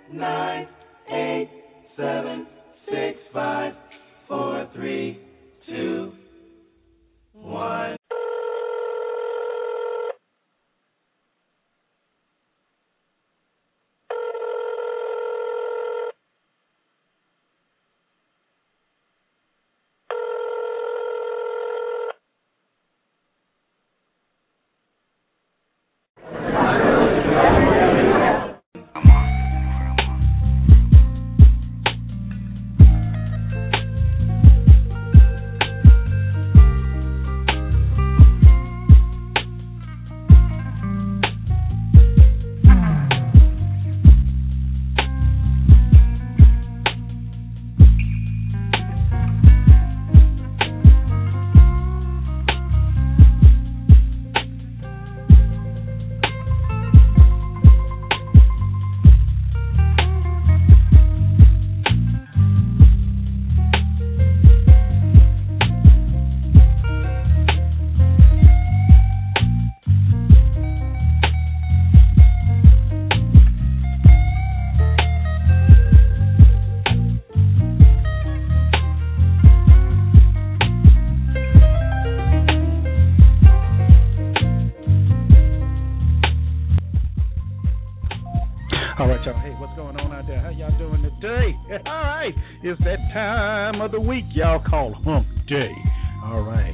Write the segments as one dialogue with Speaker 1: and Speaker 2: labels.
Speaker 1: nine, eight, seven, six, five, four, three, two, one.
Speaker 2: All right, y'all. Hey, what's going on out there? How y'all doing today? All right. It's that time of the week y'all call hump day. All right.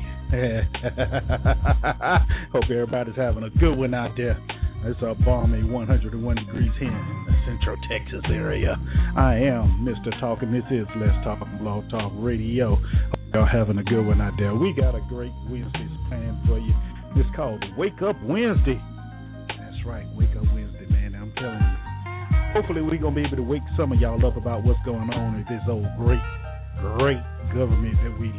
Speaker 2: Hope everybody's having a good one out there. It's a balmy 101 degrees here in the Central Texas area. I am Mr. Talk, and this is Let's Talk Blog Talk Radio. Hope y'all having a good one out there. We got a great Wednesday's planned for you. It's called Wake Up Wednesday. That's right, Wake Up Wednesday, man. I'm telling you. Hopefully we're going to be able to wake some of y'all up about what's going on with this old great government that we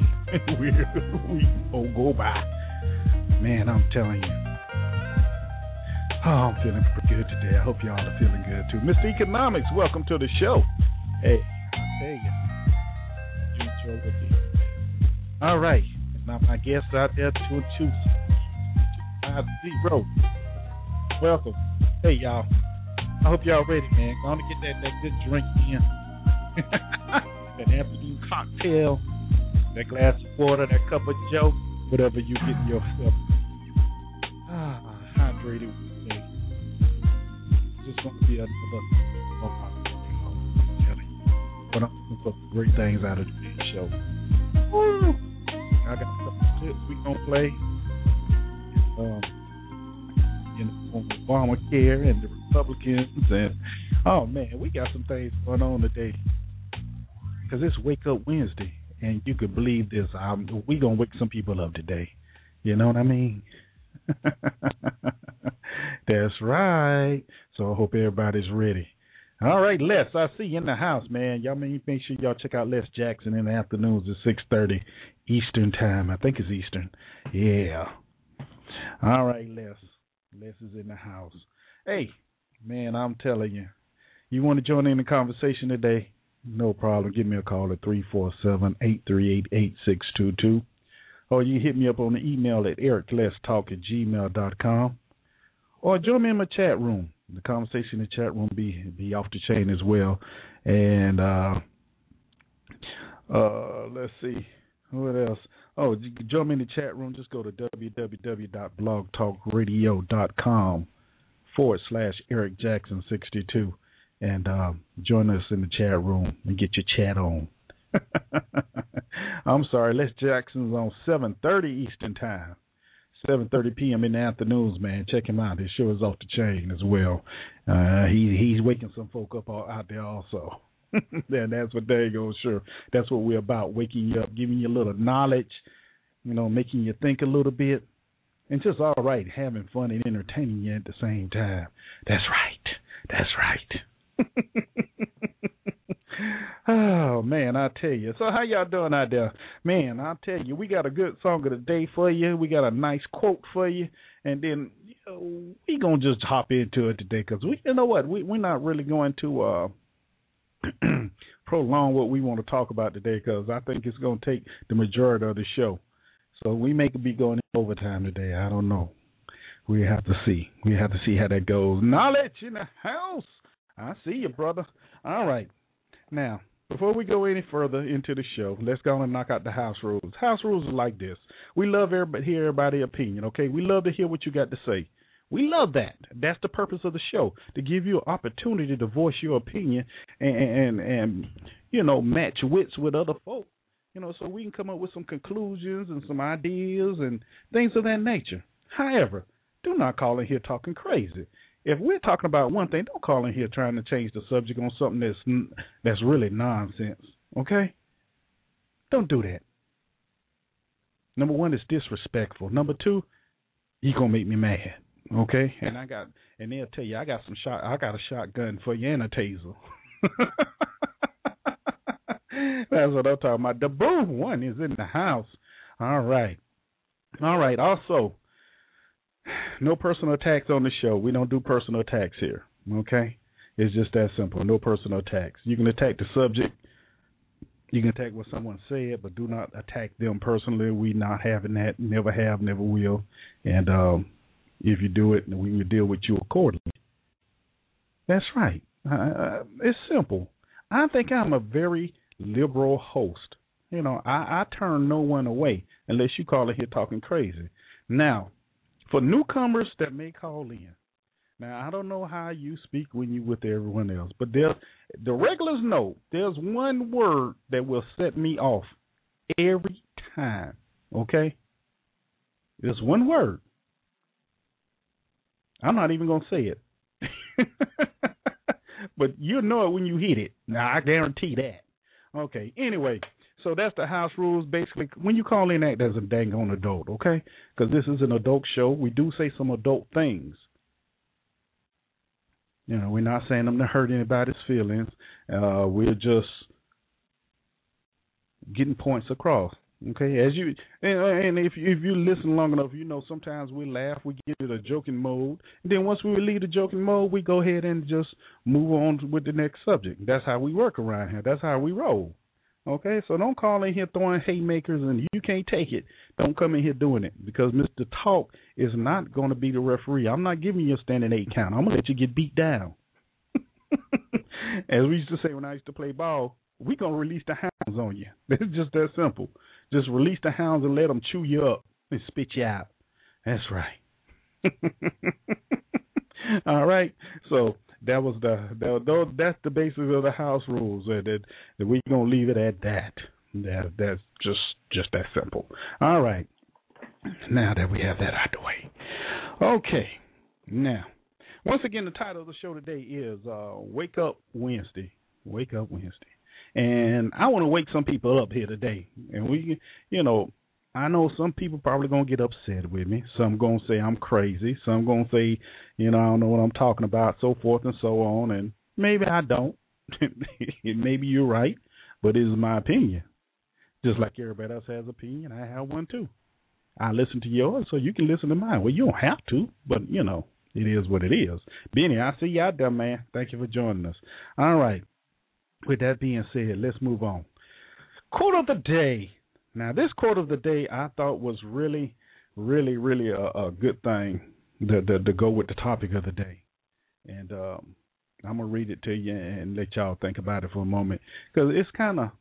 Speaker 2: go by. Man, I'm telling you. Oh, I'm feeling pretty good today. I hope y'all are feeling good too. Mr. Economics, welcome to the show. Hey, I tell you. All right. Now my guests out there, 220. Welcome. Hey, y'all. I hope y'all ready, man. Go on to get that good drink in. That afternoon cocktail, that glass of water, that cup of joe, whatever you get yourself. Hydrated. It's just going to be another. But I'm looking for great things out of today's show. Woo! I got a couple of clips we going to play. On Obamacare and the Republicans, and oh man, we got some things going on today because it's Wake Up Wednesday, and you could believe this, we gonna wake some people up today. You know what I mean? That's right. So I hope everybody's ready. All right, Les, I see you in the house, man. Y'all make sure y'all check out Les Jackson in the afternoons at 6:30 Eastern time. I think it's Eastern. Yeah. All right, Les. Les is in the house. Hey, man, I'm telling you. You want to join in the conversation today? No problem. Give me a call at 347-838-8622. Or you hit me up on the email at ericletstalk@gmail.com. Or join me in my chat room. The conversation in the chat room be off the chain as well. And let's see. What else? Oh, you can join me in the chat room. Just go to www.blogtalkradio.com/EricJackson62 and join us in the chat room and get your chat on. I'm sorry, Les Jackson's on 7:30 Eastern time, 7:30 p.m. in the afternoons, man. Check him out. His show is off the chain as well. He's waking some folk up out there also. And that's what there you go, sure. That's what we're about, waking you up, giving you a little knowledge, making you think a little bit, and just all right, having fun and entertaining you at the same time. That's right. Oh, man, I tell you. So how y'all doing out there? Man, I tell you, we got a good song of the day for you. We got a nice quote for you. And then we going to just hop into it today because we're not really going to prolong what we want to talk about today because I think it's going to take the majority of the show. So we may be going in overtime today. I don't know. We have to see. We have to see how that goes. Knowledge in the house. I see you, brother. All right. Now, before we go any further into the show, let's go and knock out the house rules. House rules are like this. We love hear everybody's opinion, okay? We love to hear what you got to say. We love that. That's the purpose of the show, to give you an opportunity to voice your opinion and match wits with other folk, so we can come up with some conclusions and some ideas and things of that nature. However, do not call in here talking crazy. If we're talking about one thing, don't call in here trying to change the subject on something that's really nonsense, okay? Don't do that. Number one, it's disrespectful. Number two, you're going to make me mad, okay? And they'll tell you, I got a shotgun for you and a taser. That's what I'm talking about. The boom one is in the house. All right. Also, no personal attacks on the show. We don't do personal attacks here, okay? It's just that simple. No personal attacks. You can attack the subject. You can attack what someone said, but do not attack them personally. We not having that. Never have, never will. And if you do it, we will deal with you accordingly. That's right. It's simple. I think I'm a very liberal host. I turn no one away unless you call it here talking crazy. Now, for newcomers that may call in, now I don't know how you speak when you with everyone else, but the regulars know there's one word that will set me off every time, okay? There's one word. I'm not even going to say it. But you'll know it when you hit it. Now, I guarantee that. Okay, anyway, so that's the house rules. Basically, when you call in, act as a dang on adult, okay? Because this is an adult show. We do say some adult things. We're not saying them to hurt anybody's feelings. We're just getting points across, okay? And if you listen long enough, sometimes we laugh, we get into the joking mode, and then once we leave the joking mode, we go ahead and just move on with the next subject. That's how we work around here. That's how we roll. Okay, so don't call in here throwing haymakers and you can't take it. Don't come in here doing it, because Mr. Talk is not going to be the referee. I'm not giving you a standing 8 count. I'm going to let you get beat down. As we used to say when I used to play ball, we're going to release the hounds on you. It's just that simple. Just release the hounds and let them chew you up and spit you out. That's right. All right, so that's the basis of the house rules. That we're gonna leave it at that. That's just that simple. All right. Now that we have that out the way, okay. Now, once again, the title of the show today is "Wake Up Wednesday." Wake Up Wednesday, and I want to wake some people up here today. And we, I know some people probably going to get upset with me. Some going to say I'm crazy. Some going to say, I don't know what I'm talking about, so forth and so on. And maybe I don't. Maybe you're right, but it is my opinion. Just like everybody else has opinion, I have one too. I listen to yours, so you can listen to mine. Well, you don't have to, but, it is what it is. Benny, I see you out there, man. Thank you for joining us. All right. With that being said, let's move on. Quote of the day. Now, this quote of the day I thought was really, really, really a good thing to go with the topic of the day. And I'm going to read it to you and let y'all think about it for a moment, because it's kind of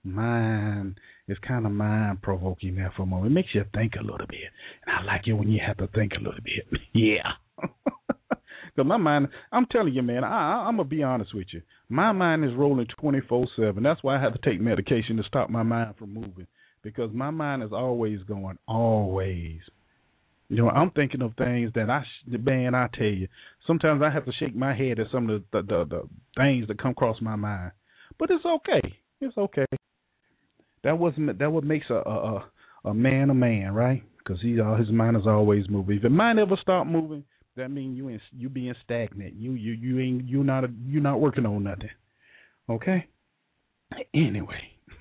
Speaker 2: mind-provoking there for a moment. It makes you think a little bit. And I like it when you have to think a little bit. Yeah. Because my mind, I'm telling you, man, I'm going to be honest with you. My mind is rolling 24/7. That's why I have to take medication to stop my mind from moving. Because my mind is always going, always. I'm thinking of things that I tell you, sometimes I have to shake my head at some of the things that come across my mind. But it's okay. It's okay. That what makes a man, right? Because his mind is always moving. If your mind ever stop moving, that means you being stagnant. You're not working on nothing. Okay. Anyway.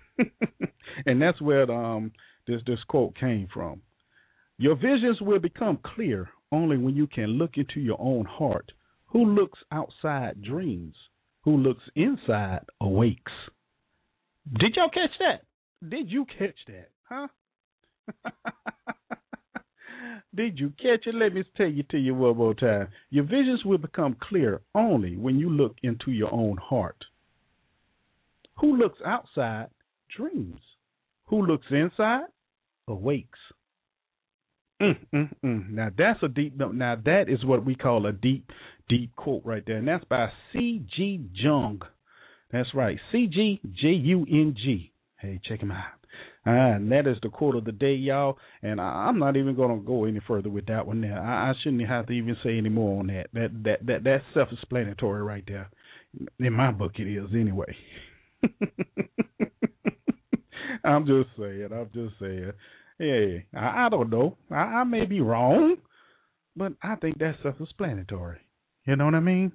Speaker 2: And that's where this quote came from. Your visions will become clear only when you can look into your own heart. Who looks outside dreams. Who looks inside awakes. Did y'all catch that? Did you catch that? Huh? Did you catch it? Let me tell you to you one more time. Your visions will become clear only when you look into your own heart. Who looks outside dreams. Who looks inside awakes. Now that's a deep. Now that is what we call a deep quote right there, and that's by C.G. Jung. That's right, C.G. Jung. Hey, check him out. And that is the quote of the day, y'all. And I'm not even going to go any further with that one there. I shouldn't have to even say any more on that. That's self-explanatory right there. In my book, it is anyway. I'm just saying. Hey, I don't know. I may be wrong, but I think that's self-explanatory. You know what I mean?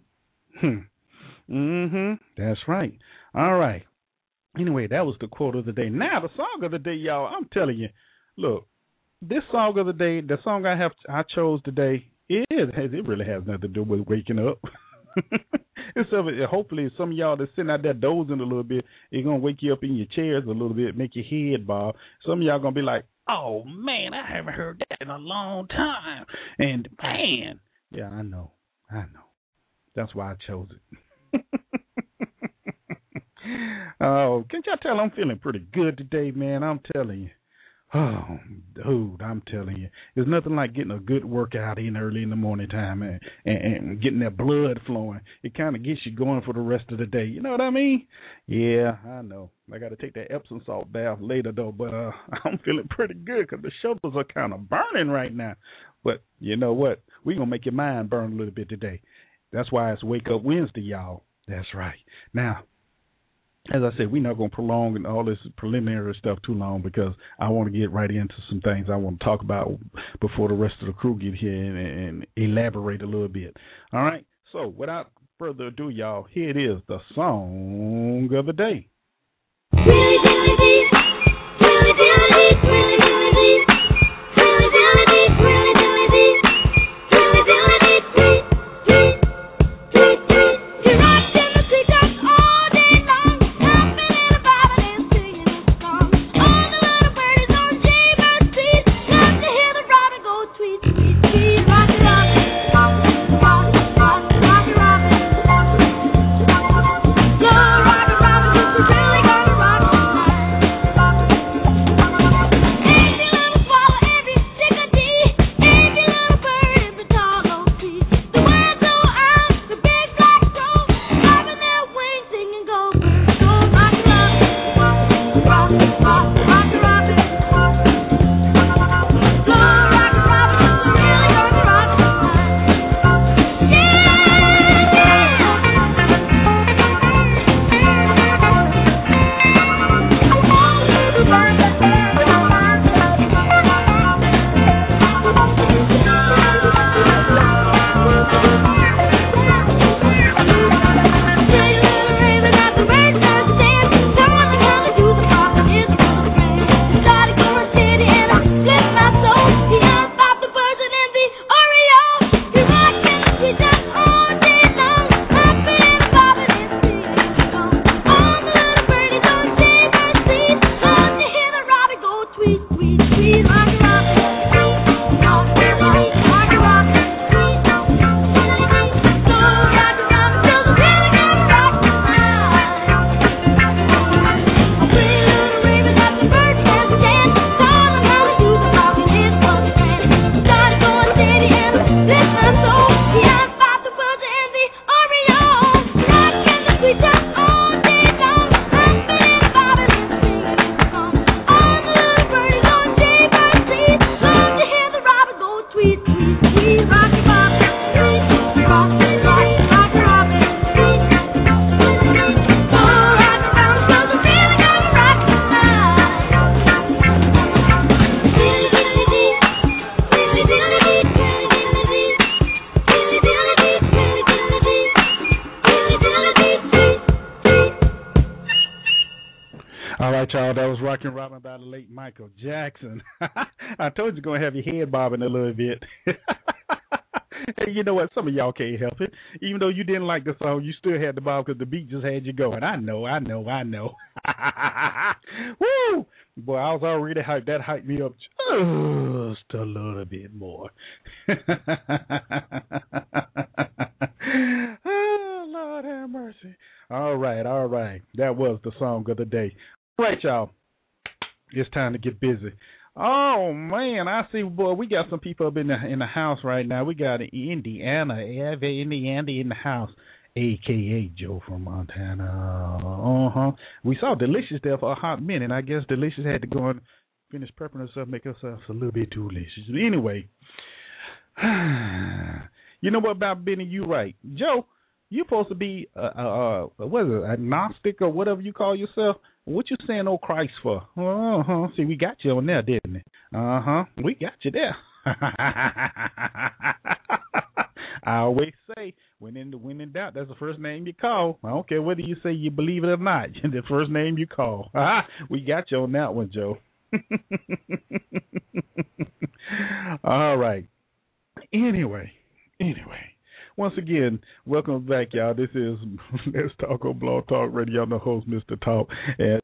Speaker 2: That's right. All right. Anyway, that was the quote of the day. Now, the song of the day, y'all, I'm telling you, look, this song of the day, the song I chose today, it really has nothing to do with waking up. Hopefully, some of y'all that's sitting out there dozing a little bit, it's going to wake you up in your chairs a little bit, make your head bob. Some of y'all going to be like, oh, man, I haven't heard that in a long time. And, man, yeah, I know. That's why I chose it. Oh, can't y'all tell I'm feeling pretty good today, man? I'm telling you. Oh, dude, I'm telling you. There's nothing like getting a good workout in early in the morning time and getting that blood flowing. It kind of gets you going for the rest of the day. You know what I mean? Yeah, I know. I got to take that Epsom salt bath later, though. But I'm feeling pretty good because the shoulders are kind of burning right now. But you know what? We're going to make your mind burn a little bit today. That's why it's Wake Up Wednesday, y'all. That's right. Now, as I said, we're not going to prolong all this preliminary stuff too long because I want to get right into some things I want to talk about before the rest of the crew get here and elaborate a little bit. All right? So without further ado, y'all, here it is, the song of the day. Rockin' Robin by the late Michael Jackson. I told you going to have your head bobbing a little bit. Hey, you know what? Some of y'all can't help it. Even though you didn't like the song, you still had the ball because the beat just had you going. I know. Woo! Boy, I was already hyped. That hyped me up just a little bit more. Oh, Lord have mercy. All right. That was the song of the day. All right, y'all. It's time to get busy. Oh man, I see. Boy, we got some people up in the house right now. We got Indiana in the house, aka Joe from Montana. We saw Delicious there for a hot minute. I guess Delicious had to go and finish prepping herself, make herself a little bit too delicious. Anyway, you know what about Benny? You right, Joe. You supposed to be what is it, agnostic or whatever you call yourself. What you saying, oh Christ for? See, we got you on there, didn't we? We got you there. I always say, when in doubt, that's the first name you call. I don't care whether you say you believe it or not. The first name you call. We got you on that one, Joe. All right. Anyway. Once again, welcome back, y'all. This is Let's Talk on Blog Talk Radio. I'm the host, Mr. Talk. And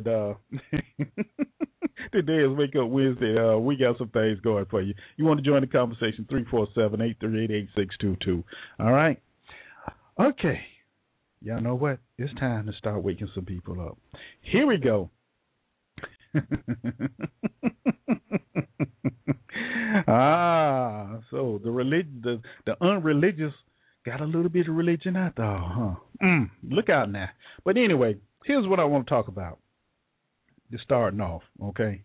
Speaker 2: today is Wake Up Wednesday. We got some things going for you. You want to join the conversation, 347-838-8622. All right? Okay. Y'all know what? It's time to start waking some people up. Here we go. So the unreligious got a little bit of religion out there, huh? Look out now. But anyway, here's what I want to talk about. Just starting off, okay?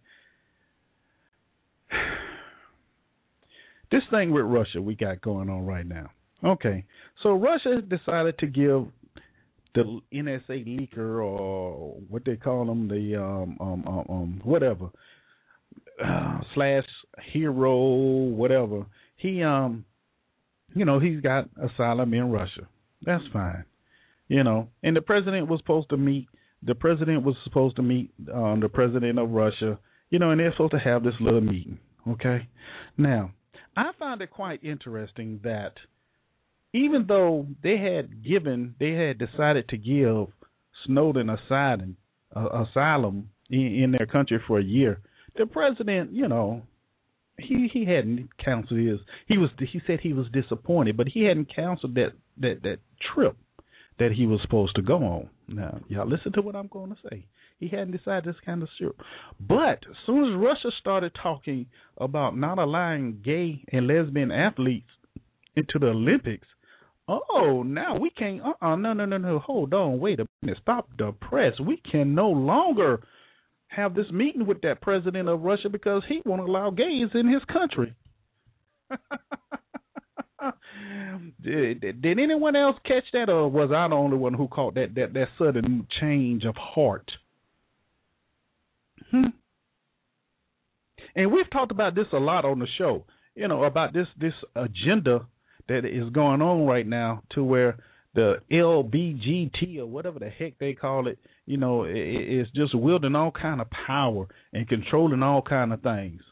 Speaker 2: This thing with Russia we got going on right now. Okay, so Russia decided to give the NSA leaker, or what they call them, the whatever / hero, whatever. He he's got asylum in Russia. That's fine. And the president was supposed to meet the president of Russia, and they're supposed to have this little meeting. Okay. Now, I found it quite interesting that even though they had decided to give Snowden asylum in their country for a year, the president, he hadn't canceled his. He said he was disappointed, but he hadn't canceled that trip that he was supposed to go on. Now, y'all listen to what I'm going to say. He hadn't decided this kind of shit. But as soon as Russia started talking about not allowing gay and lesbian athletes into the Olympics, now we can't. No. Hold on. Wait a minute. Stop the press. We can no longer have this meeting with that president of Russia because he won't allow gays in his country. Did anyone else catch that, or was I the only one who caught that sudden change of heart? And we've talked about this a lot on the show, about this agenda that is going on right now, to where the LBGT or whatever the heck they call it, is just wielding all kind of power and controlling all kind of things.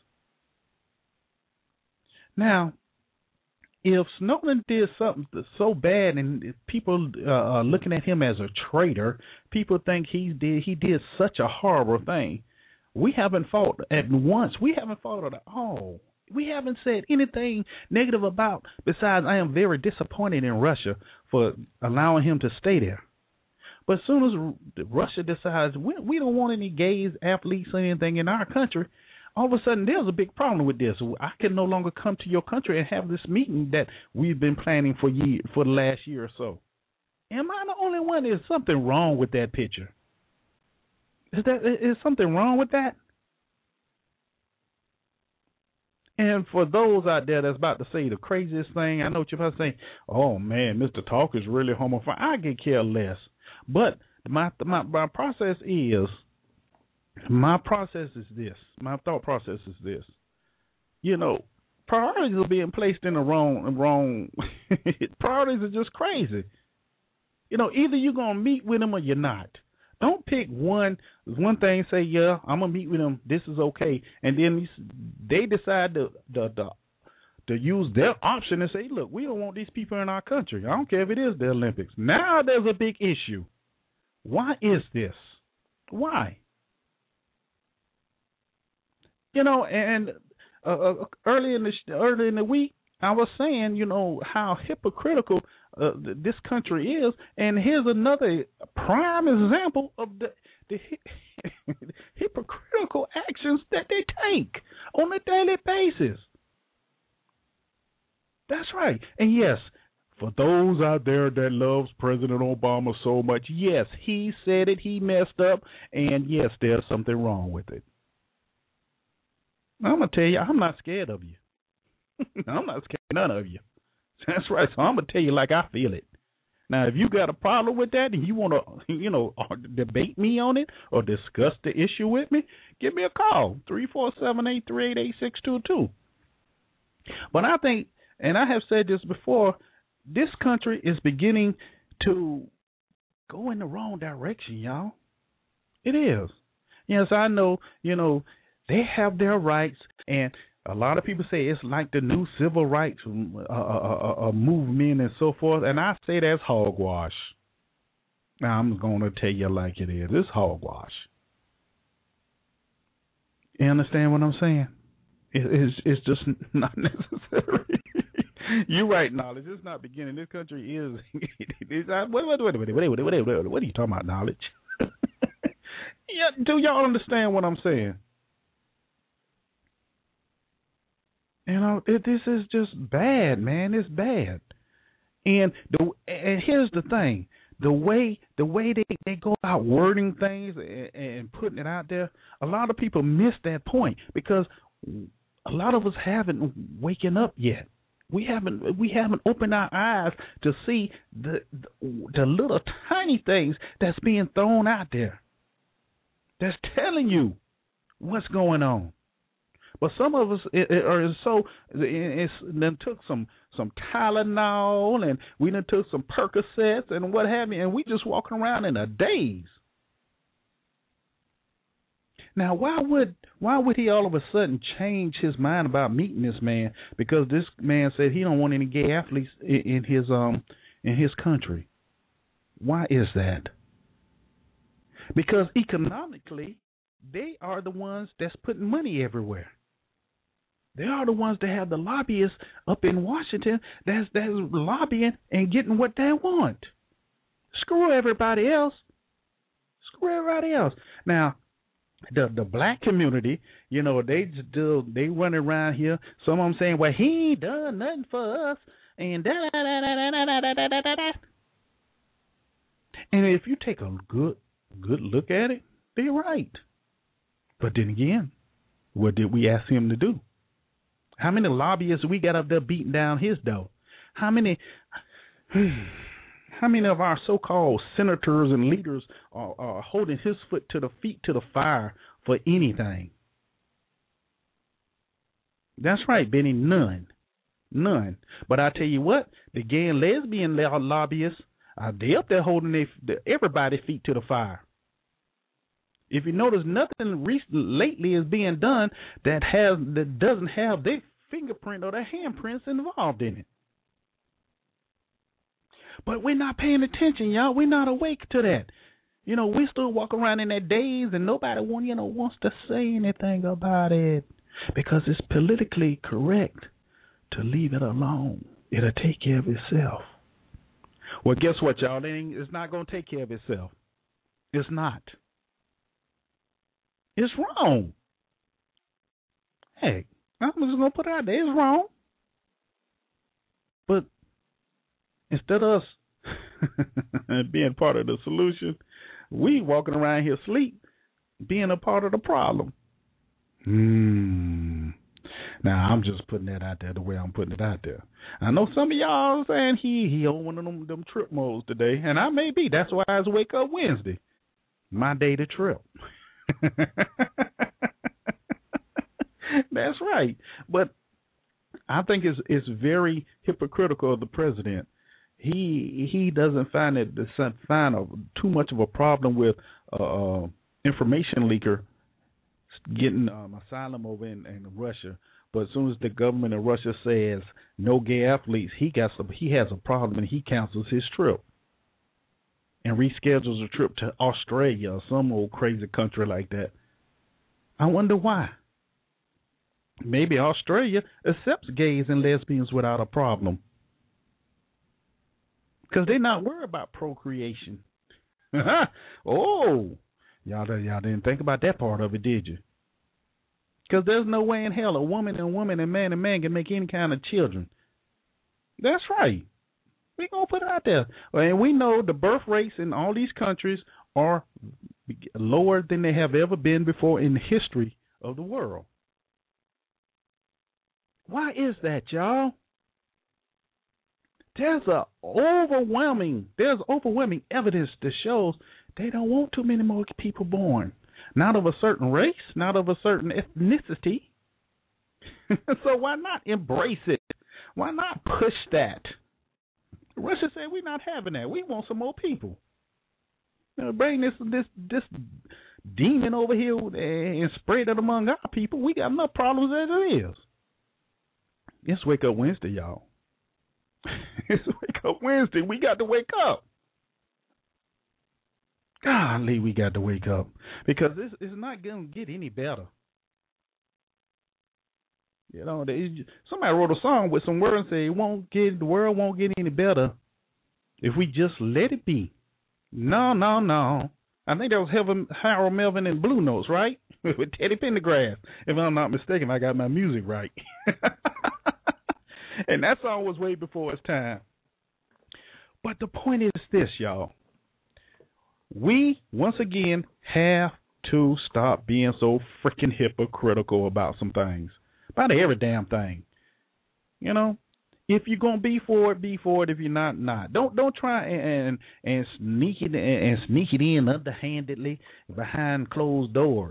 Speaker 2: Now, if Snowden did something so bad and people are looking at him as a traitor, people think he did such a horrible thing, we haven't fought at once. We haven't fought at all. We haven't said anything negative about, besides I am very disappointed in Russia for allowing him to stay there. But as soon as Russia decides we don't want any gays, athletes, or anything in our country, all of a sudden there's a big problem with this. I can no longer come to your country and have this meeting that we've been planning for the last year or so. Am I the only one? Is something wrong with that picture? Is something wrong with that? And for those out there that's about to say the craziest thing, I know what you're about to say, oh, man, Mr. Talk is really homophobic. I could care less. But my process is, my thought process is this. Priorities are being placed in the wrong priorities are just crazy. Either you're going to meet with them or you're not. Don't pick one thing, say, yeah, I'm going to meet with them, this is okay, and then they decide to use their option and say, look, we don't want these people in our country. I don't care if it is the Olympics. Now there's a big issue. Why is this? Why? You know, and early in the week, I was saying, you know, how hypocritical this country is, and here's another prime example of the hypocritical actions that they take on a daily basis. That's right. And yes, for those out there that loves President Obama so much, yes, he said it, he messed up, and yes, there's something wrong with it. I'm going to tell you, I'm not scared of you. I'm not scared of none of you. That's right. So I'm going to tell you like I feel it. Now, if you got a problem with that and you want to, you know, debate me on it or discuss the issue with me, give me a call, 347-838-8622. But I think, and I have said this before, this country is beginning to go in the wrong direction, y'all. It is. Yes, I know, you know, they have their rights, and a lot of people say it's like the new civil rights movement and so forth, and I say that's hogwash. Now, I'm going to tell you like it is. It's hogwash. You understand what I'm saying? It's just not necessary. You're right, Knowledge. It's not beginning. This country is. What are you talking about, Knowledge? Yeah, do y'all understand what I'm saying? You know, this is just bad, man. It's bad. And here's the thing: the way they go about wording things and putting it out there, a lot of people miss that point because a lot of us haven't waken up yet. We haven't opened our eyes to see the little tiny things that's being thrown out there. That's telling you what's going on. But some of us then took some Tylenol and we then took some Percocets and what have you, and we just walking around in a daze. Now, why would he all of a sudden change his mind about meeting this man? Because this man said he don't want any gay athletes in his country. Why is that? Because economically, they are the ones that's putting money everywhere. They are the ones that have the lobbyists up in Washington that's lobbying and getting what they want. Screw everybody else. Now, the black community, you know, they run around here. Some of them saying, well, he ain't done nothing for us, and da-da-da-da-da-da-da-da-da. And if you take a good look at it, they're right. But then again, what did we ask him to do? How many lobbyists we got up there beating down his door? How many of our so-called senators and leaders are holding his feet to the fire for anything? That's right, Benny, none. But I tell you what, the gay and lesbian lobbyists, they up there holding everybody's feet to the fire. If you notice, nothing lately is being done that doesn't have their fingerprint or their handprints involved in it. But we're not paying attention, y'all. We're not awake to that. You know, we still walk around in that daze, and nobody wants to say anything about it because it's politically correct to leave it alone. It'll take care of itself. Well, guess what, y'all? It's not going to take care of itself. It's not. It's wrong. Hey, I'm just going to put it out there. It's wrong. But instead of us being part of the solution, we walking around here asleep, being a part of the problem. Now, I'm just putting that out there the way I'm putting it out there. I know some of y'all are saying he on one of them trip modes today, and I may be. That's why it's Wake Up Wednesday. My day to trip. That's right. But I think it's very hypocritical of the president. He doesn't find too much of a problem with information leaker getting asylum over in Russia, But as soon as the government of Russia says no gay athletes, he has a problem and he cancels his trip and reschedules a trip to Australia or some old crazy country like that. I wonder why. Maybe Australia accepts gays and lesbians without a problem because they're not worried about procreation. Oh, y'all didn't think about that part of it, did you? Because there's no way in hell a woman and man can make any kind of children. That's right. We're going to put it out there. And we know the birth rates in all these countries are lower than they have ever been before in the history of the world. Why is that, y'all? There's overwhelming evidence that shows they don't want too many more people born. Not of a certain race, not of a certain ethnicity. So why not embrace it? Why not push that? Russia said we're not having that. We want some more people. Bring this demon over here and spread it among our people. We got enough problems as it is. It's Wake Up Wednesday, y'all. It's Wake Up Wednesday. We got to wake up. Golly, we got to wake up because this is not going to get any better. You know, somebody wrote a song with some words and said, the world won't get any better if we just let it be. No. I think that was Harold Melvin and Blue Notes, right? With Teddy Pendergrass. If I'm not mistaken, I got my music right. And that song was way before its time. But the point is this, y'all. We, once again, have to stop being so freaking hypocritical about some things. About every damn thing. You know? If you're gonna be for it, be for it. If you're not, not. Don't try and sneak it in underhandedly behind closed doors.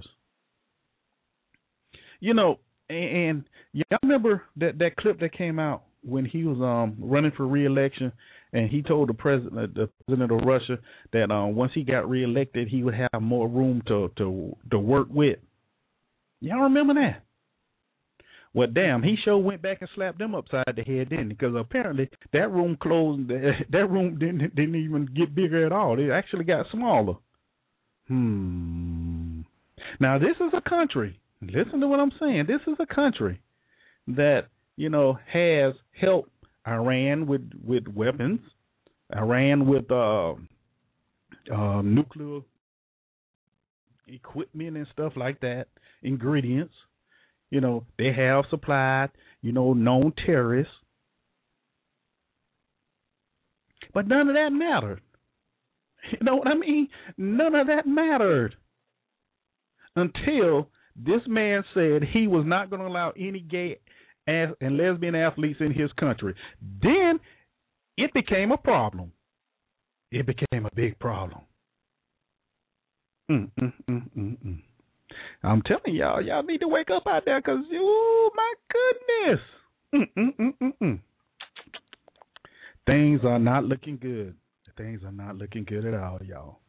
Speaker 2: You know, and y'all remember that clip that came out when he was running for re-election, and he told the president of Russia that once he got re-elected, he would have more room to work with. Y'all remember that? Well, damn, he sure went back and slapped them upside the head, didn't he? Because apparently that room closed. That room didn't even get bigger at all. It actually got smaller. Now, this is a country. Listen to what I'm saying. This is a country that, you know, has helped Iran with weapons, Iran with nuclear equipment and stuff like that, ingredients. You know, they have supplied, you know, known terrorists. But none of that mattered. You know what I mean? None of that mattered until this man said he was not going to allow any gay and lesbian athletes in his country. Then it became a problem. It became a big problem. I'm telling y'all need to wake up out there because, oh, my goodness. Things are not looking good. Things are not looking good at all, y'all.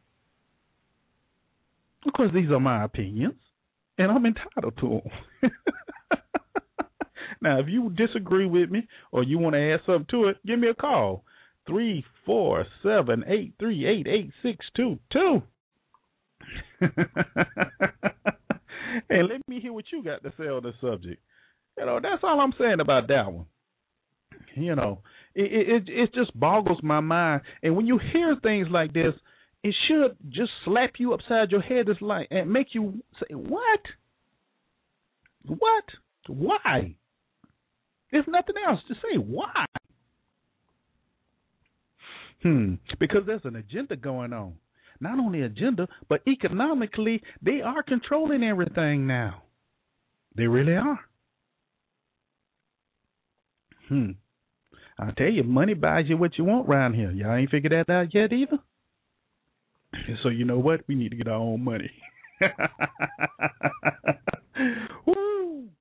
Speaker 2: Of course, these are my opinions, and I'm entitled to them. Now, if you disagree with me or you want to add something to it, give me a call. 347-838-8622. And let me hear what you got to say on the subject. You know, that's all I'm saying about that one. You know, it just boggles my mind. And when you hear things like this, it should just slap you upside your head and make you say, what? What? Why? There's nothing else to say. Why? Because there's an agenda going on. Not only agenda, but economically, they are controlling everything now. They really are. I tell you, money buys you what you want around here. Y'all ain't figured that out yet either? So you know what? We need to get our own money. Woo!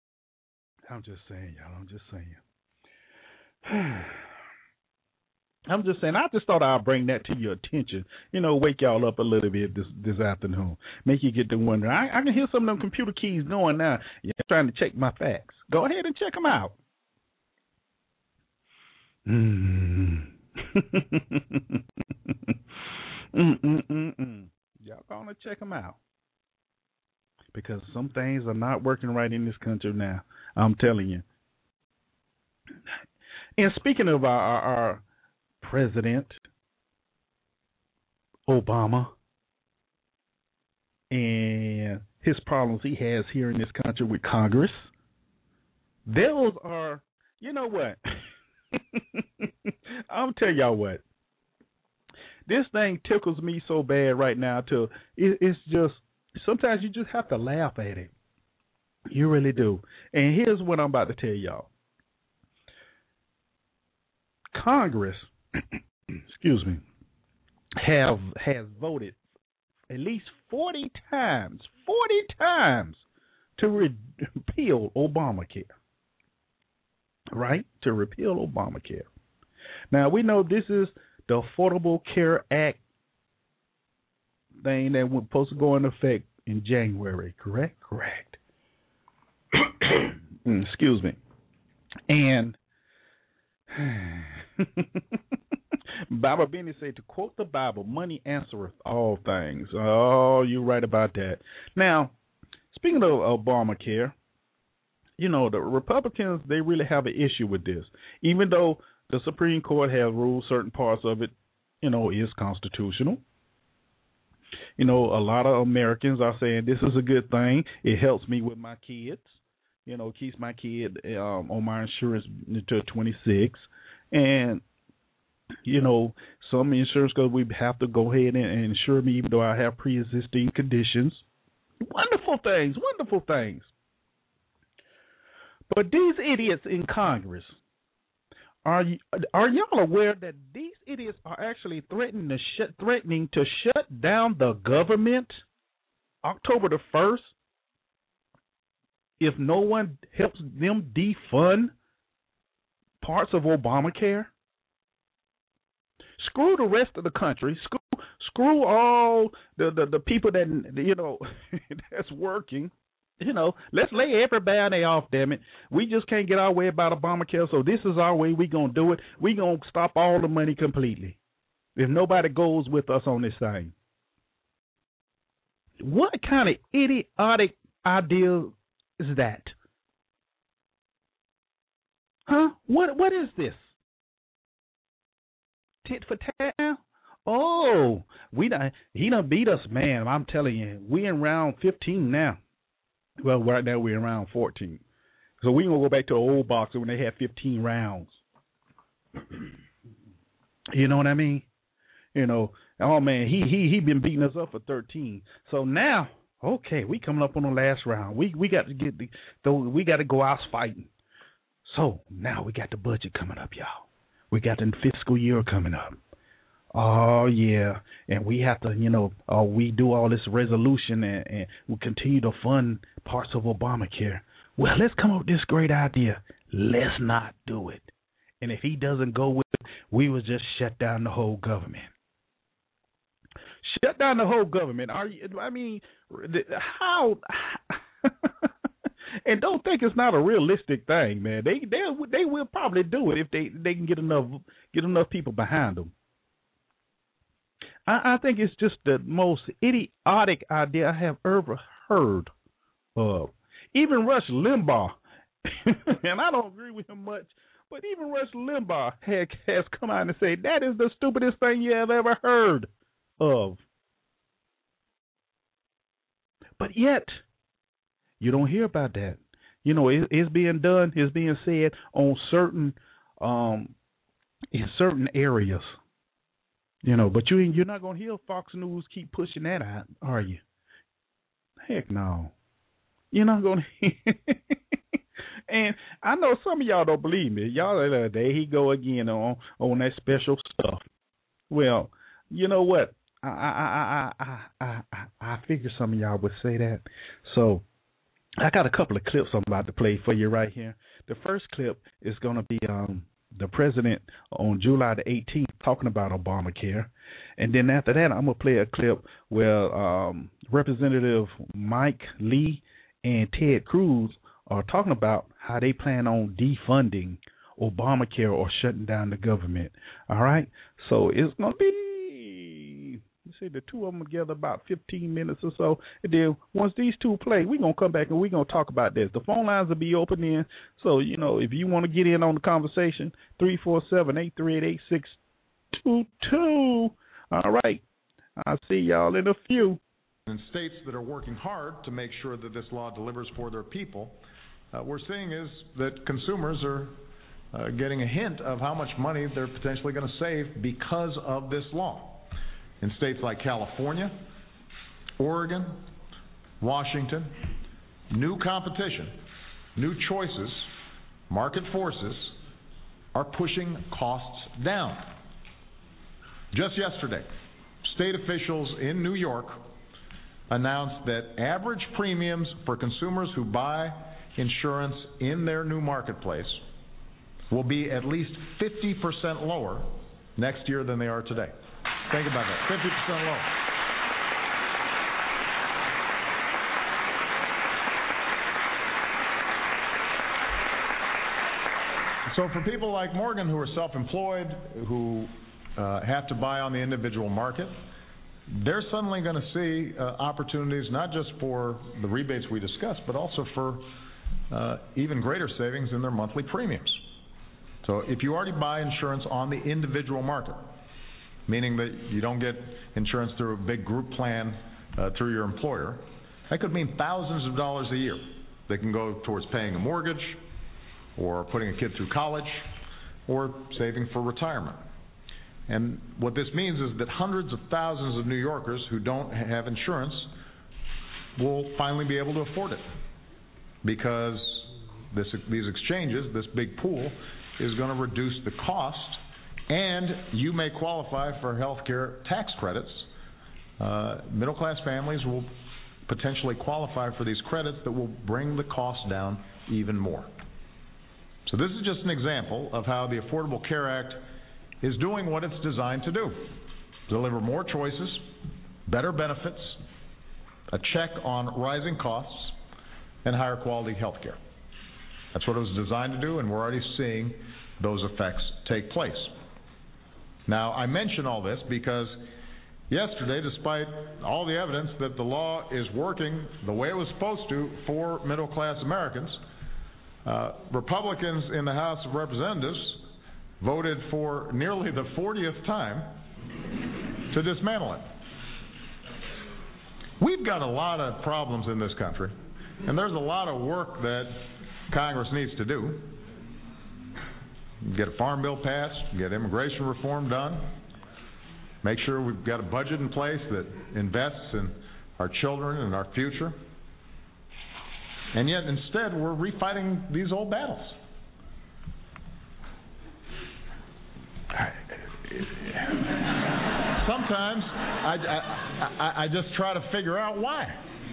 Speaker 2: I'm just saying, y'all. I'm just saying. I'm just saying, I just thought I'd bring that to your attention. Wake y'all up a little bit this afternoon. Make you get to wonder. I can hear some of them computer keys going now. Yeah, trying to check my facts. Go ahead and check them out. Y'all gonna check them out. Because some things are not working right in this country now. I'm telling you. And speaking of our President Obama and his problems he has here in this country with Congress, those are, you know what? I'm telling y'all what. This thing tickles me so bad right now. It's just, sometimes you just have to laugh at it. You really do. And here's what I'm about to tell y'all. Congress, excuse me, has voted at least 40 times to repeal Obamacare. Right? To repeal Obamacare. Now, we know this is the Affordable Care Act thing that was supposed to go into effect in January, correct? Correct. Excuse me. And Baba Benny said, to quote the Bible, money answereth all things. Oh, you're right about that. Now, speaking of Obamacare, the Republicans, they really have an issue with this. Even though the Supreme Court has ruled certain parts of it, is constitutional. A lot of Americans are saying this is a good thing. It helps me with my kids. Keeps my kid on my insurance until 26. And, some insurance companies we have to go ahead and insure me even though I have pre-existing conditions. Wonderful things. But these idiots in Congress, are y'all aware that these idiots are actually threatening to shut down the government October the 1st if no one helps them defund parts of Obamacare? Screw the rest of the country. Screw all the people that that's working. Let's lay everybody off, damn it. We just can't get our way about Obamacare, so this is our way. We're going to do it. We're going to stop all the money completely if nobody goes with us on this thing. What kind of idiotic idea is that? Huh? What is this? Tit for tat now? Oh, he done beat us, man. I'm telling you, we in round 15 now. Well, right now we're in round 14. So we going to go back to the old boxing when they had 15 rounds. You know what I mean? Oh man, he been beating us up for 13. So now, okay, we coming up on the last round. We got to we got to go out fighting. So now we got the budget coming up, y'all. We got the fiscal year coming up. Oh, yeah. And we have to, we do all this resolution and we continue to fund parts of Obamacare. Well, let's come up with this great idea. Let's not do it. And if he doesn't go with it, we will just shut down the whole government. Shut down the whole government. How? And don't think it's not a realistic thing, man. They will probably do it if they can get enough people behind them. I think it's just the most idiotic idea I have ever heard of. Even Rush Limbaugh, and I don't agree with him much, but even Rush Limbaugh has come out and said that is the stupidest thing you have ever heard of. But yet, you don't hear about that. It's being done, it's being said on certain in certain areas. But you're not going to hear Fox News keep pushing that out, are you? Heck no. You're not going to hear. And I know some of y'all don't believe me. Y'all are like, there he go again on that special stuff. Well, you know what? I figured some of y'all would say that. So I got a couple of clips I'm about to play for you right here. The first clip is going to be the president on July the 18th talking about Obamacare. And then after that, I'm going to play a clip where Representative Mike Lee and Ted Cruz are talking about how they plan on defunding Obamacare or shutting down the government. All right? So it's going to be, you see, the two of them together about 15 minutes or so. And then once these two play, we're going to come back and we're going to talk about this. The phone lines will be open then. So, you know, if you want to get in on the conversation, 347-838-8622. All right. I'll see y'all in a few.
Speaker 3: In states that are working hard to make sure that this law delivers for their people, we're seeing is that consumers are getting a hint of how much money they're potentially going to save because of this law. In states like California, Oregon, Washington, new competition, new choices, market forces are pushing costs down. Just yesterday, state officials in New York announced that average premiums for consumers who buy insurance in their new marketplace will be at least 50% lower next year than they are today. Think about that, 50% lower. So for people like Morgan who are self-employed, who have to buy on the individual market, they're suddenly going to see opportunities not just for the rebates we discussed, but also for even greater savings in their monthly premiums. So if you already buy insurance on the individual market, meaning that you don't get insurance through a big group plan through your employer, that could mean thousands of dollars a year that can go towards paying a mortgage or putting a kid through college or saving for retirement. And what this means is that hundreds of thousands of New Yorkers who don't have insurance will finally be able to afford it because these exchanges, this big pool, is going to reduce the cost, and you may qualify for health care tax credits. Middle-class families will potentially qualify for these credits that will bring the cost down even more. So this is just an example of how the Affordable Care Act is doing what it's designed to do. Deliver more choices, better benefits, a check on rising costs, and higher quality health care. That's what it was designed to do, and we're already seeing those effects take place. Now, I mention all this because yesterday, despite all the evidence that the law is working the way it was supposed to for middle-class Americans, Republicans in the House of Representatives voted for nearly the 40th time to dismantle it. We've got a lot of problems in this country, and there's a lot of work that Congress needs to do. Get a farm bill passed, get immigration reform done, make sure we've got a budget in place that invests in our children and our future. And yet instead we're refighting these old battles. Sometimes I just try to figure out why.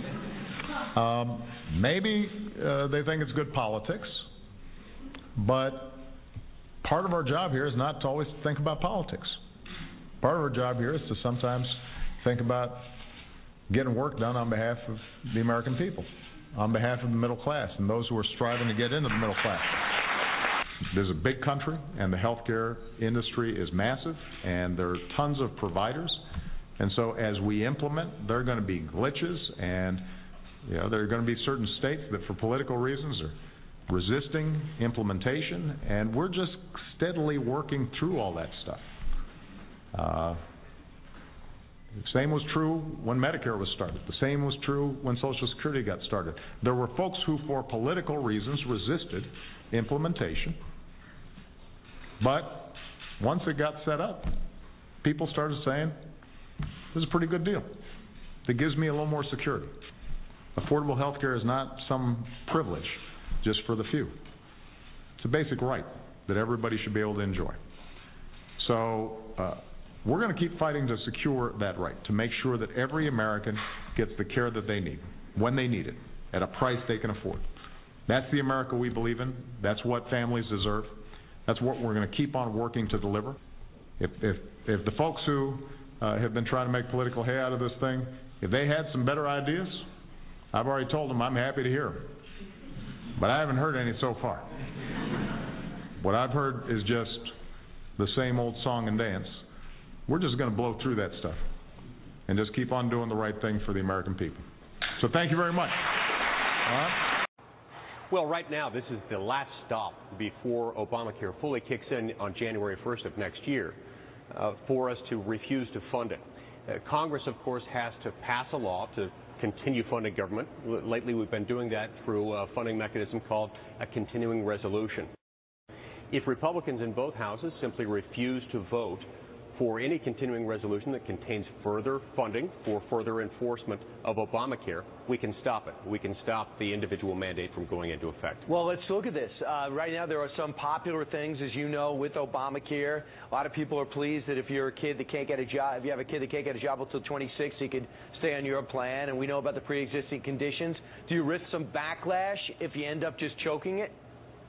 Speaker 3: Maybe they think it's good politics, but part of our job here is not to always think about politics. Part of our job here is to sometimes think about getting work done on behalf of the American people, on behalf of the middle class and those who are striving to get into the middle class. There's a big country, and the healthcare industry is massive, and there are tons of providers. And so as we implement, there are going to be glitches, and there are going to be certain states that for political reasons are resisting implementation, and we're just steadily working through all that stuff. The same was true when Medicare was started. The same was true when Social Security got started. There were folks who, for political reasons, resisted implementation. But once it got set up, people started saying, this is a pretty good deal. It gives me a little more security. Affordable health care is not some privilege just for the few. It's a basic right that everybody should be able to enjoy. So we're going to keep fighting to secure that right, to make sure that every American gets the care that they need, when they need it, at a price they can afford. That's the America we believe in. That's what families deserve. That's what we're going to keep on working to deliver. If the folks who have been trying to make political hay out of this thing, if they had some better ideas, I've already told them I'm happy to hear them. But I haven't heard any so far. What I've heard is just the same old song and dance. We're just going to blow through that stuff and just keep on doing the right thing for the American people. So thank you very much. All right.
Speaker 4: Well, right now, this is the last stop before Obamacare fully kicks in on January 1st of next year for us to refuse to fund it. Congress, of course, has to pass a law to continue funding government. Lately, we've been doing that through a funding mechanism called a continuing resolution. If Republicans in both houses simply refuse to vote for any continuing resolution that contains further funding for further enforcement of Obamacare, we can stop it. We can stop the individual mandate from going into effect.
Speaker 5: Well, let's look at this. Right now, there are some popular things, as you know, with Obamacare. A lot of people are pleased that if you're a kid that can't get a job, if you have a kid that can't get a job until 26, you could stay on your plan. And we know about the pre-existing conditions. Do you risk some backlash if you end up just choking it?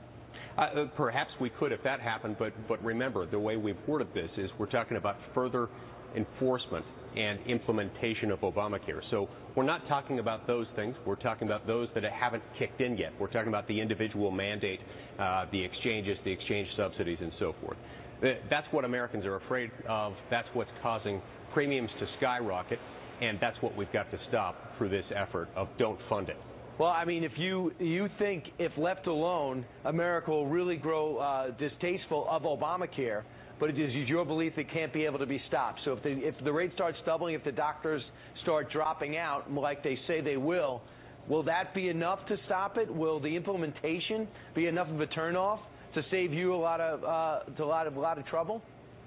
Speaker 4: Perhaps we could if that happened, but remember, the way we've worded this is we're talking about further enforcement and implementation of Obamacare. So we're not talking about those things. We're talking about those that haven't kicked in yet. We're talking about the individual mandate, the exchanges, the exchange subsidies, and so forth. That's what Americans are afraid of. That's what's causing premiums to skyrocket, and that's what we've got to stop through this effort of don't fund it.
Speaker 5: Well, I mean, if you think if left alone, America will really grow distasteful of Obamacare, but it is your belief it can't be able to be stopped. So if the rate starts doubling, if the doctors start dropping out, like they say they will that be enough to stop it? Will the implementation be enough of a turnoff to save you a lot of trouble?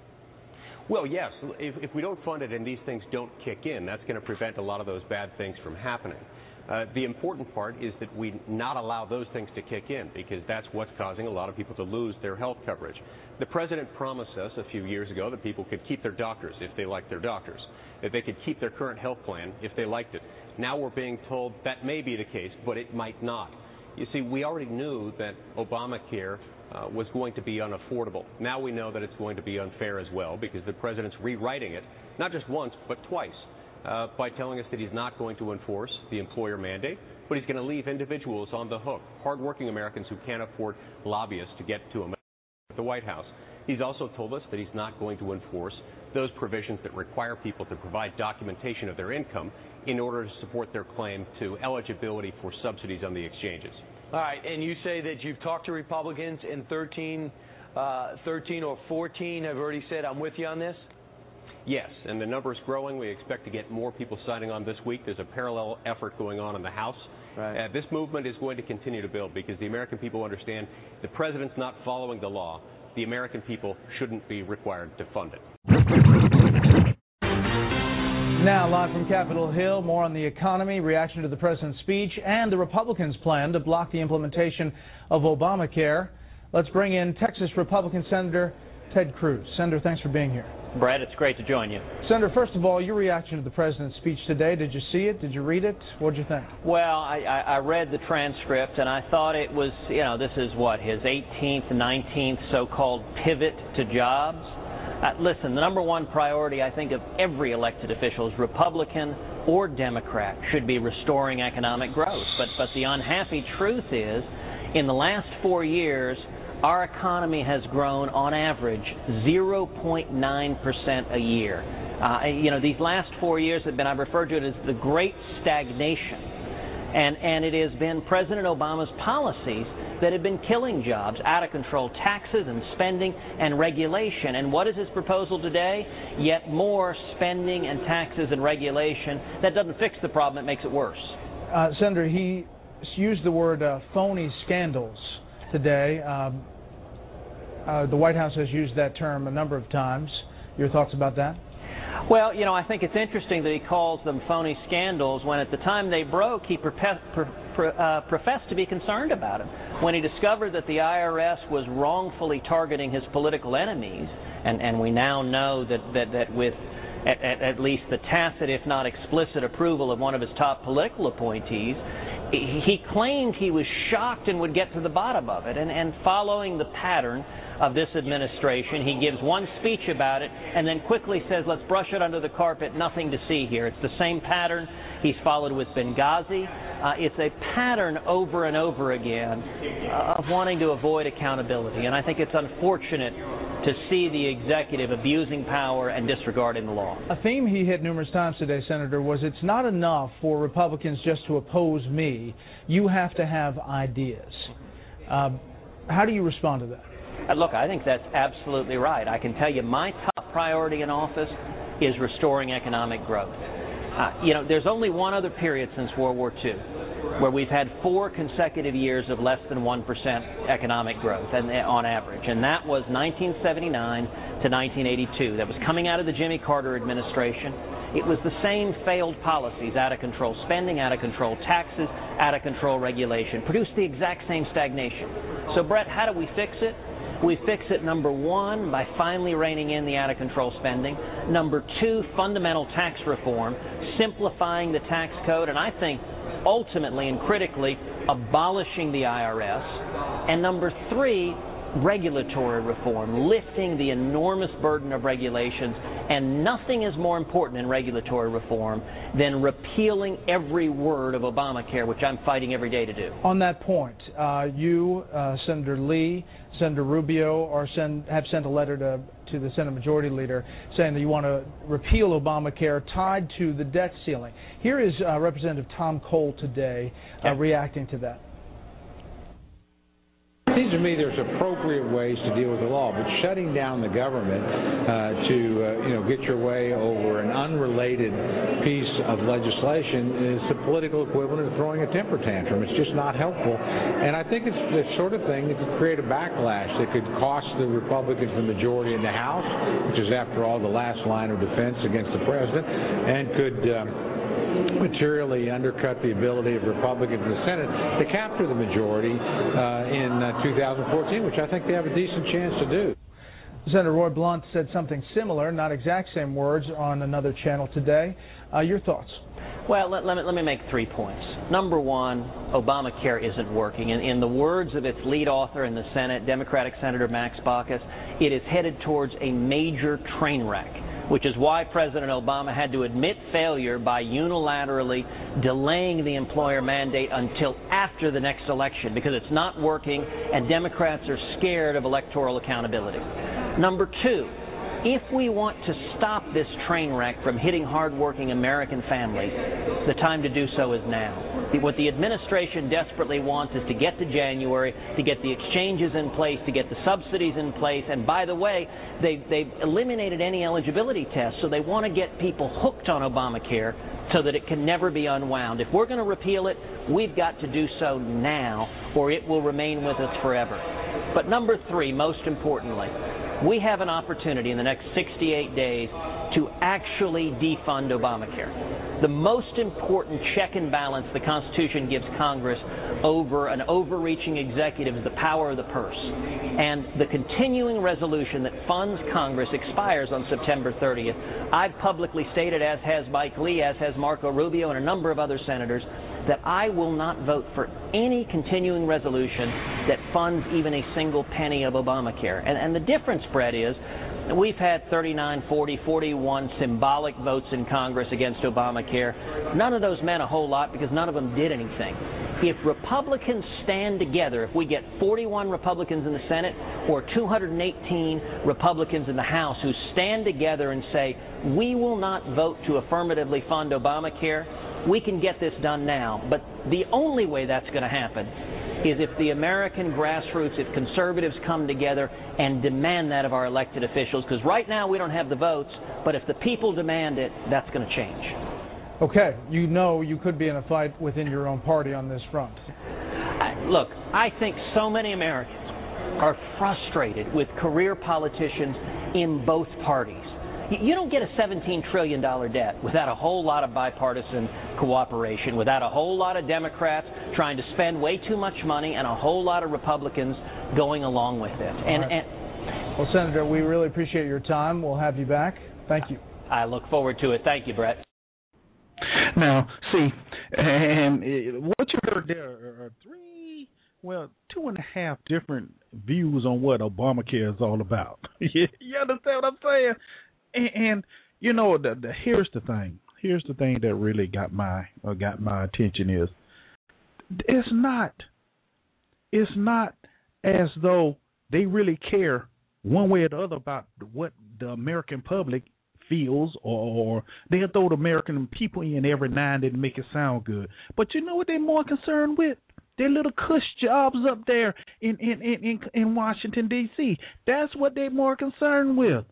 Speaker 4: Well, yes. If we don't fund it and these things don't kick in, that's going to prevent a lot of those bad things from happening. The important part is that we not allow those things to kick in, because that's what's causing a lot of people to lose their health coverage. The president promised us a few years ago that people could keep their doctors if they liked their doctors, that they could keep their current health plan if they liked it. Now we're being told that may be the case, but it might not. You see, we already knew that Obamacare was going to be unaffordable. Now we know that it's going to be unfair as well, because the president's rewriting it, not just once, but twice. By telling us that he's not going to enforce the employer mandate, but he's going to leave individuals on the hook, hardworking Americans who can't afford lobbyists to get to him at the White House. He's also told us that he's not going to enforce those provisions that require people to provide documentation of their income in order to support their claim to eligibility for subsidies on the exchanges.
Speaker 5: All right, and you say that you've talked to Republicans in 13 or 14 have already said, I'm with you on this?
Speaker 4: Yes, and the number is growing. We expect to get more people signing on this week. There's a parallel effort going on in the House. Right. This movement is going to continue to build, because the American people understand the president's not following the law. The American people shouldn't be required to fund it.
Speaker 6: Now, live from Capitol Hill, more on the economy, reaction to the president's speech, and the Republicans' plan to block the implementation of Obamacare. Let's bring in Texas Republican Senator Ted Cruz. Senator, thanks for being here.
Speaker 7: Brad, it's great to join you.
Speaker 6: Senator, first of all, your reaction to the president's speech today. Did you see it? Did you read it? What did you think?
Speaker 7: Well, I read the transcript, and I thought it was, this is what, his 18th, 19th so-called pivot to jobs. Listen, the number one priority, I think, of every elected official, is Republican or Democrat, should be restoring economic growth. But the unhappy truth is, in the last 4 years, our economy has grown on average 0.9% a year. These last 4 years have been, I've referred to it as the Great Stagnation. And it has been President Obama's policies that have been killing jobs, out of control taxes and spending and regulation. And what is his proposal today? Yet more spending and taxes and regulation. That doesn't fix the problem, it makes it worse.
Speaker 6: Senator, he used the word phony scandals today. The White House has used that term a number of times. Your thoughts about that?
Speaker 7: Well, I think it's interesting that he calls them phony scandals when at the time they broke, he professed to be concerned about it. When he discovered that the IRS was wrongfully targeting his political enemies, and we now know that with at least the tacit, if not explicit, approval of one of his top political appointees, he claimed he was shocked and would get to the bottom of it. And following the pattern of this administration. He gives one speech about it and then quickly says, let's brush it under the carpet, nothing to see here. It's the same pattern he's followed with Benghazi. It's a pattern over and over again of wanting to avoid accountability. And I think it's unfortunate to see the executive abusing power and disregarding the law.
Speaker 6: A theme he hit numerous times today, Senator, was it's not enough for Republicans just to oppose me. You have to have ideas. How do you respond to that?
Speaker 7: Look, I think that's absolutely right. I can tell you my top priority in office is restoring economic growth. There's only one other period since World War II where we've had 4 consecutive years of less than 1% economic growth on average, and that was 1979 to 1982. That was coming out of the Jimmy Carter administration. It was the same failed policies, out of control spending, out of control taxes, out of control regulation, produced the exact same stagnation. So, Brett, how do we fix it? We fix it, number one, by finally reining in the out-of-control spending. Number two, fundamental tax reform, simplifying the tax code, and I think ultimately and critically abolishing the IRS. And number three, regulatory reform, lifting the enormous burden of regulations. And nothing is more important in regulatory reform than repealing every word of Obamacare, which I'm fighting every day to do.
Speaker 6: On that point, you, Senator Lee, Senator Rubio have sent a letter to the Senate Majority Leader saying that you want to repeal Obamacare tied to the debt ceiling. Here is Representative Tom Cole today reacting to that.
Speaker 8: It seems to me there's appropriate ways to deal with the law, but shutting down the government to get your way over an unrelated piece of legislation is the political equivalent of throwing a temper tantrum. It's just not helpful, and I think it's the sort of thing that could create a backlash that could cost the Republicans the majority in the House, which is, after all, the last line of defense against the president, and could materially undercut the ability of Republicans in the Senate to capture the majority in 2014, which I think they have a decent chance to do.
Speaker 6: Senator Roy Blunt said something similar, not exact same words, on another channel today. Your thoughts?
Speaker 7: Well, let me make 3 points. Number one, Obamacare isn't working. In the words of its lead author in the Senate, Democratic Senator Max Baucus, it is headed towards a major train wreck, which is why President Obama had to admit failure by unilaterally delaying the employer mandate until after the next election, because it's not working and Democrats are scared of electoral accountability. Number two, if we want to stop this train wreck from hitting hardworking American families, the time to do so is now. What the administration desperately wants is to get to January, to get the exchanges in place, to get the subsidies in place, and by the way, they've eliminated any eligibility tests, so they want to get people hooked on Obamacare so that it can never be unwound. If we're going to repeal it, we've got to do so now, or it will remain with us forever. But number three, most importantly, we have an opportunity in the next 68 days to actually defund Obamacare. The most important check and balance the Constitution gives Congress over an overreaching executive is the power of the purse. And the continuing resolution that funds Congress expires on September 30th. I've publicly stated, as has Mike Lee, as has Marco Rubio, and a number of other senators, that I will not vote for any continuing resolution that funds even a single penny of Obamacare. And the difference, Brett, is we've had 39, 40, 41 symbolic votes in Congress against Obamacare. None of those meant a whole lot because none of them did anything. If Republicans stand together, if we get 41 Republicans in the Senate or 218 Republicans in the House who stand together and say, we will not vote to affirmatively fund Obamacare, we can get this done now. But the only way that's going to happen is if the American grassroots, if conservatives come together and demand that of our elected officials, because right now we don't have the votes, but if the people demand it, that's going to change.
Speaker 6: Okay, you know you could be in a fight within your own party on this front.
Speaker 7: Look, I think so many Americans are frustrated with career politicians in both parties. You don't get a $17 trillion debt without a whole lot of bipartisan cooperation, without a whole lot of Democrats trying to spend way too much money and a whole lot of Republicans going along with it.
Speaker 6: Well, Senator, we really appreciate your time. We'll have you back. Thank you.
Speaker 7: I look forward to it. Thank you, Brett.
Speaker 2: Now, see, and what you heard there are three Well, 2.5 different views on what Obamacare is all about. You understand what I'm saying? And you know, here's the thing. Here's the thing that really got my attention is it's not as though they really care one way or the other about what the American public feels, or they'll throw the American people in every now and then to make it sound good. But you know what they're more concerned with? Their little cush jobs up there in Washington, D.C. That's what they're more concerned with.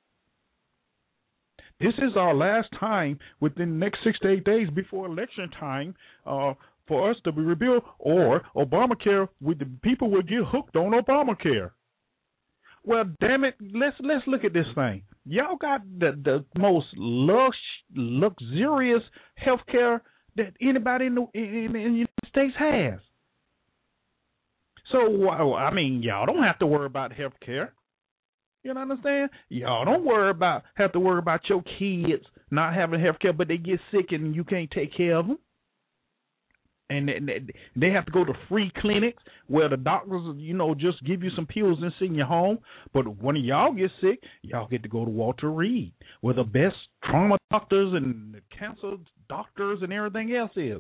Speaker 2: This is our last time within the next 6 to 8 days before election time for us to be rebuilt, or Obamacare, with the people will get hooked on Obamacare. Well, damn it, let's look at this thing. Y'all got the most luxurious health care that anybody in the United States has. So, I mean, y'all don't have to worry about health care. You know what I'm saying? Y'all don't have to worry about your kids not having health care, but they get sick and you can't take care of them. And they have to go to free clinics where the doctors, just give you some pills and send you home. But when y'all get sick, y'all get to go to Walter Reed, where the best trauma doctors and the cancer doctors and everything else is.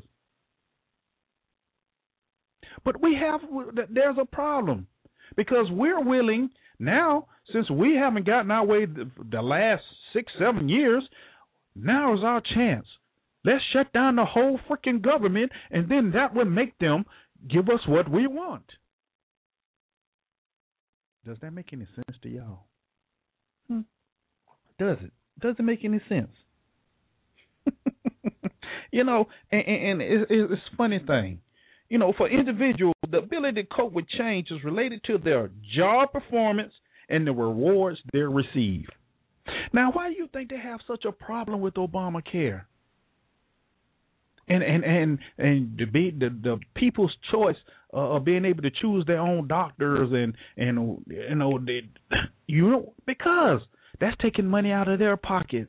Speaker 2: But there's a problem, because we're willing now, since we haven't gotten our way the last 6-7 years, now is our chance. Let's shut down the whole freaking government, and then that will make them give us what we want. Does that make any sense to y'all? Does it? Does it make any sense? And it's a funny thing. For individuals, the ability to cope with change is related to their job performance and the rewards they receive. Now, why do you think they have such a problem with Obamacare? And to be the people's choice of being able to choose their own doctors because that's taking money out of their pockets.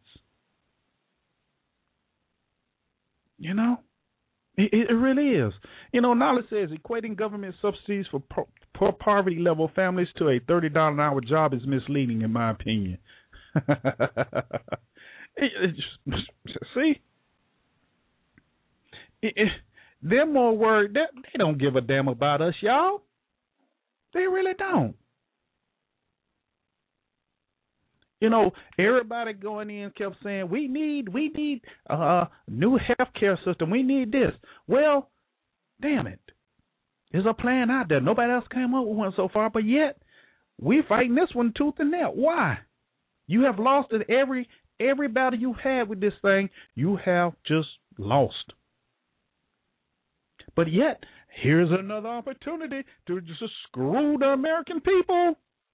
Speaker 2: It really is. Knowledge says equating government subsidies for poor poverty level families to a $30 an hour job is misleading, in my opinion. See? They're more worried. They don't give a damn about us, y'all. They really don't. Everybody going in kept saying, we need a new health care system. We need this. Well, damn it. There's a plan out there. Nobody else came up with one so far, but yet we're fighting this one tooth and nail. Why? You have lost it. Every battle you had with this thing, you have just lost. But yet, here's another opportunity to just screw the American people.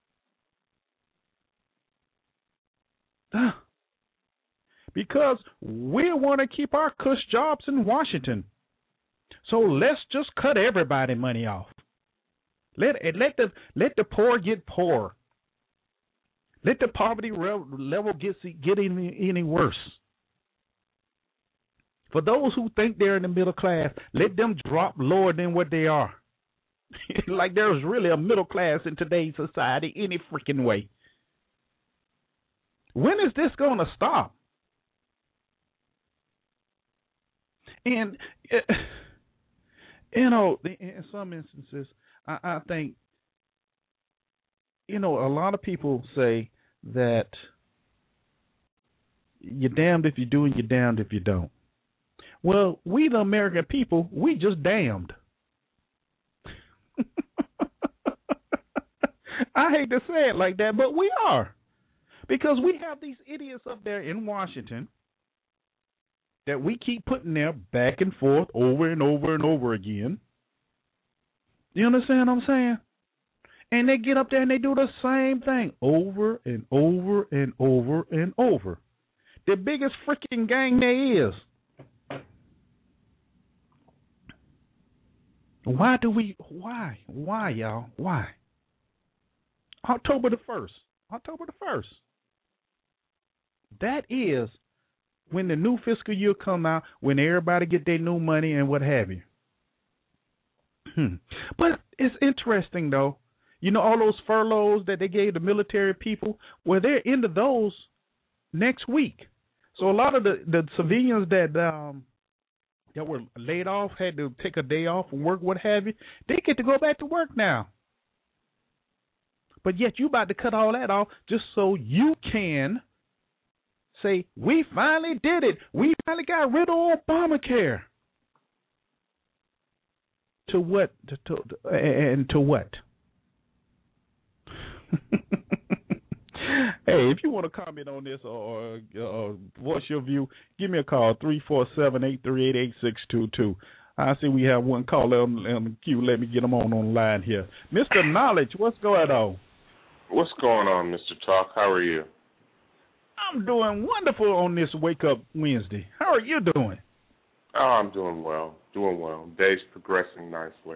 Speaker 2: Because we want to keep our cush jobs in Washington. So let's just cut everybody money off. Let the poor get poor. Let the poverty level get any worse. For those who think they're in the middle class, let them drop lower than what they are. Like there's really a middle class in today's society any freaking way. When is this going to stop? And, in some instances, I think, a lot of people say that you're damned if you do and you're damned if you don't. Well, we the American people, we just damned. I hate to say it like that, but we are. Because we have these idiots up there in Washington that we keep putting there back and forth over and over and over again. You understand what I'm saying? And they get up there and they do the same thing over and over and over and over. The biggest freaking gang there is. Why, y'all? Why? October the 1st. That is when the new fiscal year come out, when everybody get their new money and what have you. But it's interesting, though. You know, all those furloughs that they gave the military people, well, they're into those next week. So a lot of the civilians that were laid off, had to take a day off from work, what have you, they get to go back to work now. But yet you about to cut all that off just so you can say, we finally did it. We finally got rid of Obamacare. To what? To what? Hey, if you want to comment on this or voice your view, give me a call, 347-838-8622. I see we have one caller on the queue. Let me get them on the line here. Mr. Knowledge, what's going on?
Speaker 9: What's going on, Mr. Talk? How are you?
Speaker 2: I'm doing wonderful on this Wake Up Wednesday. How are you doing?
Speaker 9: Oh, I'm doing well. Day's progressing nicely.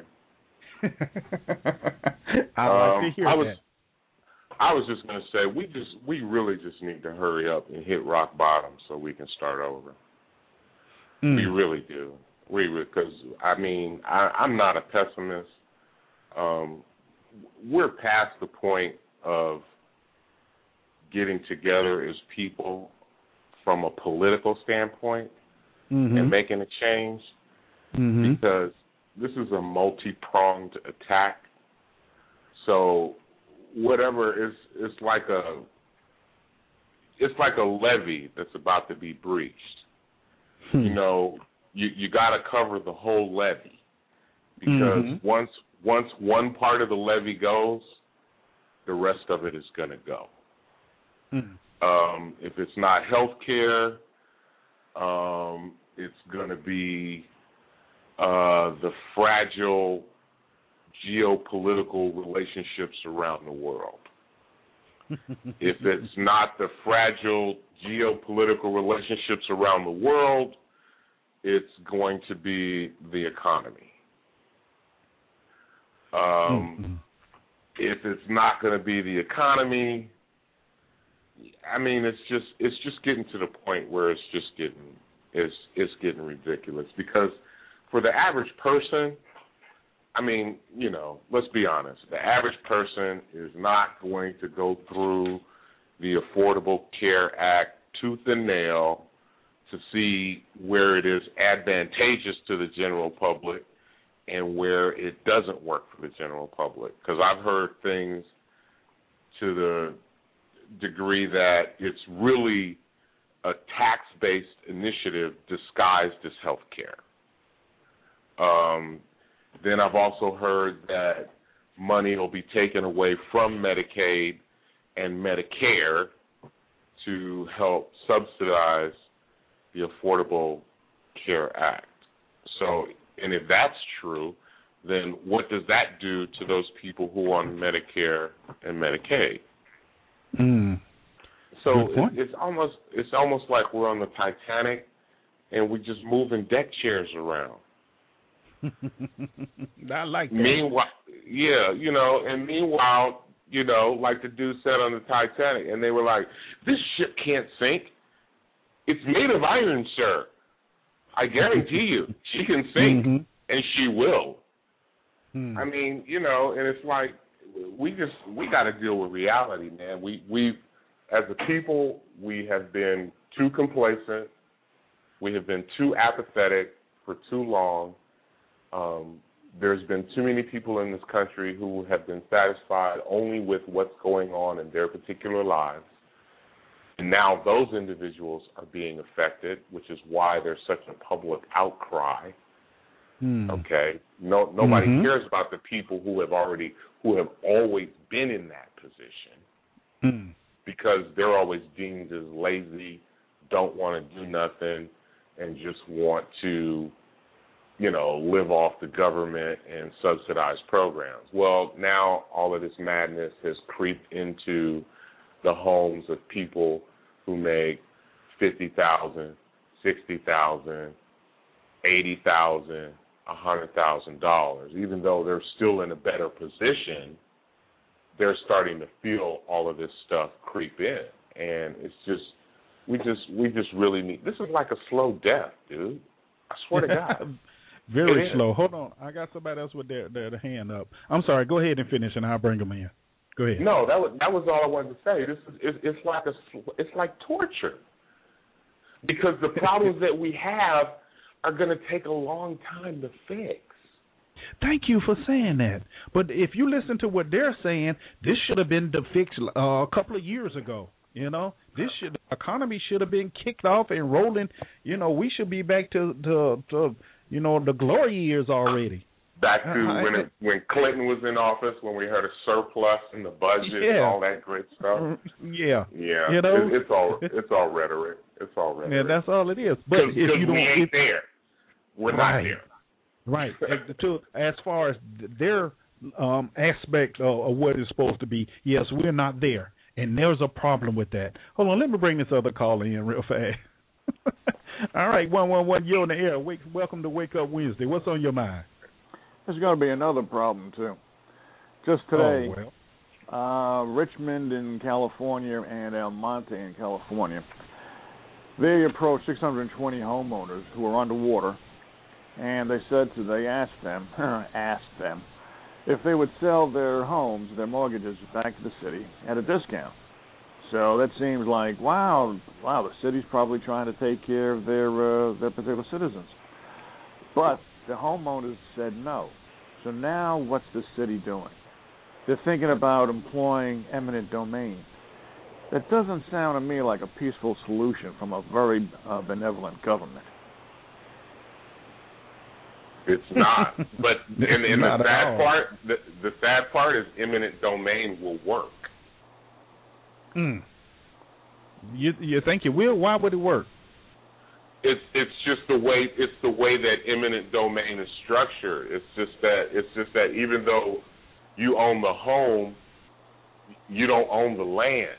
Speaker 2: I like to hear that.
Speaker 9: I was just going to say, we really just need to hurry up and hit rock bottom so we can start over. We really do. Because, I'm not a pessimist. We're past the point of getting together as people from a political standpoint and making a change because this is a multi-pronged attack. So whatever it's like a levee that's about to be breached. You know, you got to cover the whole levee because once one part of the levee goes, the rest of it is going to go. If it's not health care, it's going to be the fragile geopolitical relationships around the world. If it's not the fragile geopolitical relationships around the world, it's going to be the economy. If it's not going to be the economy, it's just getting to the point where it's getting ridiculous. Because for the average person, let's be honest. The average person is not going to go through the Affordable Care Act tooth and nail to see where it is advantageous to the general public and where it doesn't work for the general public. Because I've heard things to the degree that it's really a tax-based initiative disguised as health care. Then I've also heard that money will be taken away from Medicaid and Medicare to help subsidize the Affordable Care Act. So, and if that's true, then what does that do to those people who are on Medicare and Medicaid? So it's almost like we're on the Titanic and we're just moving deck chairs around.
Speaker 2: I like that.
Speaker 9: Meanwhile, like the dude said on the Titanic, and they were like, "This ship can't sink. It's made of iron, sir. I guarantee you, she can sink, and she will." And it's like we got to deal with reality, man. We as a people, we have been too complacent. We have been too apathetic for too long. There's been too many people in this country who have been satisfied only with what's going on in their particular lives. And now those individuals are being affected, which is why there's such a public outcry. Okay? Nobody cares about the people who have always been in that position because they're always deemed as lazy, don't want to do nothing, and just want to live off the government and subsidize programs. Well, now all of this madness has creeped into the homes of people who make $50,000, $60,000, $80,000, $100,000. Even though they're still in a better position, they're starting to feel all of this stuff creep in, and it's just we just really need. This is like a slow death, dude. I swear to God.
Speaker 2: Very slow. Hold on. I got somebody else with their hand up. I'm sorry. Go ahead and finish, and I'll bring them in. Go ahead.
Speaker 9: No, that was all I wanted to say. It's like torture, because the problems that we have are going to take a long time to fix.
Speaker 2: Thank you for saying that. But if you listen to what they're saying, this should have been fixed a couple of years ago. You know, the economy should have been kicked off and rolling. You know, we should be back to the glory years already.
Speaker 9: Back to when Clinton was in office, when we had a surplus in the budget and all that great stuff.
Speaker 2: Yeah.
Speaker 9: You know, it's all rhetoric. It's all rhetoric.
Speaker 2: Yeah, that's all it is. But if you don't,
Speaker 9: we ain't there. We're not there.
Speaker 2: Right. As far as their aspect of what it's supposed to be, yes, we're not there. And there's a problem with that. Hold on, let me bring this other caller in real fast. All right, 111, you're on the air. Welcome to Wake Up Wednesday. What's on your mind?
Speaker 10: There's going to be another problem, too. Just today, Richmond in California and El Monte in California, they approached 620 homeowners who are underwater, and they asked them if they would sell their homes, their mortgages back to the city at a discount. So that seems like, wow, the city's probably trying to take care of their particular citizens. But the homeowners said no. So now what's the city doing? They're thinking about employing eminent domain. That doesn't sound to me like a peaceful solution from a very benevolent government.
Speaker 9: It's not. But and the sad part is eminent domain will work.
Speaker 2: You think it will? Why would it work?
Speaker 9: It's just the way that eminent domain is structured. It's just that even though you own the home, you don't own the land.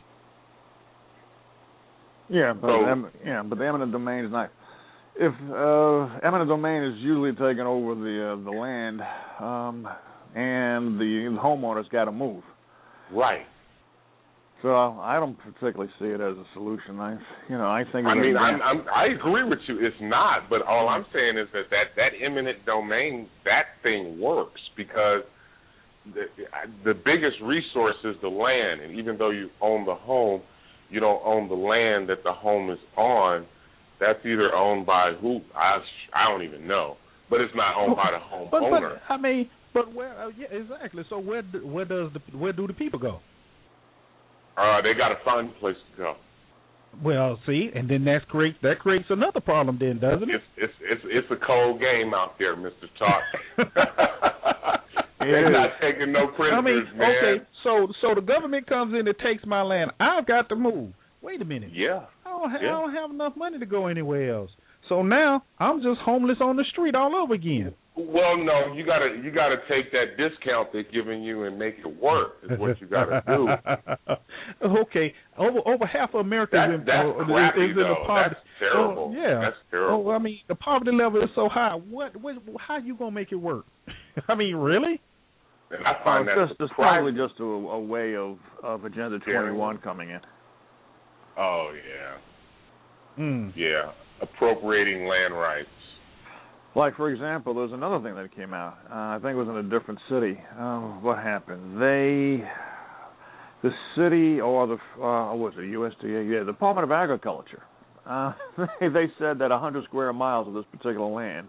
Speaker 10: Yeah, but the eminent domain is not. If eminent domain is usually taking over the land, and the homeowner's got to move.
Speaker 9: Right.
Speaker 10: So I don't particularly see it as a solution. I think.
Speaker 9: I agree with you. It's not, but all I'm saying is that eminent domain, that thing works because the biggest resource is the land, and even though you own the home, you don't own the land that the home is on. That's either owned by who? I don't even know, but it's not owned by the homeowner.
Speaker 2: But where? Yeah, exactly. So where do the people go?
Speaker 9: They got to find a place to go. Well, see, and then that creates another problem, then, doesn't it? It's a cold game out there, Mr. Talk. They're not taking no prisoners, man.
Speaker 2: Okay, so the government comes in and takes my land. I've got to move. Wait a minute.
Speaker 9: Yeah.
Speaker 2: I don't have enough money to go anywhere else. So now I'm just homeless on the street all over again.
Speaker 9: Well, no, you gotta take that discount they're giving you and make it work. Is what you gotta do.
Speaker 2: Okay, over half of America is in the poverty.
Speaker 9: That's terrible. That's terrible.
Speaker 2: The poverty level is so high. How you gonna make it work? Really?
Speaker 9: And I find
Speaker 10: it's probably just a way of Agenda 21 coming in.
Speaker 9: Oh yeah. Yeah, appropriating land rights.
Speaker 10: Like, for example, there's another thing that came out. I think it was in a different city. What happened? The city or was it USDA? Yeah, the Department of Agriculture. They said that 100 square miles of this particular land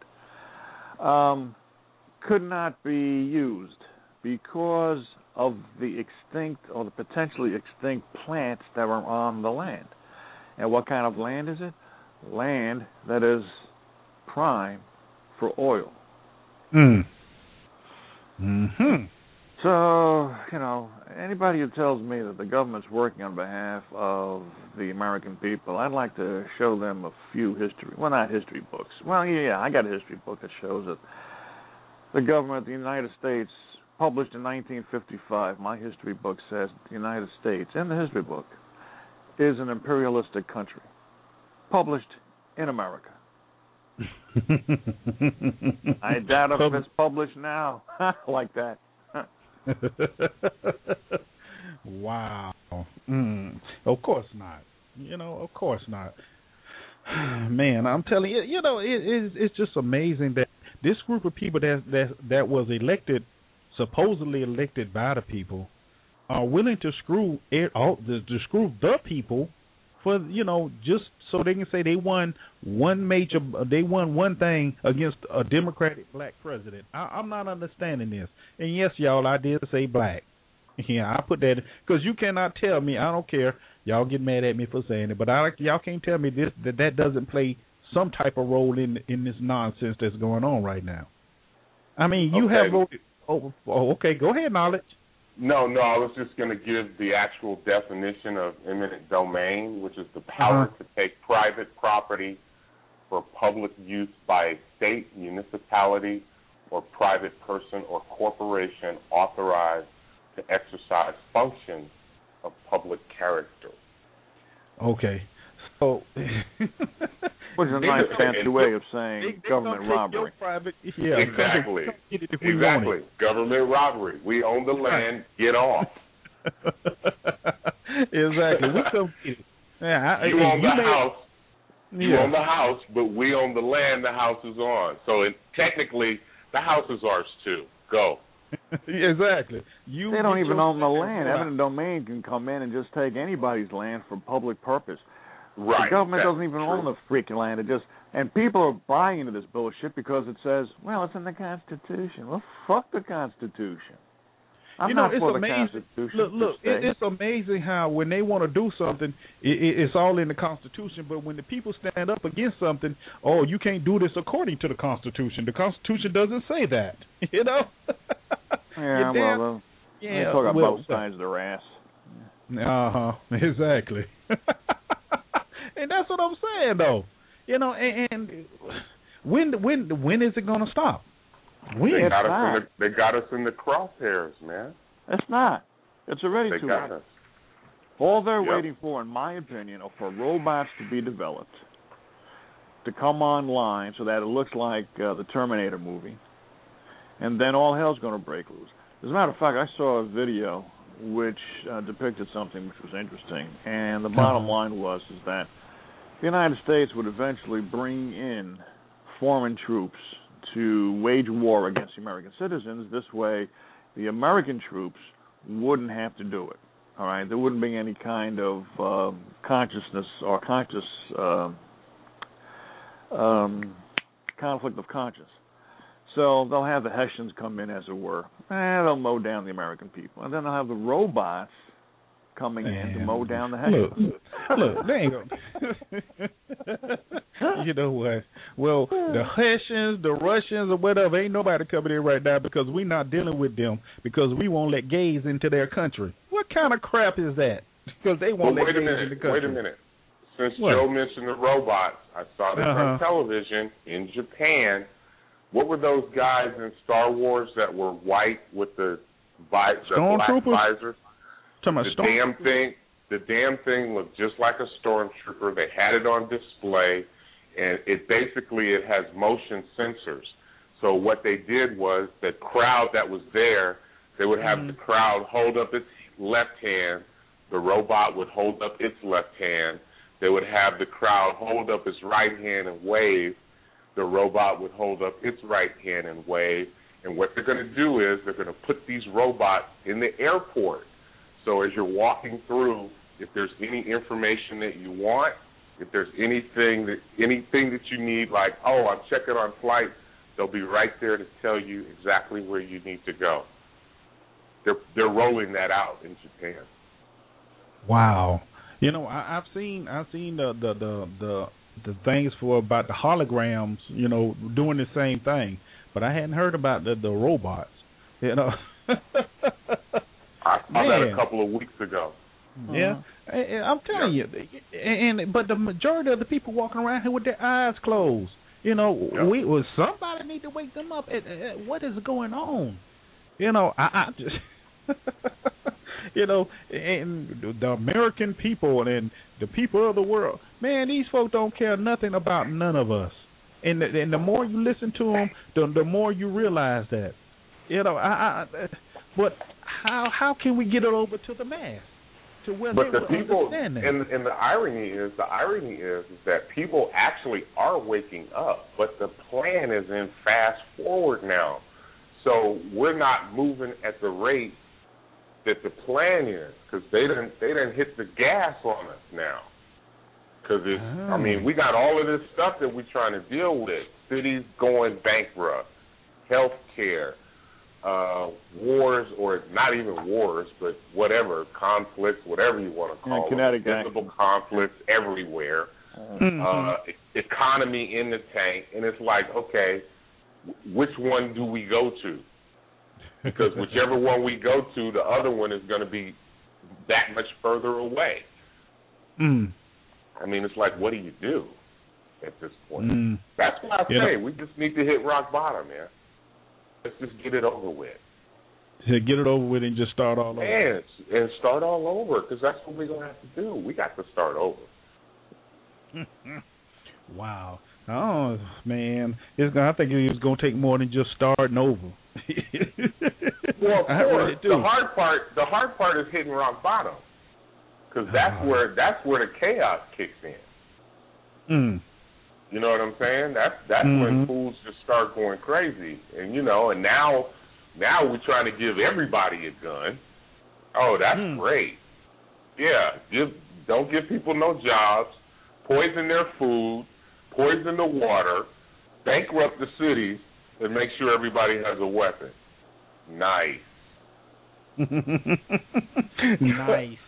Speaker 10: could not be used because of the extinct or the potentially extinct plants that were on the land. And what kind of land is it? Land that is prime for oil. So, anybody who tells me that the government's working on behalf of the American people, I'd like to show them a few not history books. Well, yeah, I got a history book that shows that the government of the United States, published in 1955, my history book says the United States, in the history book, is an imperialistic country, published in America. I doubt if it's published now like that.
Speaker 2: Wow. Of course not. Of course not. Man, I'm telling you, it's just amazing this group of people that was elected, supposedly elected by the people, are willing to screw the people for, just so they can say they won one thing against a Democratic black president. I'm not understanding this. And yes, y'all, I did say black. Yeah, I put that because you cannot tell me. I don't care. Y'all get mad at me for saying it, but y'all can't tell me that doesn't play some type of role in this nonsense that's going on right now. I mean, you have voted. Oh, okay. Go ahead, Knowledge.
Speaker 9: No, I was just going to give the actual definition of eminent domain, which is the power to take private property for public use by a state, municipality, or private person or corporation authorized to exercise functions of public character.
Speaker 2: Okay. So,
Speaker 10: which is a nice fancy way of saying government robbery.
Speaker 9: Exactly. Government robbery. We own the land. Get off.
Speaker 2: Exactly. We come get it.
Speaker 9: You own the house. You own the house, but we own the land the house is on. So technically, the house is ours too. Go.
Speaker 2: Exactly.
Speaker 10: They don't even own the land. Eminent domain can come in and just take anybody's land for public purpose.
Speaker 9: Right.
Speaker 10: The government doesn't even own the freaking land. And people are buying into this bullshit because it says, well, it's in the Constitution. Well, fuck the Constitution. I'm not for the Constitution.
Speaker 2: Look, it's amazing how when they want to do something, it's all in the Constitution. But when the people stand up against something, you can't do this according to the Constitution. The Constitution doesn't say that. They
Speaker 10: talk about both sides of their ass.
Speaker 2: Exactly. And that's what I'm saying, though. And when is it going to stop?
Speaker 9: They got us in the crosshairs, man.
Speaker 10: It's not. It's already too late.
Speaker 9: Us.
Speaker 10: All they're waiting for, in my opinion, are for robots to be developed, to come online so that it looks like the Terminator movie, and then all hell's going to break loose. As a matter of fact, I saw a video which depicted something which was interesting, and the bottom line is that the United States would eventually bring in foreign troops to wage war against the American citizens. This way, the American troops wouldn't have to do it. All right, there wouldn't be any kind of consciousness or conflict of conscience. So they'll have the Hessians come in, as it were, and they'll mow down the American people, and then they'll have the robots coming in to mow down the Hessians.
Speaker 2: Look, they ain't gonna. You know what? Well, the Hessians, the Russians, or whatever, ain't nobody coming in right now because we're not dealing with them because we won't let gays into their country. What kind of crap is that? Because they won't let gays in the country.
Speaker 9: Wait a minute. Since Joe mentioned the robots, I saw this on television in Japan. What were those guys in Star Wars that were white with the black visors? The damn thing looked just like a stormtrooper. They had it on display, and it has motion sensors. So what they did was the crowd that was there, they would have the crowd hold up its left hand, the robot would hold up its left hand, they would have the crowd hold up its right hand and wave, the robot would hold up its right hand and wave, and what they're going to do is they're going to put these robots in the airport. So as you're walking through, if there's any information that you want, if there's anything that you need, like, I'm checking on flights, they'll be right there to tell you exactly where you need to go. They're rolling that out in Japan.
Speaker 2: Wow. I've seen the things about the holograms, doing the same thing, but I hadn't heard about the robots. I
Speaker 9: saw that a couple of weeks ago.
Speaker 2: Yeah, I'm telling you, but the majority of the people walking around here with their eyes closed. Somebody need to wake them up. What is going on? I just, and the American people and the people of the world, man, these folks don't care nothing about none of us. And the more you listen to them, the more you realize that. But how can we get it over to the mass? to where
Speaker 9: but
Speaker 2: they
Speaker 9: the people,
Speaker 2: understand that.
Speaker 9: And the irony is that people actually are waking up, but the plan is in fast forward now. So we're not moving at the rate that the plan is, because they didn't hit the gas on us now. Because I mean, we got all of this stuff that we're trying to deal with. Cities going bankrupt, health care, wars, or not even wars, but whatever, conflicts, whatever you want to call them. Visible conflicts everywhere. Economy in the tank. And it's like, okay, which one do we go to? Because whichever one we go to, the other one is going to be that much further away. I mean, it's like, what do you do at this point? That's why I say we just need to hit rock bottom, man. Let's just get it over with.
Speaker 2: Yeah, get it over with and just start all over.
Speaker 9: And start all over, because that's what we're going to have to do. We got to start over.
Speaker 2: Wow. Oh, man. I think it's going to take more than just starting over.
Speaker 9: Well, of course, the hard part is hitting rock bottom, because that's where the chaos kicks in. You know what I'm saying? That's when fools just start going crazy, and and now we're trying to give everybody a gun. Oh, that's great. Yeah, don't give people no jobs, poison their food, poison the water, bankrupt the cities, and make sure everybody has a weapon. Nice.
Speaker 2: Nice.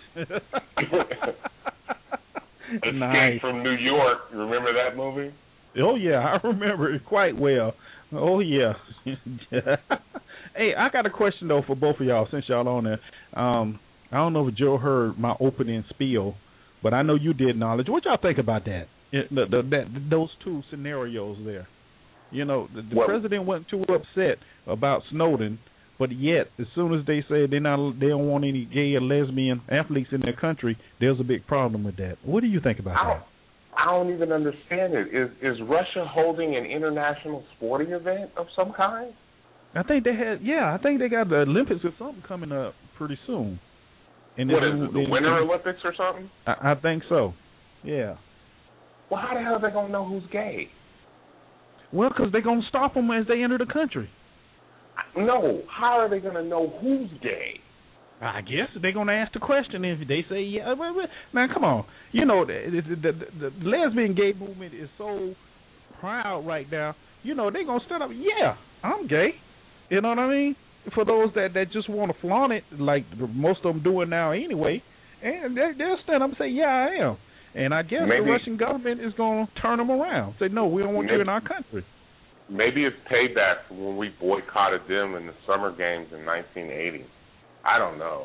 Speaker 9: Escape from New York. You remember that movie?
Speaker 2: Oh, yeah, I remember it quite well. Oh, yeah. Hey, I got a question, though, for both of y'all, since y'all on there. I don't know if Joe heard my opening spiel, but I know you did, Knowledge. What y'all think about that? Those two scenarios there. The president wasn't too upset about Snowden, but yet, as soon as they say they don't want any gay or lesbian athletes in their country, there's a big problem with that. What do you think about that?
Speaker 9: I don't even understand it. Is Russia holding an international sporting event of some kind?
Speaker 2: I think they had. Yeah, I think they got the Olympics or something coming up pretty soon. And
Speaker 9: what is it, the Winter Olympics or something?
Speaker 2: I think so. Yeah.
Speaker 9: Well, how the hell are they gonna know who's gay?
Speaker 2: Well, because they're gonna stop them as they enter the country.
Speaker 9: No, how are they gonna know who's gay?
Speaker 2: I guess they're going to ask the question. If they say, yeah, man, come on. The lesbian gay movement is so proud right now. They're going to stand up, yeah, I'm gay. You know what I mean? For those that just want to flaunt it, like most of them doing now anyway, and they'll stand up and say, yeah, I am. And I guess the Russian government is going to turn them around. Say, no, we don't want you in our country.
Speaker 9: Maybe it's payback for when we boycotted them in the Summer Games in 1980. I don't know.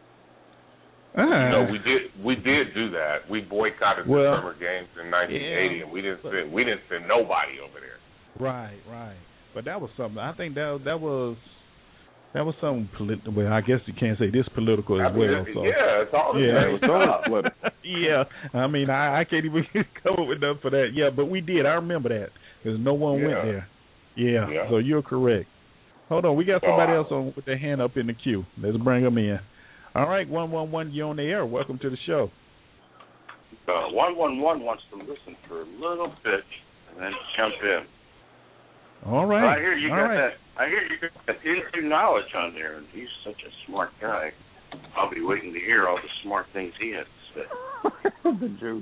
Speaker 9: We did do that. We boycotted the Summer Games in 1980, and we didn't send nobody over there.
Speaker 2: Right. But that was something. I think that was something political. Well, I guess you can't say this political as well. So.
Speaker 9: Yeah, it's all the same
Speaker 2: stuff. Yeah, I mean, I can't even come up with nothing for that. Yeah, but we did. I remember that because no one went there. Yeah, so you're correct. Hold on, we got somebody else on with their hand up in the queue. Let's bring them in. All right, 111, you're on the air. Welcome to the show.
Speaker 11: 111 wants to listen for a little bit and then jump in.
Speaker 2: All right.
Speaker 11: I hear you got that. I hear you got that into knowledge on there, and he's such a smart guy. I'll be waiting to hear all the smart things he has to say.
Speaker 10: The Jew.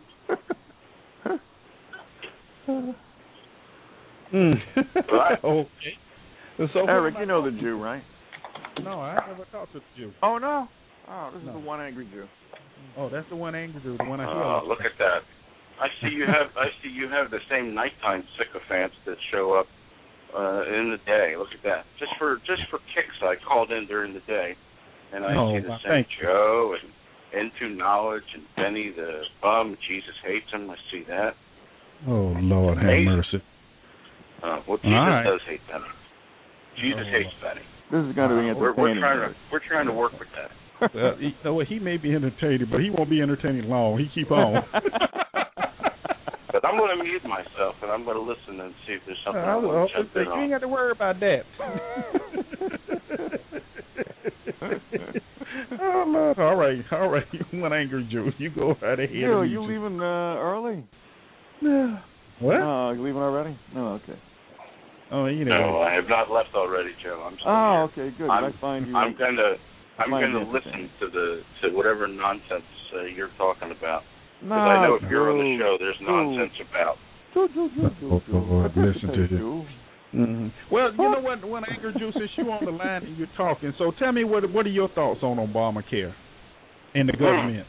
Speaker 2: Okay. So
Speaker 10: Eric, you know the Jew, right?
Speaker 2: No, I never talked to the Jew.
Speaker 10: Oh, no? Oh, this is the one angry Jew.
Speaker 2: Oh, that's the one angry Jew, the one I hear.
Speaker 11: Look at that. I see you have the same nighttime sycophants that show up in the day. Look at that. Just for kicks, I called in during the day, and I see the same Joe and Into Knowledge and Benny the bum. Jesus hates him. I see that.
Speaker 2: Oh, Lord, have mercy.
Speaker 11: Well, Jesus does hate Benny. Jesus hates Benny.
Speaker 10: This is going to be entertaining.
Speaker 11: We're trying to work with that.
Speaker 2: He may be entertaining, but he won't be entertaining long. He keep on.
Speaker 11: But I'm going to mute myself, and I'm going to listen and see if there's something I want to jump in on.
Speaker 2: You ain't got to worry about that. Oh, Lord. All right. You one angry Jew. You go right ahead.
Speaker 10: Yeah, you leaving early?
Speaker 2: Yeah. What?
Speaker 10: Oh, you leaving already? No, okay.
Speaker 2: Oh, you know.
Speaker 11: No, I have not left already, Joe. I'm still here.
Speaker 10: Okay, good. I find you.
Speaker 11: I'm gonna listen to whatever nonsense you're talking about.
Speaker 10: No,
Speaker 11: I know if you're on the show, there's nonsense about.
Speaker 2: Listen to you. Mm-hmm. Well, you know what, one angry Jew, since you on the line and you're talking, so tell me what are your thoughts on Obamacare and the government?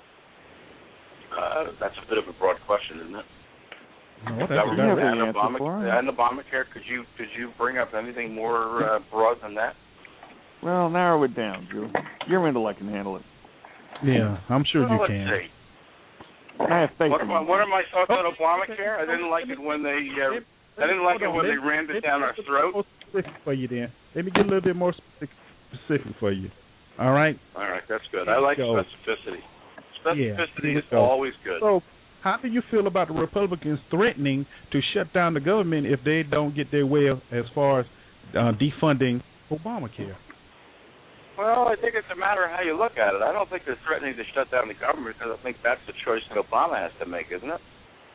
Speaker 11: That's a bit of a broad question, isn't it?
Speaker 2: No, that's
Speaker 11: government and Obamacare. Could you bring up anything more broad than that?
Speaker 10: Well, narrow it down, Drew. Your intellect can handle it.
Speaker 2: Yeah, I'm sure you
Speaker 11: let's
Speaker 2: can.
Speaker 11: See.
Speaker 10: I have faith.
Speaker 11: What are my thoughts on Obamacare? I didn't like it when they. I didn't like it when they rammed it down our throat.
Speaker 2: For you, then. Let me get a little bit more specific for you. All right.
Speaker 11: All right, that's good. I like specificity. Specificity is always good.
Speaker 2: So, how do you feel about the Republicans threatening to shut down the government if they don't get their way as far as defunding Obamacare?
Speaker 11: Well, I think it's a matter of how you look at it. I don't think they're threatening to shut down the government because I think that's the choice that Obama has to make, isn't it?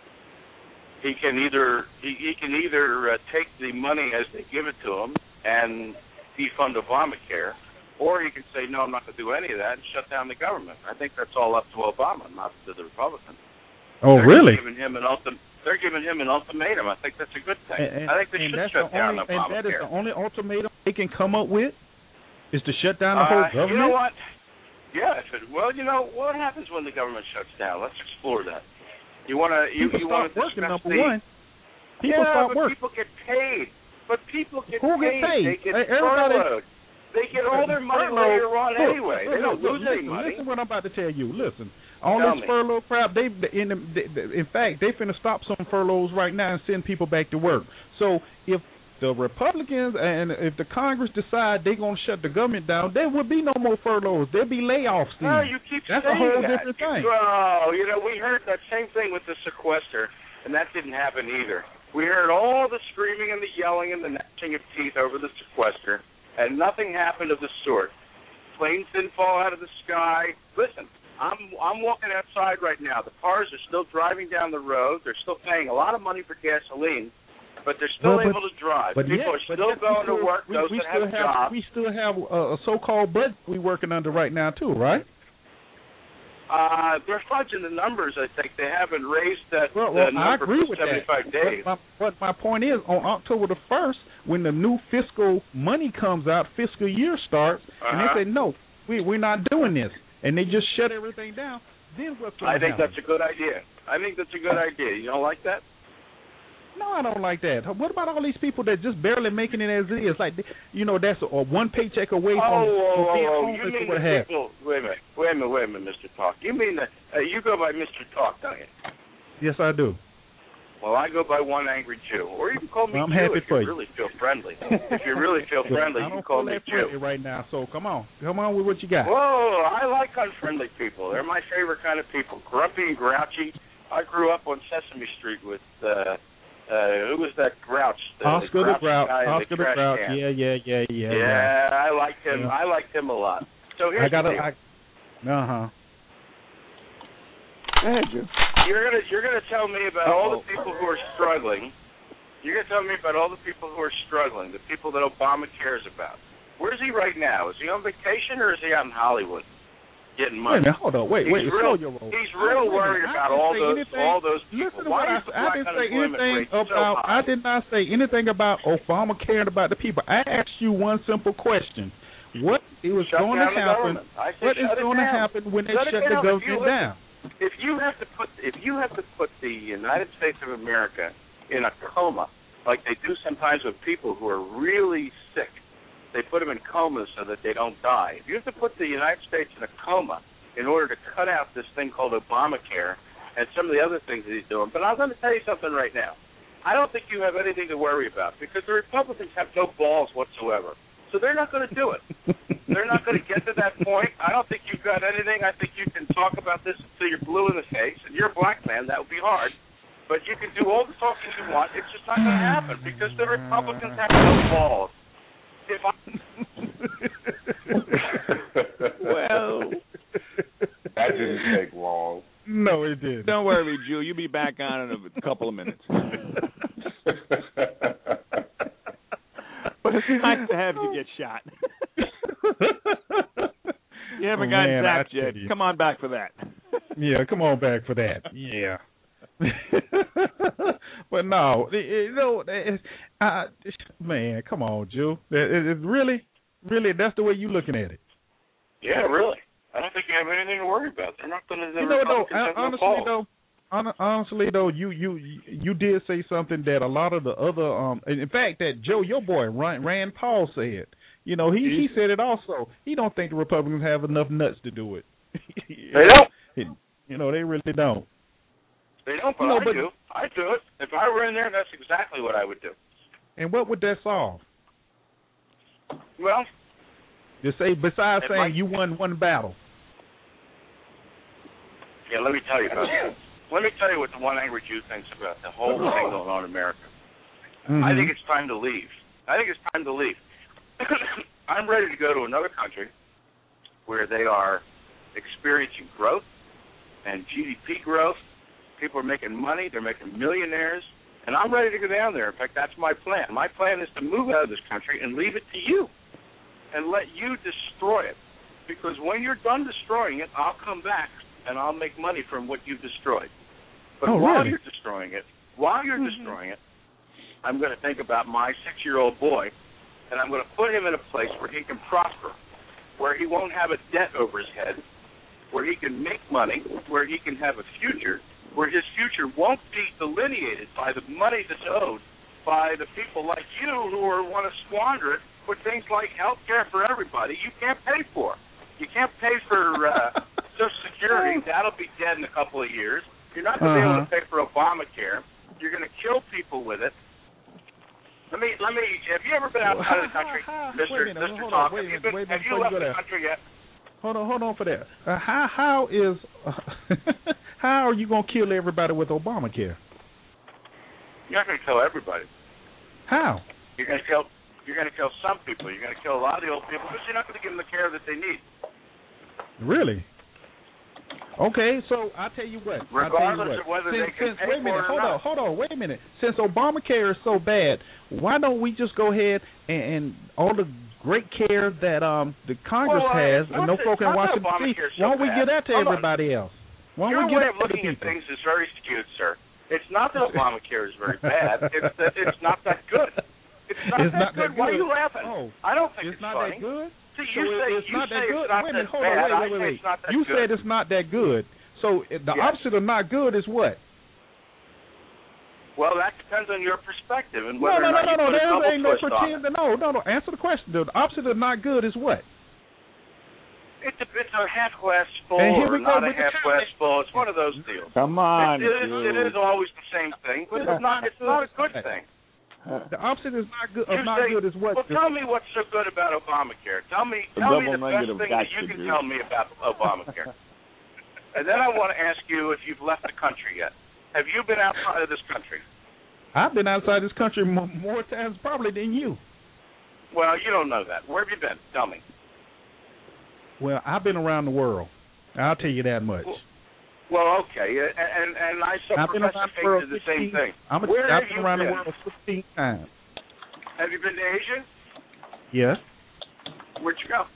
Speaker 11: He can either take the money as they give it to him and defund Obamacare, or he can say, no, I'm not going to do any of that and shut down the government. I think that's all up to Obama, not to the Republicans.
Speaker 2: Oh, really?
Speaker 11: They're giving him an ultimatum. I think that's a good thing. I think they should shut down Obamacare.
Speaker 2: And that is the only ultimatum they can come up with? Is to shut down the whole government?
Speaker 11: You know what? Yeah. What happens when the government shuts down? Let's explore that. You want to
Speaker 2: start working, number one. People start working.
Speaker 11: People get paid. But people get
Speaker 2: Who
Speaker 11: paid.
Speaker 2: Get paid?
Speaker 11: They get furloughed. They get all their money later on anyway. They don't lose any money.
Speaker 2: Listen what I'm about to tell you. Listen. All this furlough crap, in fact, they finna stop some furloughs right now and send people back to work. So if the Republicans and if the Congress decide they're going to shut the government down, there will be no more furloughs. There'll be layoffs then.
Speaker 11: No, you keep
Speaker 2: That's
Speaker 11: saying
Speaker 2: a whole
Speaker 11: that.
Speaker 2: different thing.
Speaker 11: Oh, we heard that same thing with the sequester, and that didn't happen either. We heard all the screaming and the yelling and the gnashing of teeth over the sequester, and nothing happened of the sort. Planes didn't fall out of the sky. Listen, I'm walking outside right now. The cars are still driving down the road. They're still paying a lot of money for gasoline. But they're still able to drive. People are still going to work, those that have jobs.
Speaker 2: We still have a so-called budget we're working under right now, too, right?
Speaker 11: They're fudging the numbers, I think. They haven't raised that
Speaker 2: number
Speaker 11: I agree
Speaker 2: with
Speaker 11: 75
Speaker 2: that.
Speaker 11: days.
Speaker 2: But my point is, on October the 1st, when the new fiscal money comes out, fiscal year starts, and they say, no, we're not doing this, and they just shut everything down, then what's going to happen?
Speaker 11: I think that's a good idea. You don't like that?
Speaker 2: No, I don't like that. What about all these people that just barely making it as it is? Like, that's one paycheck away from being homeless or what have you.
Speaker 11: Wait a minute, Mr. Talk. You mean that you go by Mr. Talk, don't you?
Speaker 2: Yes, I do.
Speaker 11: Well, I go by One Angry Jew, or you can call me
Speaker 2: I'm
Speaker 11: Jew
Speaker 2: happy
Speaker 11: if you really feel friendly. If you really feel friendly, you can call me Jew.
Speaker 2: Right now, so come on with what you got.
Speaker 11: Whoa, I like unfriendly people. They're my favorite kind of people. Grumpy and grouchy. I grew up on Sesame Street with. Who was that Grouch?
Speaker 2: Oscar the Grouch.
Speaker 11: Oscar the Grouch.
Speaker 2: Yeah.
Speaker 11: Yeah, I liked him. I liked him a lot. So here's the deal.
Speaker 2: Go
Speaker 10: ahead, Jim.
Speaker 11: You're gonna tell me about all the people who are struggling. You're gonna tell me about all the people who are struggling, the people that Obama cares about. Where's he right now? Is he on vacation or is he out in Hollywood? Getting money.
Speaker 2: Wait, hold on. Wait.
Speaker 11: He's real worried about all those people.
Speaker 2: Listen, I didn't say anything about. I did not say anything about Obama caring about the people. I asked you one simple question: what is going to happen? What is going to happen when they shut the government down?
Speaker 11: If you have to put the United States of America in a coma, like they do sometimes with people who are really sick. They put them in comas so that they don't die. If you have to put the United States in a coma in order to cut out this thing called Obamacare and some of the other things that he's doing, but I'm going to tell you something right now. I don't think you have anything to worry about because the Republicans have no balls whatsoever. So they're not going to do it. They're not going to get to that point. I don't think you've got anything. I think you can talk about this until you're blue in the face, and you're a black man. That would be hard. But you can do all the talking you want. It's just not going to happen because the Republicans have no balls.
Speaker 2: Well,
Speaker 9: didn't take long.
Speaker 2: No, it didn't.
Speaker 10: Don't worry, Jew. You'll be back on in a couple of minutes. But it's nice to have you get shot. You haven't gotten zapped yet. Come on back for that.
Speaker 2: Yeah, come on back for that. Yeah. But no, man, come on, Jew. Really, that's the way you looking at it.
Speaker 11: Yeah, really. I don't think you have anything to worry about. They're not going to.
Speaker 2: Honestly, though, you did say something that a lot of the other, in fact, that Joe, your boy, Rand Paul said. You know, he said it also. He don't think the Republicans have enough nuts to do it.
Speaker 11: They don't.
Speaker 2: You know, they really don't.
Speaker 11: They don't, but I do. I do it. If I were in there, that's exactly what I would do.
Speaker 2: And what would that solve?
Speaker 11: Well,
Speaker 2: just say besides saying you won one battle.
Speaker 11: Yeah, let me tell you about that. Let me tell you what the one angry Jew thinks about the whole thing going on in America.
Speaker 2: Mm-hmm.
Speaker 11: I think it's time to leave. I'm ready to go to another country where they are experiencing growth and GDP growth. People are making money. They're making millionaires. And I'm ready to go down there. In fact, that's my plan. My plan is to move out of this country and leave it to you and let you destroy it. Because when you're done destroying it, I'll come back and I'll make money from what you've destroyed. But while you're destroying it, I'm going to think about my 6-year-old boy, and I'm going to put him in a place where he can prosper, where he won't have a debt over his head, where he can make money, where he can have a future, where his future won't be delineated by the money that's owed by the people like you who want to squander it for things like health care for everybody you can't pay for. You can't pay for Social Security. That'll be dead in a couple of years. You're not going to be able to pay for Obamacare. You're going to kill people with it. Let me. Have you ever been outside of the country, Mr. Talk? Have you left the country yet?
Speaker 2: Hold on for that. How are you going to kill everybody with Obamacare?
Speaker 11: You're not going to kill everybody.
Speaker 2: How?
Speaker 11: You're going to kill some people. You're going to kill a lot of the old people because you're not going to give them the care that they need.
Speaker 2: Really? Okay, so I'll tell you what.
Speaker 11: Regardless of whether they can pay for it or not.
Speaker 2: Hold on, wait a minute. Since Obamacare is so bad, why don't we just go ahead and all the great care that the Congress has and no folk in Washington D.C., why don't we give that to everybody else? Why don't we give that to the people?
Speaker 11: Your way of looking at things is very skewed, sir. It's not that Obamacare is very bad. It's that it's not that good. It's not that good. Why are you laughing?
Speaker 2: Oh,
Speaker 11: I don't think
Speaker 2: it's not
Speaker 11: funny.
Speaker 2: that good.
Speaker 11: See, you say
Speaker 2: it's not that good.
Speaker 11: Wait a minute, hold on, wait.
Speaker 2: You said it's not that good. So the opposite of not good is what?
Speaker 11: Well, that depends on your perspective and whether
Speaker 2: No.
Speaker 11: There
Speaker 2: ain't no pretend. No. Answer the question. The opposite of not good is what?
Speaker 11: It's a half glass full or not a half glass full. It's one of those deals.
Speaker 10: Come on.
Speaker 11: It is always the same thing, but it's not a good thing.
Speaker 2: The opposite is not good. Good is what?
Speaker 11: Well, tell me what's so good about Obamacare. Tell me the best thing that you can tell me about Obamacare. And then I want to ask you if you've left the country yet. Have you been outside of this country?
Speaker 2: I've been outside this country more times probably than you.
Speaker 11: Well, you don't know that. Where have you been? Tell me.
Speaker 2: Well, I've been around the world. I'll tell you that much.
Speaker 11: Well, okay, and I profess the same thing.
Speaker 2: I've been around the world 15 times.
Speaker 11: Have you been to Asia?
Speaker 2: Yes.
Speaker 11: Where'd you go?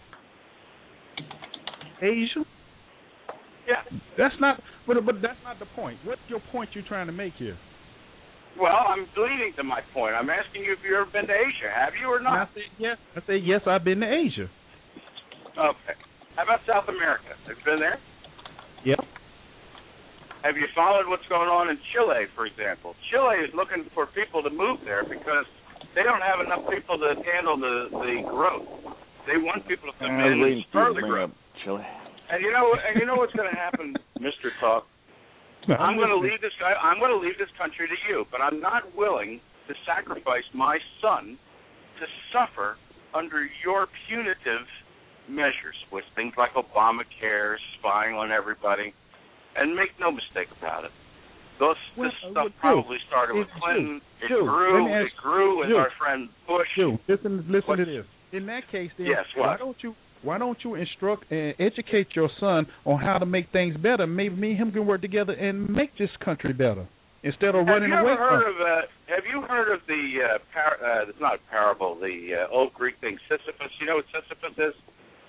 Speaker 2: Asia?
Speaker 11: Yeah.
Speaker 2: That's not, but that's not the point. What's your point you're trying to make here?
Speaker 11: Well, I'm leading to my point. I'm asking you if you've ever been to Asia. Have you or not?
Speaker 2: I said yes. I've been to Asia.
Speaker 11: Okay. How about South America? Have you been there?
Speaker 2: Yep.
Speaker 11: Have you followed what's going on in Chile, for example? Chile is looking for people to move there because they don't have enough people to handle the growth. They want people to come in and spur the growth.
Speaker 10: Chile.
Speaker 11: And you know what's going to happen, Mr. Talk? I'm going to leave this country to you, but I'm not willing to sacrifice my son to suffer under your punitive measures with things like Obamacare, spying on everybody, and make no mistake about it. This stuff probably started with Clinton. It grew with our friend Bush.
Speaker 2: Listen to this. In that case, then,
Speaker 11: yes,
Speaker 2: why don't you Why don't you instruct and educate your son on how to make things better? Maybe me and him can work together and make this country better instead of running away from it.
Speaker 11: Have you heard of it's not a parable, the old Greek thing, Sisyphus? You know what Sisyphus is?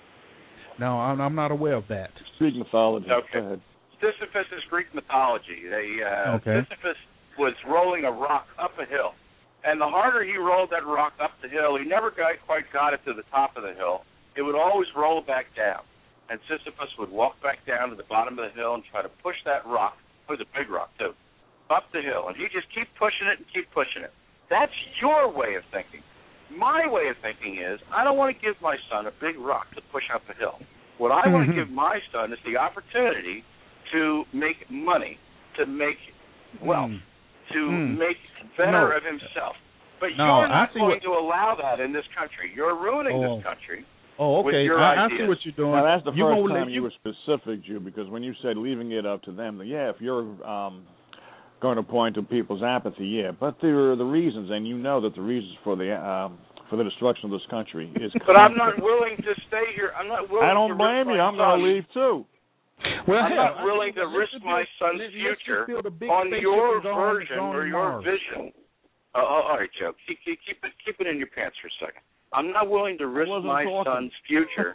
Speaker 2: No, I'm not aware of that.
Speaker 10: Greek mythology.
Speaker 11: Okay.
Speaker 10: Go ahead.
Speaker 11: Sisyphus is Greek mythology. Sisyphus was rolling a rock up a hill. And the harder he rolled that rock up the hill, he never quite got it to the top of the hill. It would always roll back down. And Sisyphus would walk back down to the bottom of the hill and try to push that rock, it was a big rock too, up the hill. And he'd just keep pushing it and keep pushing it. That's your way of thinking. My way of thinking is I don't want to give my son a big rock to push up a hill. What I want to give my son is the opportunity to make money, to make wealth, to make better of himself. But you're not going to allow that in this country. You're ruining this country.
Speaker 2: Oh, okay. I see what you're doing.
Speaker 10: Now, that's the first time you were specific, Jew, because when you said leaving it up to them, if you're going to point to people's apathy, but there are the reasons, and you know that the reasons for the destruction of this country is.
Speaker 11: But I'm not willing to stay here. I'm not willing.
Speaker 10: I don't blame you. I'm going to leave too.
Speaker 2: Well,
Speaker 11: I'm not willing to risk my son's future on your version or your vision. All right, Joe. Keep it in your pants for a second. I'm not willing to risk my son's future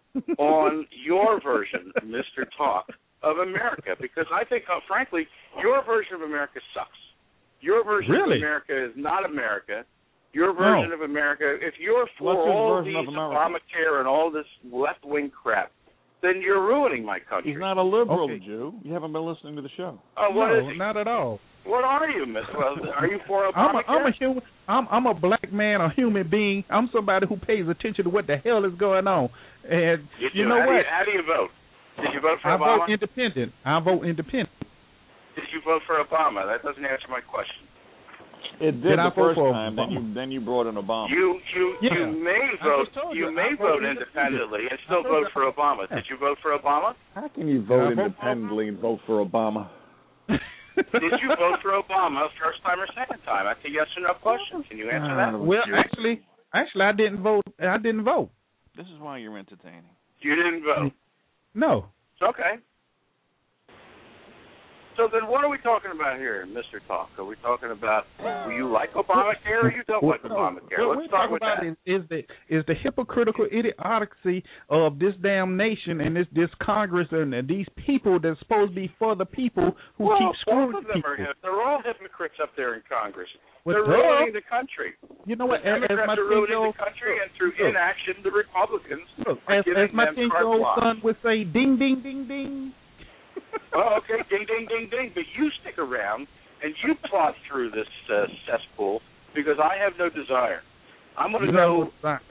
Speaker 11: on your version, Mr. Talk, of America, because I think, frankly, your version of America sucks. Your version of America is not America. Your version of America, if you're for all these Obamacare and all this left-wing crap, then you're ruining my country.
Speaker 10: He's not a liberal, Jew. You haven't been listening to the show.
Speaker 11: No,
Speaker 2: not at all.
Speaker 11: What are you, Miss? Well, are you for Obamacare?
Speaker 2: I'm a black man, a human being. I'm somebody who pays attention to what the hell is going on. And you know what?
Speaker 11: How do you vote? Did you vote for Obama?
Speaker 2: I vote independent.
Speaker 11: Did you vote for Obama? That doesn't answer my question.
Speaker 10: It did the first time. Then you brought in Obama.
Speaker 11: You may vote independently and still vote for Obama. Did you vote for Obama?
Speaker 10: How can you vote independently and vote for Obama?
Speaker 11: Did you vote for Obama first time or second time? That's a yes or no question. Can you answer that?
Speaker 2: Well, actually, I didn't vote. I didn't vote.
Speaker 10: This is why you're entertaining.
Speaker 11: You didn't vote?
Speaker 2: No.
Speaker 11: It's okay. So then what are we talking about here, Mr. Talk? Are we talking about do you like Obamacare or you don't like Obamacare? Let's start with that.
Speaker 2: Is the hypocritical idiocy of this damn nation and this Congress and these people that's supposed to be for the people who keep screwing
Speaker 11: both of them
Speaker 2: people.
Speaker 11: They're all hypocrites up there in Congress. They're ruining the country.
Speaker 2: You know what?
Speaker 11: The Democrats are ruining the country, and through inaction, the Republicans are
Speaker 2: as my 10-year-old son would say, ding, ding, ding, ding.
Speaker 11: Oh, okay, ding, ding, ding, ding. But you stick around and you plod through this cesspool because I have no desire. I'm going to go.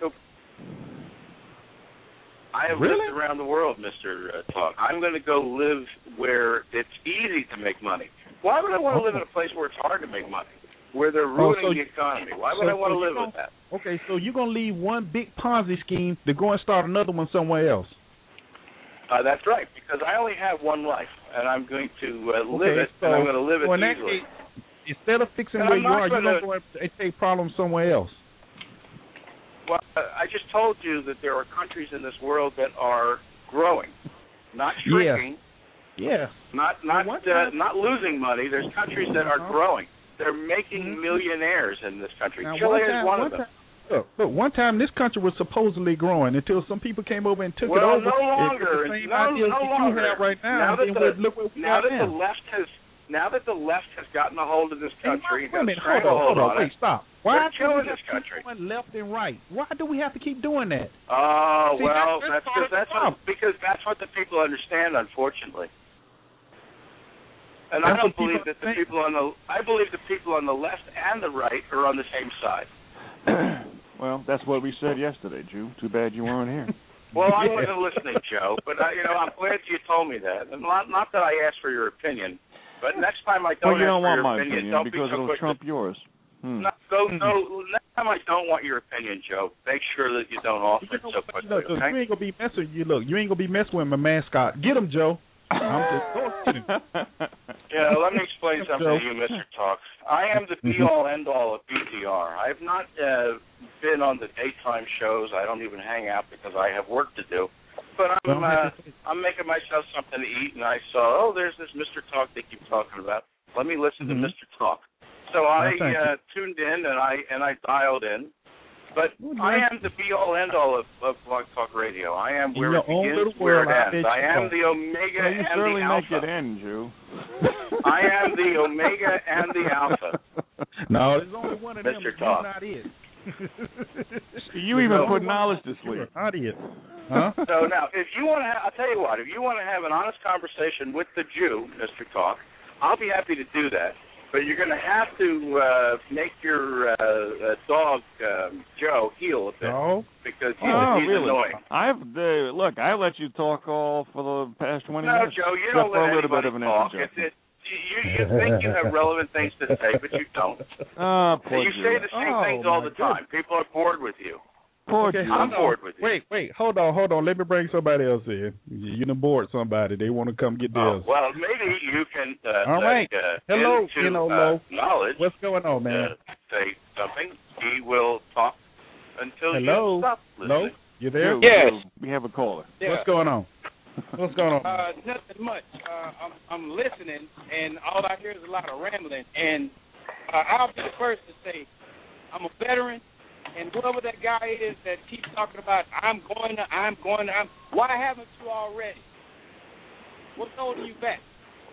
Speaker 11: I have lived around the world, Mr. Talk. I'm going to go live where it's easy to make money. Why would I want to live in a place where it's hard to make money, where they're ruining the economy? Why would I want to live with that?
Speaker 2: Okay, so you're going to leave one big Ponzi scheme to go and start another one somewhere else.
Speaker 11: That's right, because I only have one life, and I'm going to live it, and I'm going to live it easily.
Speaker 2: Instead of fixing where you are, you're going to go and take problems somewhere else.
Speaker 11: Well, I just told you that there are countries in this world that are growing, not shrinking.
Speaker 2: Yeah.
Speaker 11: Not losing money. There's countries that are growing. They're making millionaires in this country.
Speaker 2: Now,
Speaker 11: Chile is one of them.
Speaker 2: Look, one time this country was supposedly growing until some people came over and took it over.
Speaker 11: No longer.
Speaker 2: The same ideas that you have right now.
Speaker 11: Now that the left has gotten a hold of this country,
Speaker 2: hold on, wait, stop. Why
Speaker 11: do we have to
Speaker 2: keep going left and right? Why do we have to keep doing that?
Speaker 11: Oh, well, because that's what the people understand, unfortunately. And I don't believe that the people on the. I believe the people on the left and the right are on the same side.
Speaker 10: Well, that's what we said yesterday, Jew. Too bad you weren't here.
Speaker 11: Well, I wasn't listening, Joe, but I'm glad you told me that. And not that I asked for your opinion, but next time I don't ask for your opinion, don't be so quick.
Speaker 10: Because it'll trump yours.
Speaker 11: No, next time I don't want your opinion, Joe, make sure that you don't offer it so quickly, okay?
Speaker 2: You ain't gonna be messing with my mascot. Get him, Joe. I'm just
Speaker 11: Yeah, let me explain something to you, Mr. Talk. I am the be-all, end-all of BTR. I have not been on the daytime shows. I don't even hang out because I have work to do. But I'm making myself something to eat, and I saw, there's this Mr. Talk they keep talking about. Let me listen to Mr. Talk. So I tuned in, and I dialed in. But I am the be-all, end-all of Blog Talk Radio. I am where it begins, where it ends. I am the Omega and the Alpha.
Speaker 10: You make it end, Jew.
Speaker 11: I am the Omega and the Alpha.
Speaker 2: No, there's only one of them.
Speaker 11: Mr. Talk.
Speaker 2: Not it.
Speaker 10: You even put knowledge to sleep.
Speaker 2: Not it. Huh?
Speaker 11: So now, if you want to, I'll tell you what. If you want to have an honest conversation with the Jew, Mr. Talk, I'll be happy to do that. But you're going to have to make your dog, Joe, heal a bit.
Speaker 2: No?
Speaker 11: Because he's
Speaker 10: really?
Speaker 11: annoying.
Speaker 10: Look, I let you talk all for the past 20
Speaker 11: no,
Speaker 10: minutes.
Speaker 11: No, Joe, you don't let anybody talk. You think you have relevant things to say, but you don't. You say the same things all the time. People are bored with you. I'm bored with you.
Speaker 2: Wait, hold on. Let me bring somebody else in. You done bored somebody. They want to come get theirs.
Speaker 11: Well, maybe you can.
Speaker 2: All right. Hello,
Speaker 11: knowledge.
Speaker 2: What's going on, man?
Speaker 11: Say something. He will talk until
Speaker 2: you
Speaker 11: stop listening.
Speaker 2: Hello, you there?
Speaker 10: Yes. We have a caller.
Speaker 2: Yeah. What's going on?
Speaker 12: Nothing much. I'm listening, and all I hear is a lot of rambling. And I'll be the first to say I'm a veteran. And whoever that guy is that keeps talking about, I'm going to, why haven't you already? What's holding you back?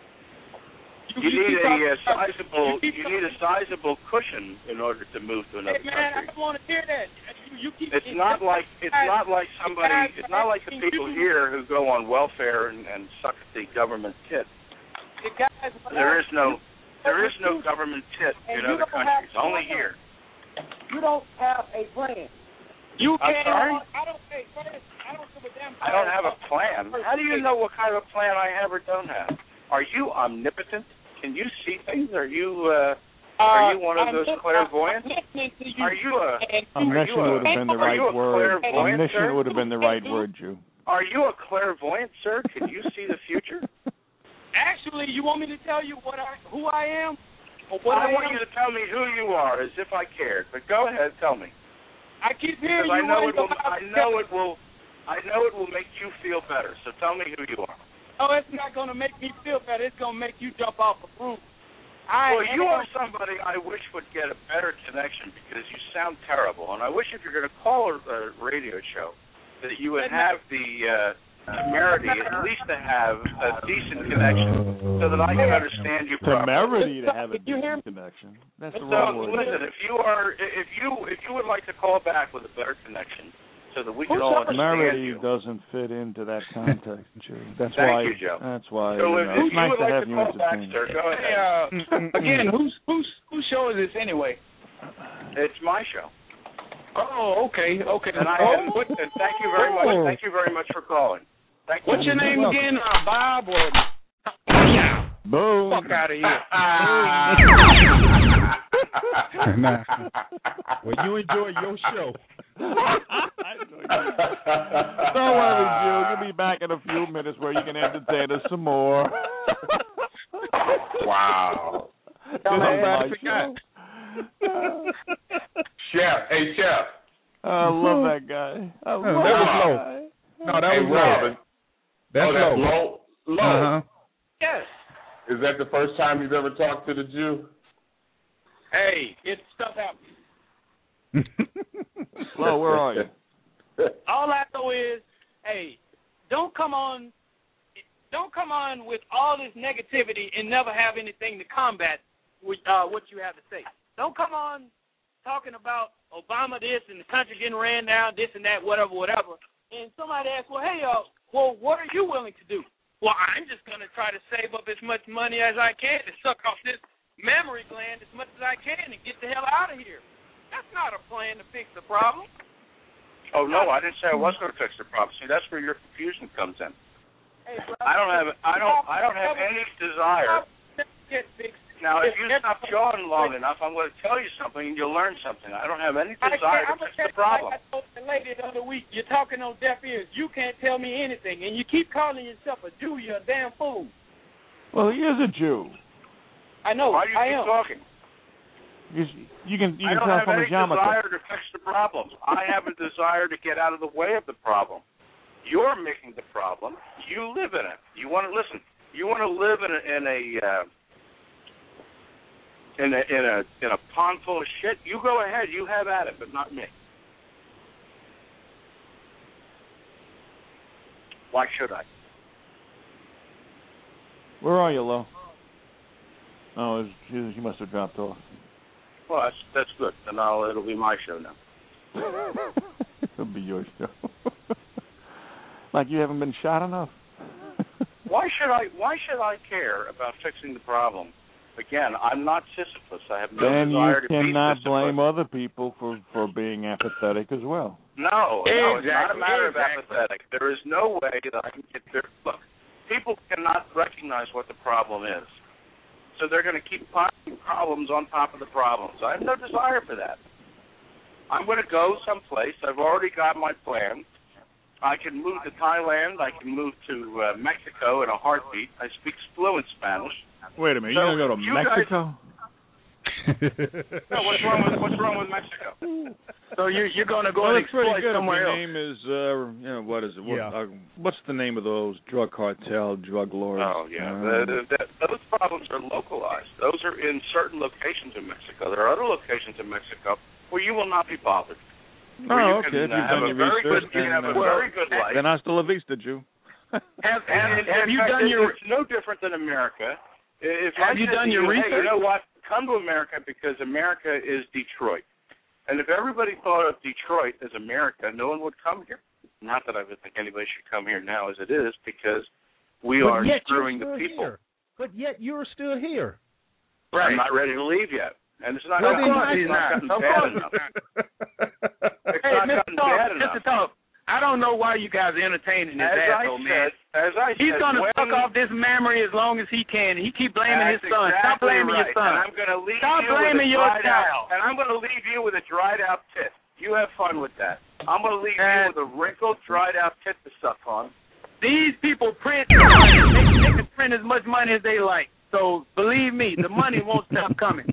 Speaker 11: You need a sizable cushion in order to move to another country.
Speaker 12: I don't want to hear that.
Speaker 11: It's not like the people here who go on welfare and suck at the government tit. There is no government tit in other countries. Only here.
Speaker 12: You don't have a plan.
Speaker 11: I'm sorry?
Speaker 12: I don't give a damn.
Speaker 11: I don't have a plan. How do you know what kind of a plan I have or don't have? Are you omnipotent? Can you see things? Are you one of those clairvoyants? Are you a
Speaker 10: omniscient would have been the right word. Omniscient would have been the right word, Jew.
Speaker 11: Are you a clairvoyant, sir? Can you see the future?
Speaker 12: Actually, you want me to tell you who I am?
Speaker 11: I want you to tell me who you are, as if I cared. But go ahead, tell me.
Speaker 12: I keep hearing you.
Speaker 11: I know it will make you feel better. So tell me who you are.
Speaker 12: Oh, it's not going to make me feel better. It's going to make you jump off the roof.
Speaker 11: You are somebody I wish would get a better connection because you sound terrible. And I wish if you're going to call a radio show that you would have the temerity at least to have a decent connection so that I can understand you properly.
Speaker 10: Temerity to have a decent connection. That's the wrong word.
Speaker 11: Listen, if you would like to call back with a better connection so that we can all understand you.
Speaker 10: Temerity doesn't fit into that context, Joe. Thank
Speaker 11: you, Joe.
Speaker 10: That's why
Speaker 11: so
Speaker 10: it's nice to have you
Speaker 11: entertain. Sir, go ahead.
Speaker 12: Again, whose show is this anyway?
Speaker 11: It's my show.
Speaker 12: Oh, okay.
Speaker 11: And thank you very much. Thank you very much for calling. Thank you.
Speaker 12: What's your name again, Bob or?
Speaker 10: Boom.
Speaker 12: Fuck out of here.
Speaker 2: Well, you enjoy your show.
Speaker 10: Don't worry, Joe. You'll be back in a few minutes where you can entertain us some more.
Speaker 9: Wow. Chef.
Speaker 10: I love that guy.
Speaker 2: That was low. No, that was
Speaker 9: Robin.
Speaker 2: That's
Speaker 9: low. Low.
Speaker 2: Uh-huh.
Speaker 12: Yes.
Speaker 9: Is that the first time you've ever talked to the Jew?
Speaker 12: Hey, it's stuff happens.
Speaker 10: Flo, where are you?
Speaker 12: All I know is, hey, don't come on with all this negativity and never have anything to combat with what you have to say. Don't come on talking about Obama this and the country getting ran down, this and that, whatever. And somebody asks, well, hey, what are you willing to do? Well, I'm just going to try to save up as much money as I can to suck off this mammary gland as much as I can and get the hell out of here. That's not a plan to fix the problem.
Speaker 11: Oh, no, I didn't say I was going to fix the problem. See, that's where your confusion comes in.
Speaker 12: Hey, brother,
Speaker 11: I don't have any desire. Now, if you stop jawing long enough, I'm going to tell you something and you'll learn something. I don't have any desire to fix the problem.
Speaker 12: I told the lady the other week, you're talking on deaf ears. You can't tell me anything, and you keep calling yourself a Jew. You're a damn fool.
Speaker 10: Well, he is a Jew.
Speaker 12: I know.
Speaker 11: Why do you keep talking?
Speaker 10: You can
Speaker 11: I don't
Speaker 10: tell
Speaker 11: have
Speaker 10: from
Speaker 11: any
Speaker 10: his yarmulke.
Speaker 11: desire to fix the problems. I have a desire to get out of the way of the problem. You're making the problem. You live in it. You want to listen. You want to live in a pond full of shit. You go ahead. You have at it, but not me. Why should I?
Speaker 10: Where are you, Lo? Oh, she must have dropped off.
Speaker 11: Well, that's good. Then it'll be my show now.
Speaker 10: It'll be your show. Like you haven't been shot enough.
Speaker 11: Why should I care about fixing the problem? Again, I'm not Sisyphus. I have no desire to be Sisyphus.
Speaker 10: Then you cannot blame other people for being apathetic as well.
Speaker 11: No, it's not a matter of apathetic. There is no way that I can get there. Look, people cannot recognize what the problem is. So they're going to keep piling problems on top of the problems. I have no desire for that. I'm going to go someplace. I've already got my plan. I can move to Thailand. I can move to Mexico in a heartbeat. I speak fluent Spanish.
Speaker 10: Wait a minute. You're going to go to Mexico?
Speaker 11: No, what's wrong with Mexico?
Speaker 12: So you're going to go and exploit somewhere else.
Speaker 10: Your name is, what is it? What's the name of those drug cartel, drug lords?
Speaker 11: Oh, yeah. Those problems are localized. Those are in certain locations in Mexico. There are other locations in Mexico where you will not be bothered.
Speaker 10: Oh, okay. If you've
Speaker 11: have
Speaker 10: done
Speaker 11: a
Speaker 10: your
Speaker 11: very
Speaker 10: research,
Speaker 11: good, you have a very good life.
Speaker 10: Then hasta la vista, Jew.
Speaker 12: Have you done your?
Speaker 11: It's no different than America.
Speaker 12: Have you done your research?
Speaker 11: Hey, you know what? Come to America because America is Detroit. And if everybody thought of Detroit as America, no one would come here. Not that I would think anybody should come here now as it is, because we are screwing the people.
Speaker 2: Here. But yet you're still here.
Speaker 11: Right. I'm not ready to leave yet. And it's not
Speaker 12: gotten
Speaker 11: bad enough.
Speaker 12: Hey, Mr. Talk, I don't know why you guys are entertaining this asshole, man. He's going to suck off this memory as long as he can. He keep blaming his son.
Speaker 11: Exactly.
Speaker 12: Stop blaming your son.
Speaker 11: And I'm going to leave
Speaker 12: Stop
Speaker 11: you
Speaker 12: blaming
Speaker 11: with a
Speaker 12: your
Speaker 11: dried
Speaker 12: child.
Speaker 11: out. And I'm going to leave you with a dried out tit. You have fun with that. I'm going to leave you with a wrinkled, dried out tit to suck on.
Speaker 12: These people print money. They can print as much money as they like. So believe me, the money won't stop coming.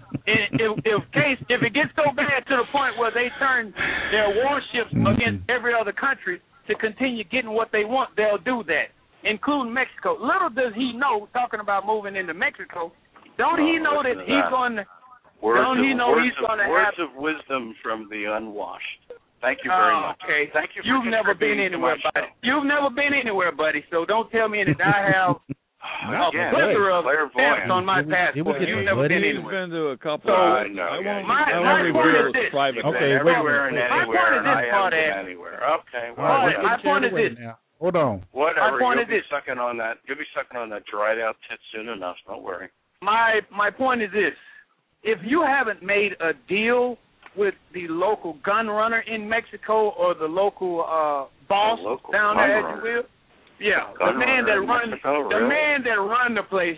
Speaker 12: If it gets so bad to the point where they turn their warships against every other country to continue getting what they want, they'll do that, including Mexico. Little does he know, talking about moving into Mexico, don't he know that he's going to? Don't he know he's going to have
Speaker 11: words of wisdom from the unwashed? Thank you very much.
Speaker 12: Okay.
Speaker 11: Thank you.
Speaker 12: You've never been anywhere, buddy. You've never been anywhere, buddy. So don't tell me that I have a plethora of stamps on my passport. You've never been anywhere.
Speaker 10: Been to a couple.
Speaker 11: I know.
Speaker 12: My point is this.
Speaker 2: Okay,
Speaker 11: everywhere and
Speaker 12: my point is this,
Speaker 11: anywhere. Okay.
Speaker 12: My point is this.
Speaker 2: Hold on.
Speaker 11: Whatever.
Speaker 12: My point
Speaker 11: You'll
Speaker 12: is this.
Speaker 11: Sucking on that. You'll be sucking on that dried out tit soon enough. Don't worry.
Speaker 12: My point is this. If you haven't made a deal with the local gun runner in Mexico or the local boss down there, as you will, the man that run the place,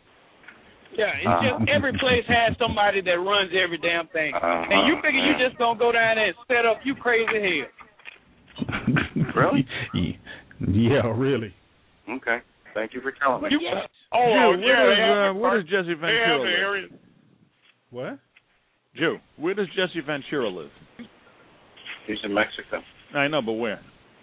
Speaker 12: it's just every place has somebody that runs every damn thing, and you figure you just gonna go down there and set up? You crazy hell.
Speaker 11: Really?
Speaker 2: Yeah, really.
Speaker 11: Okay. Thank you for telling me.
Speaker 10: Where does Jesse Ventura live?
Speaker 2: What?
Speaker 10: Joe, where does Jesse Ventura live?
Speaker 11: He's in Mexico.
Speaker 10: I know, but where?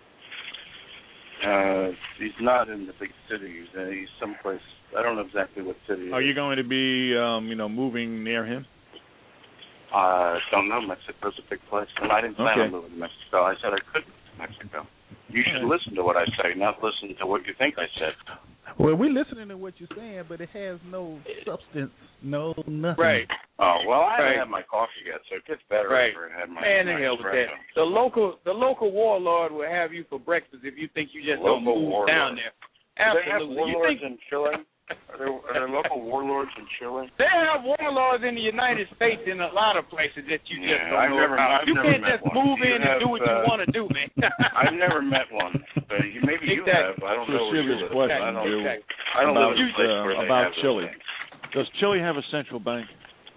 Speaker 11: He's not in the big cities. He's someplace. I don't know exactly what city.
Speaker 10: Are you going to be, moving near him?
Speaker 11: Don't know. Mexico's a big place, and I didn't plan on moving to Mexico. I said I could move to Mexico. You should listen to what I say, not listen to what you think I said.
Speaker 2: Well, we're listening to what you're saying, but it has no substance, no nothing.
Speaker 12: Right.
Speaker 11: Oh, well, I haven't had my coffee yet, so it gets better after I had my
Speaker 12: Man, the hell with that. The local warlord will have you for breakfast if you think you just don't move down there. Absolutely.
Speaker 11: Do they have warlords in Chile? Are there local warlords in Chile?
Speaker 12: They have warlords in the United States in a lot of places that you just don't know about. You can't just move in and do what you want to do, man.
Speaker 11: I've never met one, but maybe you have. I don't know where you live. I don't live in a place where they
Speaker 10: about
Speaker 11: have
Speaker 10: Chile. Does Chile have a central bank?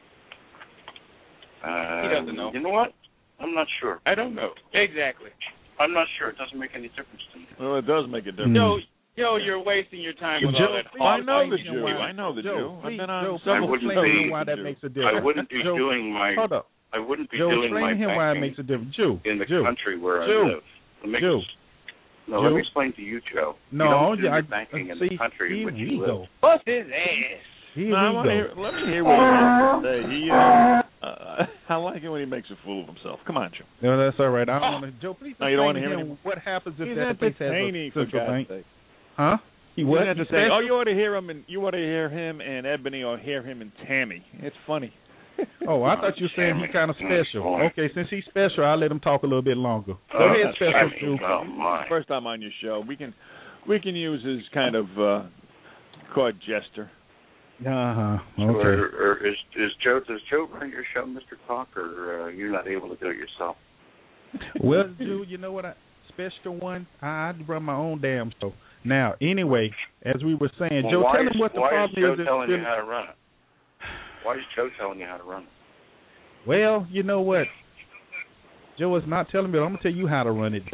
Speaker 12: He doesn't know.
Speaker 11: You know what? I'm not sure.
Speaker 12: I don't know. Exactly.
Speaker 11: I'm not sure. It doesn't make any difference to me.
Speaker 10: Well, it does make a difference.
Speaker 12: Joe, you're wasting your time with
Speaker 2: Joe,
Speaker 12: all that.
Speaker 10: I know the Jew. I know the Jew. I've been on several
Speaker 11: explain
Speaker 2: why that makes a difference.
Speaker 11: I wouldn't be doing my.
Speaker 2: Hold up.
Speaker 11: I wouldn't be
Speaker 2: Joe,
Speaker 11: doing my
Speaker 2: explain to him why it makes a difference. Jew,
Speaker 11: in the
Speaker 2: Jew,
Speaker 11: country where
Speaker 2: Jew,
Speaker 11: I live. Let me explain to you, Joe.
Speaker 2: No,
Speaker 11: you don't do your banking in the country in which you live.
Speaker 12: Bust his ass.
Speaker 10: Let me hear what he has to say. I like it when he makes a fool of himself. Come on, Joe.
Speaker 2: No, that's all right. I don't want to. Joe, please
Speaker 10: no, you don't want to hear
Speaker 2: him what happens if
Speaker 10: He's
Speaker 2: that place has a central bank. Huh?
Speaker 10: He
Speaker 2: what?
Speaker 10: Have to say, oh, you ought to hear him, and you ought to hear him and Ebony, or hear him and Tammy. It's funny.
Speaker 2: Oh, I thought you were saying he's kind of special. Okay, since he's special, I'll let him talk a little bit longer. Go ahead, special Jew.
Speaker 10: First time on your show, we can use his kind of court jester.
Speaker 2: Okay.
Speaker 11: Or does Joe run your show, Mr. Talk, or you're not able to do it yourself?
Speaker 2: Well, Jew, you know what? Special one, I run my own damn show. Now, anyway, as we were saying, Joe, tell him what the problem is.
Speaker 11: Why is Joe telling you how to run it? Why is Joe telling you how to run it?
Speaker 2: Well, you know what? Joe is not telling me. I'm going to tell you how to run it.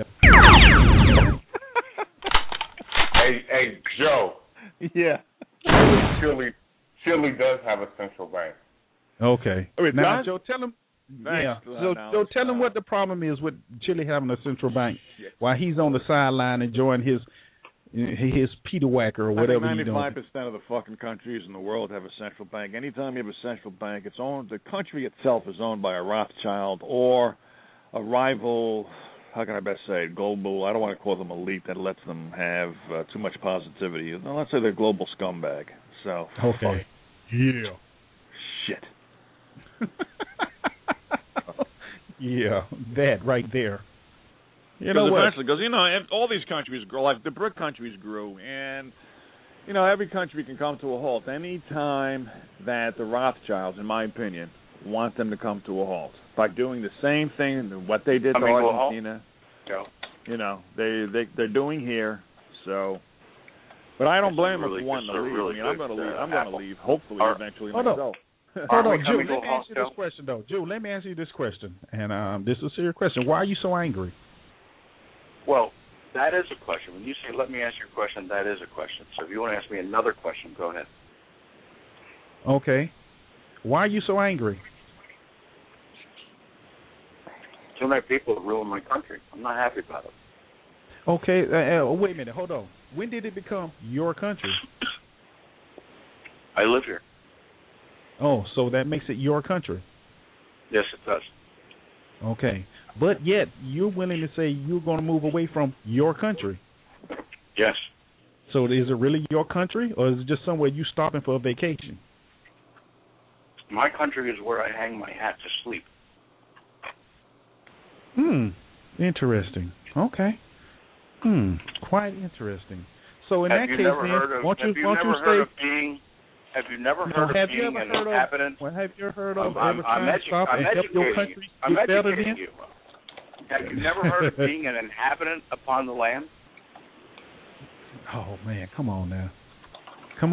Speaker 9: Hey, Joe.
Speaker 10: Yeah.
Speaker 9: Chile does have a central bank.
Speaker 2: Okay. Now, Joe, tell him.
Speaker 10: Thanks.
Speaker 2: So tell him what the problem is with Chile having a central bank while he's on the sideline enjoying his Peter Whacker or whatever he's doing.
Speaker 10: 95% of the fucking countries in the world have a central bank. Anytime you have a central bank, it's owned. The country itself is owned by a Rothschild or a rival. How can I best say it? Global. I don't want to call them elite. That lets them have too much positivity. No, let's say they're global scumbag. So.
Speaker 2: Okay. Yeah.
Speaker 10: Shit.
Speaker 2: Yeah, that right there. You know what?
Speaker 10: Because all these countries grow, like the BRIC countries grew, and every country can come to a halt any time that the Rothschilds, in my opinion, want them to come to a halt by doing the same thing what they did to Argentina. They're doing here. So, but I don't blame them for wanting to leave. I'm going to leave. I'm going to leave. Hopefully, eventually myself.
Speaker 2: Hold on, Jew. Let me ask you this question, though. Jew, let me ask you this question, and this is a serious question. Why are you so angry?
Speaker 11: Well, that is a question. When you say, let me ask you a question, that is a question. So if you want to ask me another question, go ahead.
Speaker 2: Okay. Why are you so angry?
Speaker 11: Too many people have ruined my country. I'm not happy about it.
Speaker 2: Okay. Wait a minute. Hold on. When did it become your country?
Speaker 11: I live here.
Speaker 2: Oh, so that makes it your country?
Speaker 11: Yes, it does.
Speaker 2: Okay. But yet, you're willing to say you're going to move away from your country?
Speaker 11: Yes.
Speaker 2: So is it really your country, or is it just somewhere you stopping for a vacation?
Speaker 11: My country is where I hang my hat to sleep.
Speaker 2: Interesting. Okay. Quite interesting. So in that case,
Speaker 11: have you never heard of being an inhabitant?
Speaker 2: Have you heard of ever trying to stop and help your country get better then?
Speaker 11: Have you never heard of being an inhabitant upon the land?
Speaker 2: Oh man, come on now. Tell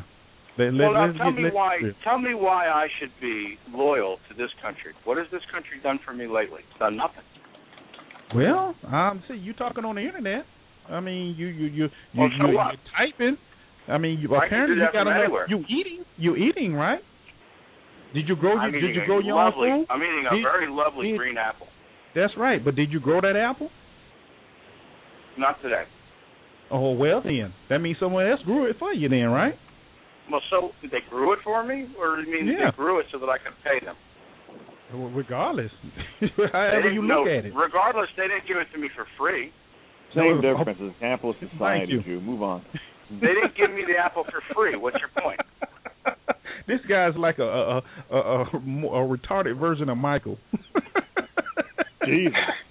Speaker 11: me why I should be loyal to this country. What has this country done for me lately? It's done nothing.
Speaker 2: Well, see, you talking on the internet. I mean, you're typing. I mean, apparently you got enough. You eating, right? Did you grow? Did you grow your own food?
Speaker 11: I'm eating a very lovely green apple.
Speaker 2: That's right, but did you grow that apple?
Speaker 11: Not today.
Speaker 2: Oh well, then that means someone else grew it for you, then, right?
Speaker 11: Well, so they grew it for me, or you mean they grew it so that I could pay them?
Speaker 2: Well, regardless, however you look at it.
Speaker 11: Regardless, they didn't give it to me for free.
Speaker 10: Same difference. It's capitalist society, Jew. Move on.
Speaker 11: They didn't give me the apple for free. What's your point?
Speaker 2: This guy's like a retarded version of Michael.
Speaker 10: Jesus.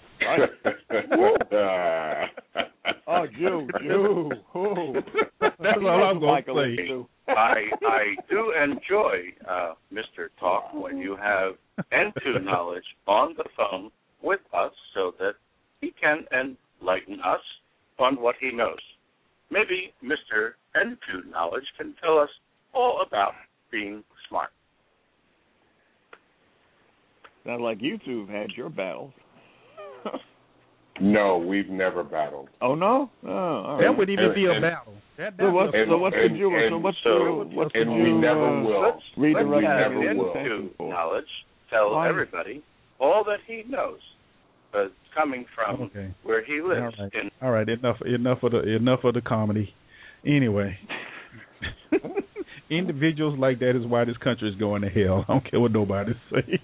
Speaker 10: Oh, Jew.
Speaker 2: That's all I'm going to say.
Speaker 11: I do enjoy, Mr. Talk, when you have N2 knowledge on the phone with us so that he can enlighten us on what he knows. Maybe Mr. N2 knowledge can tell us all about being smart.
Speaker 10: Sounds like you two have had your battles.
Speaker 9: No, we've never battled.
Speaker 10: Oh no? Oh, all right.
Speaker 2: That wouldn't even be a battle.
Speaker 10: So what's the Jew?
Speaker 9: And we never will.
Speaker 10: Read the
Speaker 11: never will. Knowledge. Tell everybody all that he knows, coming from where he lives.
Speaker 2: All right. Enough of the comedy. Anyway. Individuals like that is why this country is going to hell. I don't care what nobody say.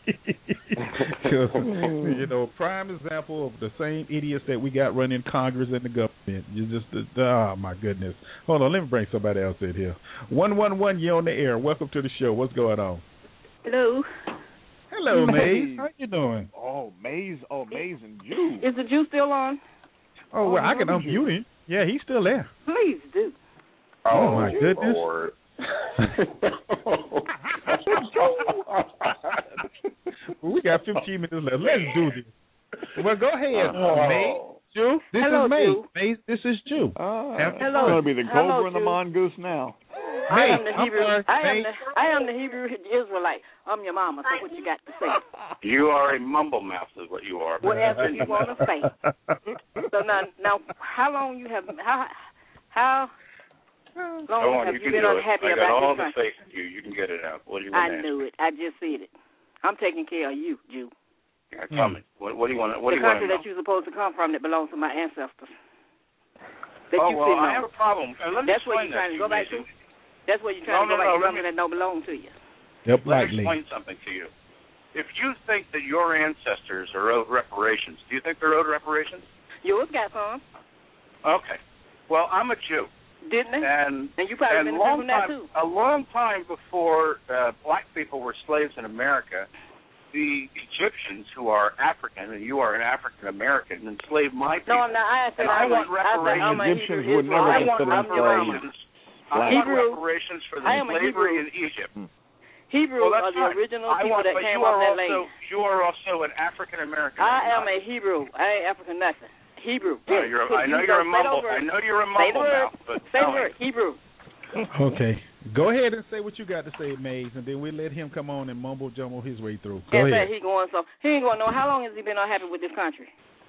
Speaker 2: Prime example of the same idiots that we got running Congress and the government. You just, oh my goodness. Hold on, let me bring somebody else in here. 111, you're on the air. Welcome to the show. What's going on?
Speaker 13: Hello.
Speaker 2: Hello, Maze. How you doing?
Speaker 10: Oh, Maze and Jew.
Speaker 13: Is the Jew still on?
Speaker 2: Oh, well, I can unmute him. Yeah, he's still there.
Speaker 13: Please do.
Speaker 2: Oh my goodness.
Speaker 9: Lord.
Speaker 2: Well, we got 15 minutes left. Let's do this. Well, go ahead, Maze. Jew, this
Speaker 13: Hello,
Speaker 2: is Maze.
Speaker 13: Jew.
Speaker 2: Maze, this is Jew.
Speaker 13: Hello.
Speaker 10: It's going to be the cobra and the
Speaker 13: Jew.
Speaker 10: mongoose now.
Speaker 13: I am the Hebrew. I am the Hebrew Israelite. I'm your mama. So what you got to say?
Speaker 11: You are a mumble mouth, is what you are.
Speaker 13: Whatever you want to say. So now, how long you have? How long have you been unhappy
Speaker 11: I got
Speaker 13: about
Speaker 11: all
Speaker 13: this
Speaker 11: the
Speaker 13: country?
Speaker 11: faith in you. You can get it out. What do you want?
Speaker 13: I knew it. I just said it. I'm taking care of you, Jew.
Speaker 11: Yeah, tell me. What do you want? What do you want
Speaker 13: the country
Speaker 11: to know?
Speaker 13: that you're supposed to come from that belongs to my ancestors. That
Speaker 11: Oh
Speaker 13: you
Speaker 11: well,
Speaker 13: couldn't
Speaker 11: I
Speaker 13: know.
Speaker 11: have a problem. Let me
Speaker 13: That's what
Speaker 11: explain
Speaker 13: you're trying to
Speaker 11: that
Speaker 13: go back to. That's what you're trying to go back to something that don't belong to you.
Speaker 2: Yep,
Speaker 11: Let me explain something to you. If you think that your ancestors are owed reparations, do you think they're owed reparations?
Speaker 13: Yours got some.
Speaker 11: Okay. Well, I'm a Jew.
Speaker 13: Didn't they?
Speaker 11: And
Speaker 13: you probably been from that too.
Speaker 11: A long time before black people were slaves in America, the Egyptians, who are African, and you are an African American, enslaved my people.
Speaker 13: No, I'm not. I said
Speaker 11: I want reparations.
Speaker 10: Egyptians would never consider
Speaker 11: reparations. I want reparations for the slavery in Egypt.
Speaker 13: Hebrews are the original people that came off that land.
Speaker 11: You are also an African American.
Speaker 13: I am a Hebrew. I ain't African nothing. Hebrew.
Speaker 11: I know you're a mumble. I know you're a mumble mouth, but
Speaker 13: say the word. Hebrew.
Speaker 2: Okay. Go ahead and say what you got to say, Maze, and then we'll let him come on and mumble jumble his way through. Go ahead.
Speaker 13: He ain't going to know. How long has he been unhappy with this country?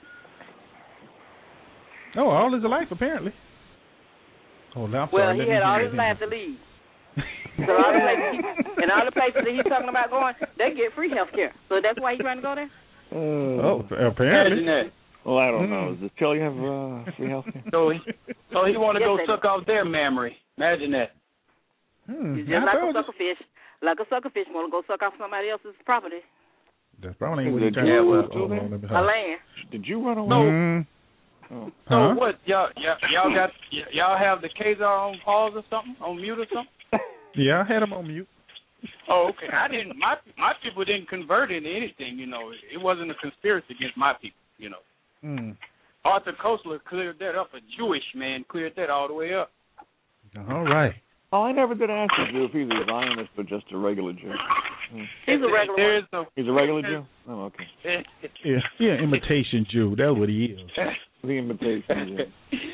Speaker 2: Oh, all his life, apparently. Oh, no, I'm sorry.
Speaker 13: Well, he had all his life to leave. So all the places that he's talking about going, they get free health care. So that's why he's trying to go there?
Speaker 2: Apparently.
Speaker 10: Well, I don't know. Does Chile have free health care?
Speaker 12: So he want to go suck off their memory. Imagine that.
Speaker 13: He's just like a sucker fish. Like a sucker fish want to go suck off somebody else's property.
Speaker 2: That's probably what he's trying to do.
Speaker 13: A land.
Speaker 10: Did you run away?
Speaker 12: So what? Y'all have the Kazar on pause or something? On mute or something?
Speaker 2: Yeah, I had him on mute.
Speaker 12: Oh, okay. I didn't. My people didn't convert into anything. It wasn't a conspiracy against my people. Arthur Koestler cleared that up. A Jewish man cleared that all the way up.
Speaker 2: All right.
Speaker 10: Oh, I never did ask you if he's a Zionist or just a regular Jew.
Speaker 13: He's a regular one.
Speaker 10: He's a regular Jew? Oh, okay.
Speaker 2: Yeah, imitation Jew. That's what he is.
Speaker 10: The imitation Jew.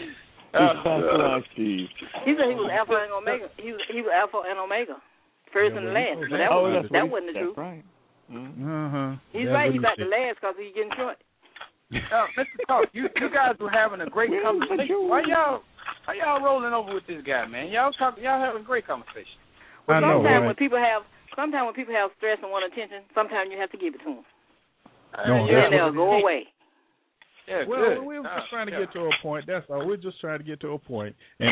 Speaker 10: He
Speaker 13: said he was Alpha and Omega. He was Alpha and Omega, first and last. But that wasn't the truth.
Speaker 10: That's right.
Speaker 13: He's right. He's got the last because he's getting short.
Speaker 12: Mr. Talk, you guys were having a great conversation. Why y'all rolling over with this guy, man? Y'all having a great conversation.
Speaker 13: Well, sometimes when people have stress and want attention, sometimes you have to give it to them. And they'll go away.
Speaker 12: Yeah,
Speaker 2: well,
Speaker 12: good.
Speaker 2: we're just trying to get to a point. That's all. We're just trying to get to a point. And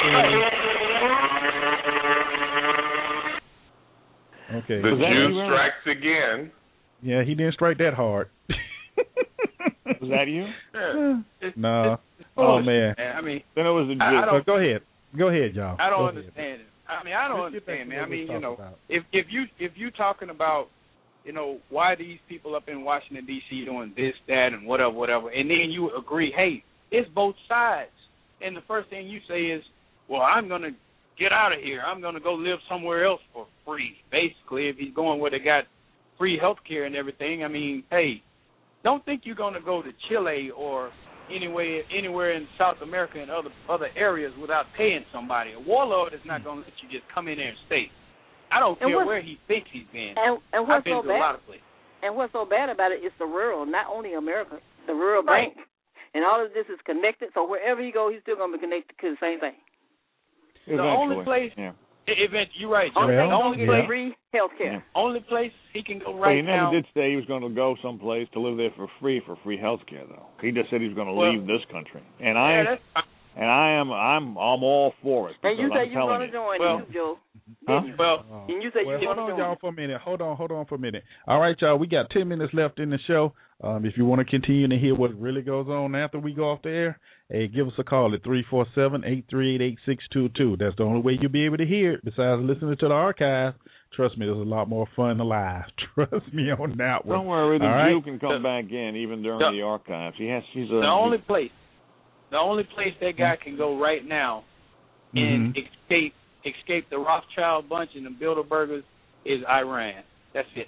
Speaker 2: okay.
Speaker 9: The Jew strikes again.
Speaker 2: Yeah, he didn't strike that hard.
Speaker 10: Was that you?
Speaker 2: No. Oh man.
Speaker 12: I mean,
Speaker 10: then it was a Jew.
Speaker 2: Go ahead, y'all.
Speaker 12: I don't understand it. I don't understand, man. I mean, if you talking about, why these people up in Washington D.C. doing this, that, and whatever, and then you agree, hey, it's both sides, and the first thing you say is, well, I'm gonna get out of here. I'm gonna go live somewhere else for free. Basically, if he's going where they got free health care and everything, I mean, hey, don't think you're gonna go to Chile or anywhere in South America and other areas without paying somebody. A warlord is not going to let you just come in there and stay. I don't care where he thinks he's been.
Speaker 13: And
Speaker 12: I've been to a lot of places.
Speaker 13: And what's so bad about it is the rural, not only America, the rural bank. And all of this is connected, so wherever he goes, he's still going to be connected to the same thing.
Speaker 10: Eventually.
Speaker 12: The only place,
Speaker 10: yeah.
Speaker 12: You're right, Joe.
Speaker 13: Only
Speaker 12: The
Speaker 13: thing
Speaker 12: only
Speaker 13: is
Speaker 12: place,
Speaker 13: free health care.
Speaker 12: only place he can go
Speaker 10: Well,
Speaker 12: right
Speaker 10: he never
Speaker 12: now.
Speaker 10: did say he was going to go someplace to live there for free health care, though. He just said he was going to leave this country. And I'm all for it.
Speaker 13: And you
Speaker 10: because
Speaker 13: say you're going to join him, Joe.
Speaker 10: Huh?
Speaker 13: And you say you're
Speaker 2: hold
Speaker 13: going to
Speaker 2: on,
Speaker 13: join
Speaker 2: y'all, for a minute. Hold on for a minute. All right, y'all, we got 10 minutes left in the show. If you want to continue to hear what really goes on after we go off the air, hey, give us a call at 347-838-8622. That's the only way you'll be able to hear it besides listening to the archive. Trust me, there's a lot more fun live. Trust me on that one.
Speaker 10: Don't worry, the
Speaker 2: All
Speaker 10: Jew
Speaker 2: right?
Speaker 10: can come back in even during the archives.
Speaker 12: The only place that guy can go right now and escape the Rothschild bunch and the Bilderbergers is Iran. That's it.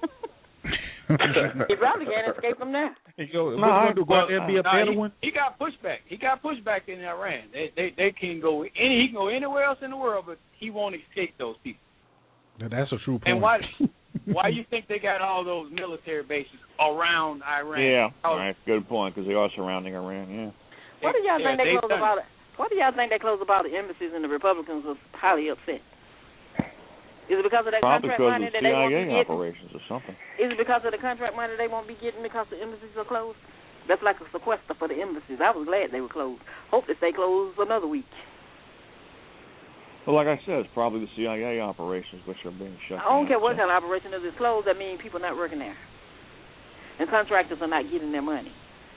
Speaker 13: He probably can't escape from there.
Speaker 2: He got
Speaker 12: pushback. He got pushback in Iran. They can go he can go anywhere else in the world, but he won't escape those people.
Speaker 2: That's a true point.
Speaker 12: And why do you think they got all those military bases around Iran?
Speaker 10: Yeah, all right, good point, because they are surrounding Iran, yeah.
Speaker 13: Why do y'all think they close about it? Why do y'all think they close about the embassies and the Republicans are highly upset? Is it because of that
Speaker 10: Probably
Speaker 13: contract money that they won't be
Speaker 10: CIA
Speaker 13: getting?
Speaker 10: operations or something.
Speaker 13: Is it because of the contract money they won't be getting because the embassies are closed? That's like a sequester for the embassies. I was glad they were closed. Hope they stay closed another week.
Speaker 10: Well, like I said, it's probably the CIA operations which are being shut down.
Speaker 13: I don't care what kind of operation it is closed. That means people not working there. And contractors are not getting their money.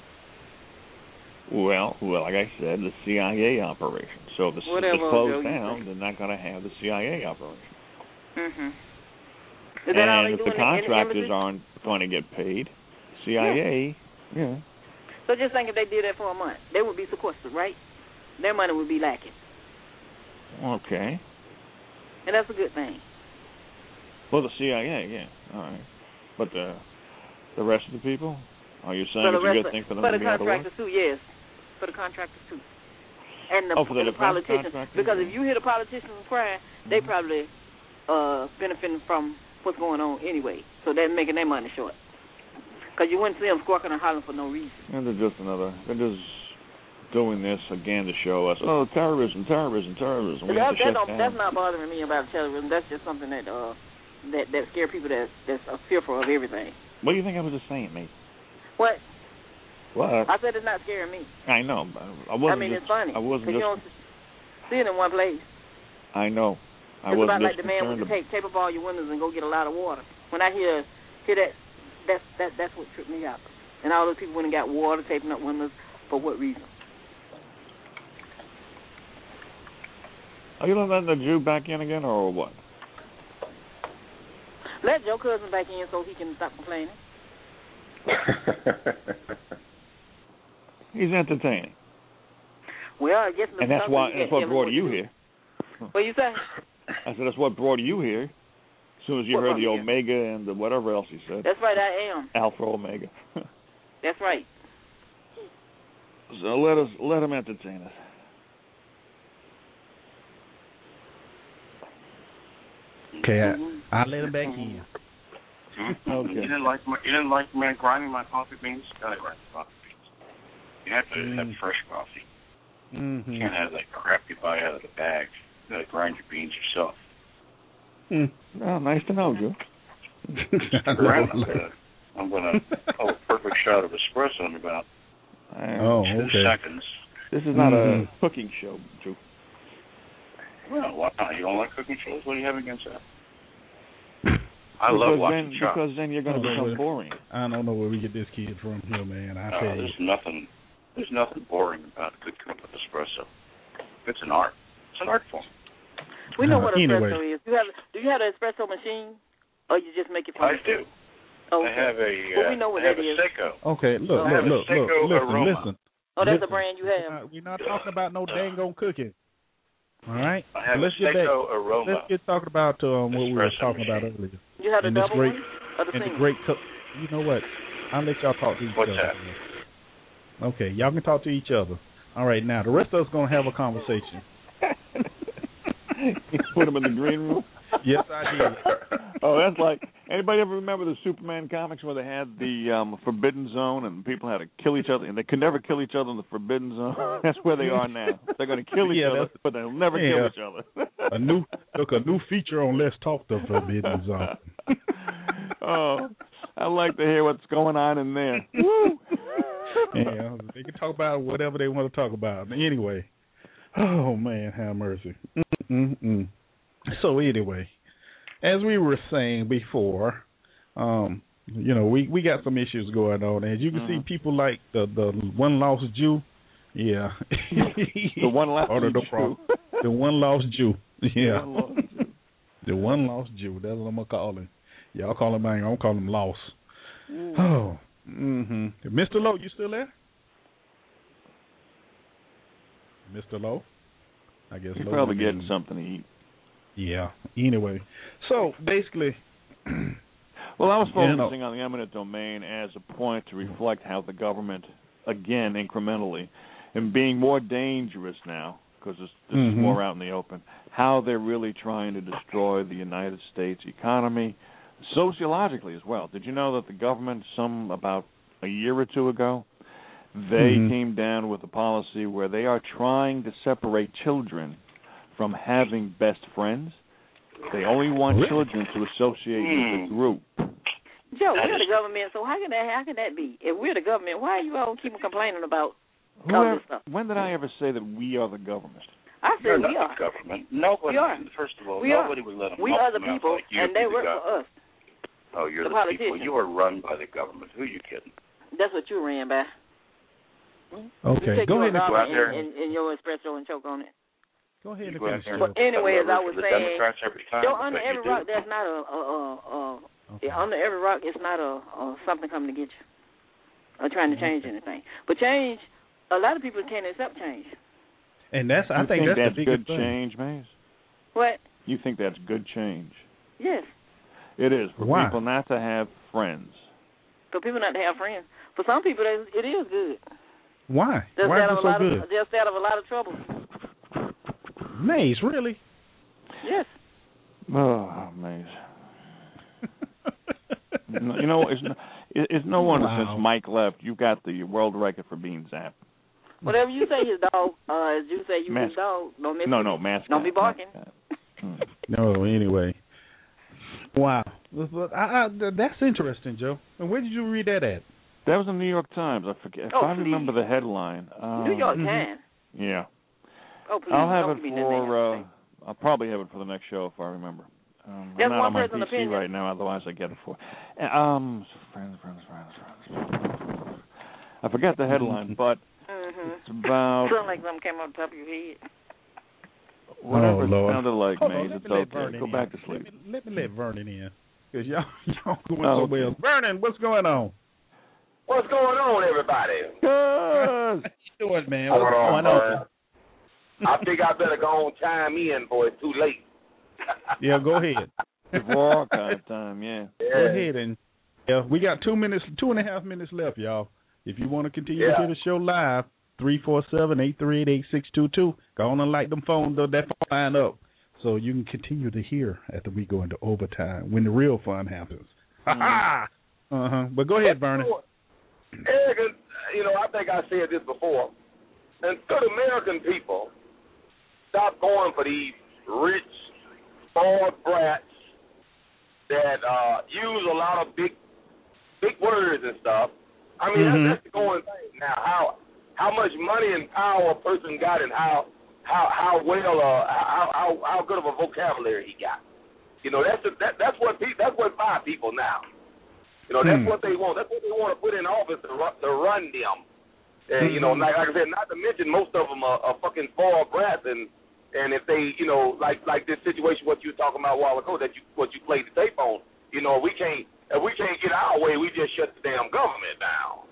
Speaker 10: Well, like I said, the CIA operation. So if it's closed down, they're not going to have the CIA operation.
Speaker 13: Mm-hmm.
Speaker 10: And if the contractors aren't going to get paid, CIA, yeah.
Speaker 13: So just think if they did that for a month, they would be sequestered, right? Their money would be lacking.
Speaker 10: Okay.
Speaker 13: And that's a good thing.
Speaker 10: Well, the CIA, yeah, all right. But the rest of the people, are you saying it's a good thing for them to be out of work?
Speaker 13: For the contractors too, yes. For the contractors too. And the politicians. Because if you hear the politicians crying, they probably benefiting from what's going on anyway. So they're making their money short. Because you wouldn't see them squawking and hollering for no reason.
Speaker 10: And they're just doing this again to show us, terrorism.
Speaker 13: That's not bothering me about terrorism. That's just something that scare people that's fearful of everything.
Speaker 10: What do you think I was just saying, mate?
Speaker 13: What?
Speaker 10: What?
Speaker 13: I said it's not scaring me.
Speaker 10: I know.
Speaker 13: It's funny.
Speaker 10: I wasn't just...
Speaker 13: you don't see it in one place.
Speaker 10: I know.
Speaker 13: It's about like the man with the tape up all your windows and go get a lot of water. When I hear that, that's what tripped me out. And all those people went and got water, taping up windows, for what reason?
Speaker 10: Are you letting the Jew back in again, or what?
Speaker 13: Let Joe Cousin back in so he can stop complaining.
Speaker 10: He's entertaining.
Speaker 13: Well, I guess.
Speaker 10: And that's what brought you here.
Speaker 13: What you say?
Speaker 10: I said that's what brought you here. As soon as you heard the Omega and the whatever else he said.
Speaker 13: That's right, I am.
Speaker 10: Alpha Omega.
Speaker 13: That's right.
Speaker 10: So let him entertain us.
Speaker 2: Okay, I'll let him back in.
Speaker 11: Okay. You didn't like me grinding my coffee beans? I grind coffee beans. You have to have fresh coffee.
Speaker 2: Mm-hmm.
Speaker 11: You can't have that crap you buy out of the bag. You got to grind your beans yourself.
Speaker 10: Oh, nice to know, Joe.
Speaker 11: I'm gonna a perfect shot of espresso in about 2 seconds.
Speaker 10: This is not a cooking show, Joe.
Speaker 11: Well, why not? You don't like cooking shows? What do you have against that? I love watching shows.
Speaker 10: Because then you're going to become boring.
Speaker 2: I don't know where we get this kid from here, man. I tell you.
Speaker 11: There's nothing boring about a good cup of espresso. It's an art. It's an art form.
Speaker 13: We know what espresso is. Do you have an espresso machine, or you just make it from?
Speaker 11: I do.
Speaker 13: Okay.
Speaker 11: I have a.
Speaker 13: We know what that is.
Speaker 11: Seiko.
Speaker 2: Okay, look, listen.
Speaker 13: Oh, that's the brand you have.
Speaker 2: We're not talking about no dang on cooking. All right.
Speaker 11: I have a Seiko Aroma.
Speaker 2: Let's get talking about what we were talking about earlier.
Speaker 13: You have a double one or the single?
Speaker 2: You know what? I'll let y'all talk to each other.
Speaker 11: What's that?
Speaker 2: Okay, y'all can talk to each other. All right, now the rest of us gonna have a conversation.
Speaker 10: You put them in the green room?
Speaker 2: Yes, I did.
Speaker 10: Oh, that's Anybody ever remember the Superman comics where they had the Forbidden Zone and people had to kill each other, and they could never kill each other in the Forbidden Zone? That's where they are now. They're going to kill each other, but they'll never kill each other.
Speaker 2: a new feature on Let's Talk the Forbidden Zone.
Speaker 10: Oh, I'd like to hear what's going on in there. Woo!
Speaker 2: Yeah, they can talk about whatever they want to talk about. Anyway, oh man, have mercy. So anyway, as we were saying before, we got some issues going on. As you can see, people like the one lost Jew, yeah,
Speaker 10: the one lost Jew,
Speaker 2: the one lost Jew, yeah, the one lost Jew. That's what I'm gonna call him. Y'all call him, I'm calling him lost. Oh. Mr. Lowe, you still there? Mr. Lowe? I guess
Speaker 10: he's probably getting something to eat.
Speaker 2: Yeah. Anyway, so basically,
Speaker 10: well, I was focusing on the eminent domain as a point to reflect how the government, again, incrementally, and being more dangerous now, because this is more out in the open, how they're really trying to destroy the United States economy, sociologically as well. Did you know that the government, about a year or two ago, they came down with a policy where they are trying to separate children from having best friends? They only want children to associate with the group.
Speaker 13: Joe, we're the government, so how can that be? If we're the government, why are you all keep complaining about all this stuff?
Speaker 10: When did I ever say that we are the government?
Speaker 13: I said
Speaker 11: we are. Government. Nobody, first of all, nobody would let them.
Speaker 13: We are the people,
Speaker 11: like you
Speaker 13: and they work for us.
Speaker 11: Oh, you're the people. You are run by the government. Who are you kidding?
Speaker 13: That's what you ran by.
Speaker 2: Okay, go ahead
Speaker 11: and go out there
Speaker 13: in your espresso and choke on it.
Speaker 2: Go ahead and
Speaker 11: finish.
Speaker 13: But anyway, as I was saying,
Speaker 11: under
Speaker 13: every rock, there's not under every rock, it's not something coming to get you or trying to change anything. But change, a lot of people can't accept change.
Speaker 2: And I think that's the
Speaker 10: good
Speaker 2: thing.
Speaker 10: Change, Maze?
Speaker 13: What?
Speaker 10: You think that's good change?
Speaker 13: Yes.
Speaker 10: It is for people not to have friends.
Speaker 13: For people not to have friends. For some people, it is good.
Speaker 2: Why? Why is it so good?
Speaker 13: They'll stay out of a lot of trouble.
Speaker 2: Maze, really?
Speaker 13: Yes.
Speaker 10: Oh, Maze. You know, it's no wonder since Mike left, you got the world record for being zapped.
Speaker 13: Whatever you say, his dog. As you say, his dog. Don't miss
Speaker 10: mascot.
Speaker 13: Don't be barking.
Speaker 2: No, anyway. Wow. That's interesting, Joe. And where did you read that at?
Speaker 10: That was in the New York Times. I forget. If I remember the headline.
Speaker 13: New York Times?
Speaker 10: Yeah.
Speaker 13: Oh, please.
Speaker 10: I'll have it for, I'll probably have it for the next show if I remember. I'm not on my PC right now, otherwise I get it for. Friends. I forgot the headline, but it's about.
Speaker 13: Sounds like something came on top of your head.
Speaker 10: Whatever it sounded like, Maze, it's okay. Go back to sleep.
Speaker 2: Let me let Vernon in, because y'all going so well. Vernon, what's going on?
Speaker 14: What's going on, everybody?
Speaker 2: How you doing, man? What's going on?
Speaker 14: I think I better go on chime in, boy. It's too late.
Speaker 2: Yeah, go ahead.
Speaker 10: Before all kind of time, yeah.
Speaker 2: Go ahead and we got 2.5 minutes left, y'all. If you want to continue to hear the show live, 347-838-8622. Go on and light them phone that phone line up, so you can continue to hear after we go into overtime when the real fun happens. But go ahead, Vernon.
Speaker 14: Eric, I think I said this before. Until the American people stop going for these rich, spoiled brats that use a lot of big words and stuff. I mean, that's the going thing now. How much money and power a person got, and how good of a vocabulary he got. That's what buy people now. That's what they want. That's what they want to put in office to run them. And like I said, not to mention most of them are fucking spoiled brats, and if they, like this situation what you were talking about a while ago what you played the tape on, if we can't get our way, we just shut the damn government down.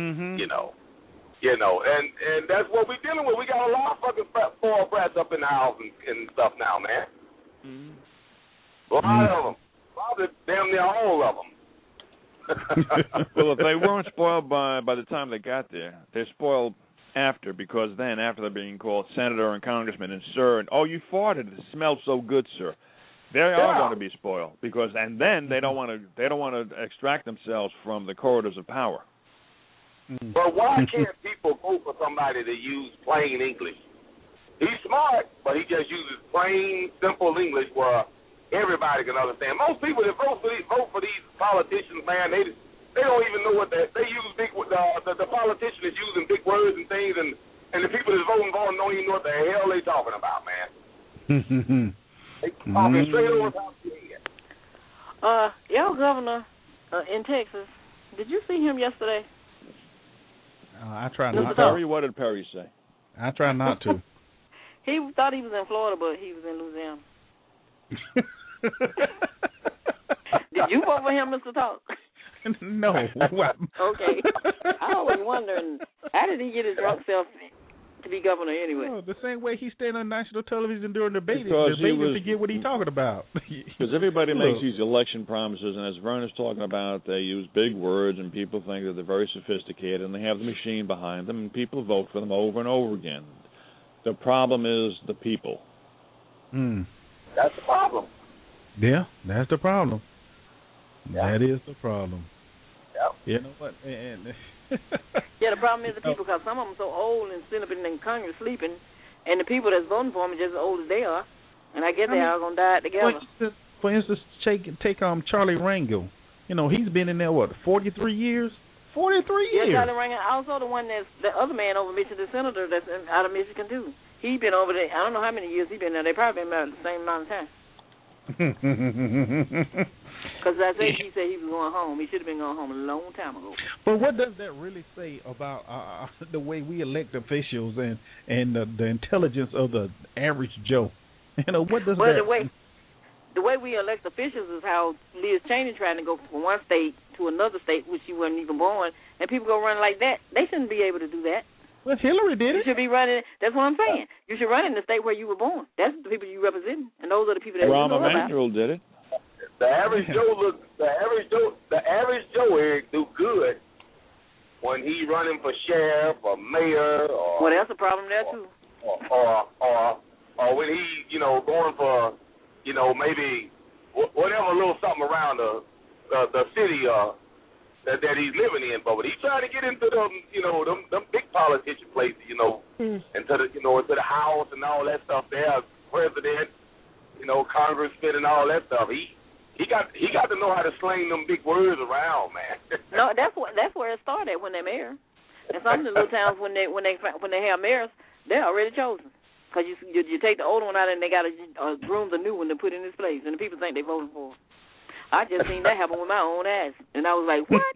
Speaker 14: And that's what we're dealing with. We got a lot of fucking spoiled brats up in the house and stuff now, man. A lot of them, probably damn near all of them.
Speaker 10: Well, if they weren't spoiled by the time they got there, they're spoiled after, because then after they're being called senator and congressman and sir, and you farted, it smells so good, sir. They are going to be spoiled and then they don't want to extract themselves from the corridors of power.
Speaker 14: But why can't people vote for somebody that use plain English? He's smart, but he just uses plain, simple English where everybody can understand. Most people that vote for these politicians, man, they don't even know what they use big. The politician is using big words and things, and the people that's voting for them don't even know what the hell they talking about, man. They talking straight over top of your head.
Speaker 13: Your governor in Texas, did you see him yesterday?
Speaker 2: I try not to.
Speaker 10: Perry, what did Perry say?
Speaker 2: I try not to.
Speaker 13: He thought he was in Florida, but he was in Louisiana. Did you vote for him, Mr. Talk?
Speaker 2: No.
Speaker 13: Okay. I was wondering, how did he get his drunk self to be governor anyway?
Speaker 2: Oh, the same way he stayed on national television during the debate. Forget what he's talking about.
Speaker 10: Because everybody makes these election promises, and as Vern is talking about, they use big words, and people think that they're very sophisticated, and they have the machine behind them, and people vote for them over and over again. The problem is the people.
Speaker 14: That's the problem.
Speaker 2: Yeah, that's the problem.
Speaker 14: Yeah.
Speaker 2: That is the problem.
Speaker 14: Yep.
Speaker 2: You know what?
Speaker 13: Yeah, the problem is the people, because some of them are so old and sitting up in Congress sleeping, and the people that's voting for them are just as old as they are, and I guess they are going to die together.
Speaker 2: For instance, take Charlie Rangel. You know, he's been in there, 43 years? 43 years.
Speaker 13: Yeah, Charlie Rangel. Also the one that's the other man over Michigan, the senator that's out of Michigan, too. He's been over there, I don't know how many years he's been there. They probably been about the same amount of time. Because I think he said he was going home. He should have been going home a long time ago.
Speaker 2: But what does that really say about the way we elect officials and the intelligence of the average Joe? You know, what does that...
Speaker 13: The way we elect officials is how Liz Cheney trying to go from one state to another state, which she wasn't even born, and people go running like that. They shouldn't be able to do that.
Speaker 2: Well, Hillary did it.
Speaker 13: You should be running. That's what I'm saying. You should run in the state where you were born. That's the people you represent, and those are the people that
Speaker 10: Rahm
Speaker 13: you know about.
Speaker 10: Emanuel did it.
Speaker 14: The average Joe Eric do good when he running for sheriff or mayor or.
Speaker 13: Well, that's a problem there too.
Speaker 14: Or when he going for maybe whatever little something around the city that he's living in. But when he's trying to get into them big politician places, into the House and all that stuff there, president, congressman and all that stuff, he got to know how to sling them big words around, man.
Speaker 13: No, that's where it started when they're mayor. And some of the little towns when they have mayors, they're already chosen. Because you take the old one out and they got to groom the new one to put in his place, and the people think they're voting for. I just seen that happen with my own ass, and I was like, what?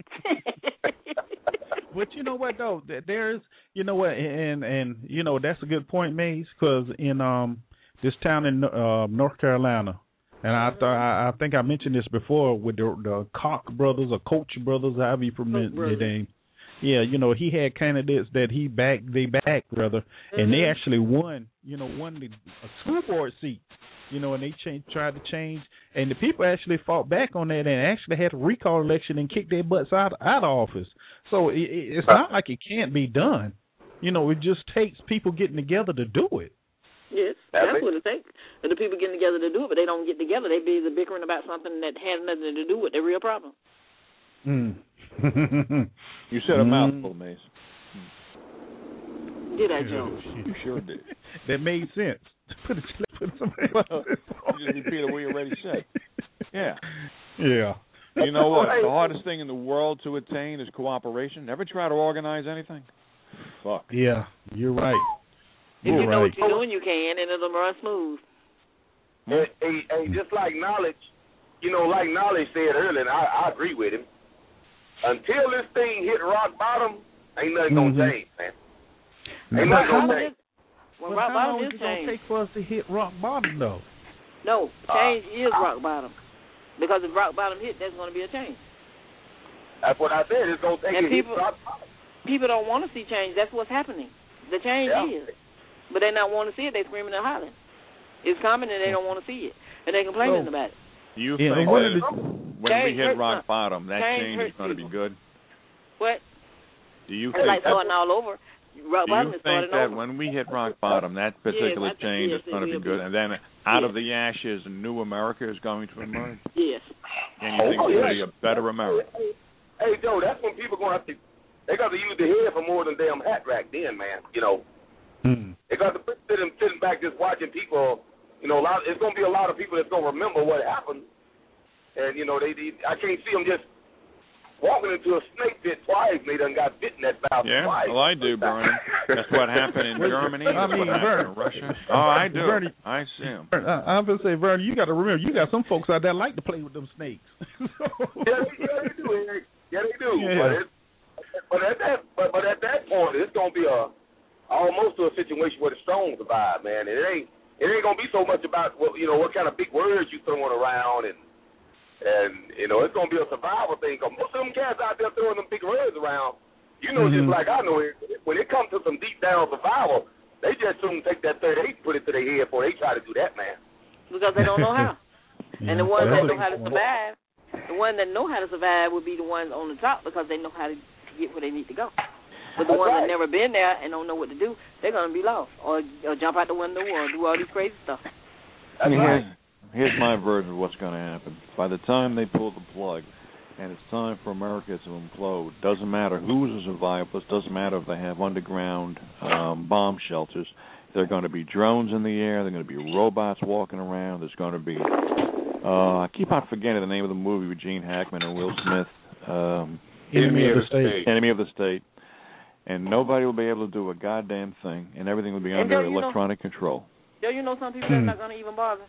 Speaker 2: But you know what though, there's and that's a good point, Maze, because in this town in North Carolina, and I think I mentioned this before with the Koch brothers or Koch brothers, however you pronounce their name. Yeah, he had candidates that they backed, and they actually won a school board seat, and they tried to change, and the people actually fought back on that and actually had a recall election and kicked their butts out of office. So it's not like it can't be done. It just takes people getting together to do it.
Speaker 13: Yes, that's what it takes. And the people getting together to do it, but they don't get together. They be bickering about something that has nothing to do with the real problem.
Speaker 10: You said a mouthful, Mace.
Speaker 13: Did I, Joe?
Speaker 10: You sure did.
Speaker 2: That made sense. Put somebody
Speaker 10: you just repeated what you already said. Yeah.
Speaker 2: Yeah.
Speaker 10: You know what? The hardest thing in the world to attain is cooperation. Ever try to organize anything? Fuck.
Speaker 2: Yeah, you're right.
Speaker 13: If you know what you're doing, you can, and it'll run smooth.
Speaker 14: Hey, just like Knowledge, like Knowledge said earlier, and I agree with him. Until this thing hit rock bottom, ain't nothing gonna change, man. Ain't nothing gonna change.
Speaker 13: Well, rock bottom is
Speaker 2: change. How long is it gonna take for us to hit rock bottom, though?
Speaker 13: No, change is rock bottom. Because if rock bottom hit, there's gonna be a change.
Speaker 14: That's what I said. It's gonna take a hit rock bottom.
Speaker 13: People don't want to see change. That's what's happening. The change is. But they not want to see it. They screaming and hollering. It's coming and they don't want to see it. And they complaining about it.
Speaker 10: Do you think when we hit rock bottom, that change is going to be good?
Speaker 13: What?
Speaker 10: Do you
Speaker 13: think? It's like starting all over. rock
Speaker 15: Do
Speaker 13: bottom
Speaker 15: you
Speaker 13: is
Speaker 15: think
Speaker 13: starting
Speaker 15: that
Speaker 13: over.
Speaker 15: when we hit rock bottom, that particular
Speaker 13: Yes,
Speaker 15: change
Speaker 13: yes,
Speaker 15: is going to
Speaker 13: it
Speaker 15: be
Speaker 13: will
Speaker 15: good,
Speaker 13: be.
Speaker 15: and then out of the ashes, a new America is going to emerge?
Speaker 13: Yes.
Speaker 15: And you think it's going to be a better America?
Speaker 14: Hey, Joe, that's when people going to have to. They got to use the head for more than damn hat rack. Then, man, you know. They got to sitting back just watching people. You know, it's going to be a lot of people that's going to remember what happened, and you know, I can't see them just walking into a snake pit twice. They done got bitten that foul twice.
Speaker 15: Well, I do, Bernie. That's what happened in Germany. That's what happened in Russia. Oh, I do.
Speaker 2: Bernie,
Speaker 15: I see them.
Speaker 2: I'm going to say, Bernie, you got to remember, you got some folks out there like to play with them snakes.
Speaker 14: Yeah, they do, Eric. Yeah, they do.
Speaker 2: Yeah.
Speaker 14: But at that point, it's gonna be almost a situation where the strong survive, man. It ain't gonna be so much about what kind of big words you throwing around, and you know it's gonna be a survival thing. Cause most of them cats out there throwing them big words around, you know, just like I know it. When it comes to some deep down survival, they just soon take that 38 and put it to their head before they try to do that, man.
Speaker 13: Because they don't know how. And the ones that know how to survive, the ones that know how to survive will be the ones on the top because they know how to get where they need to go. But the ones that never been there and don't know what to do, they're going to be lost or jump out the window or do all these crazy stuff.
Speaker 15: Here's my version of what's going to happen. By the time they pull the plug and it's time for America to implode, doesn't matter who's a survivalist, doesn't matter if they have underground bomb shelters, there are going to be drones in the air, there are going to be robots walking around, there's going to be I keep on forgetting the name of the movie with Gene Hackman and Will Smith.
Speaker 2: Enemy of the State.
Speaker 15: Enemy of the State. And nobody will be able to do a goddamn thing, and everything will be under electronic control.
Speaker 13: Yeah, you know some people that's not going to even bother.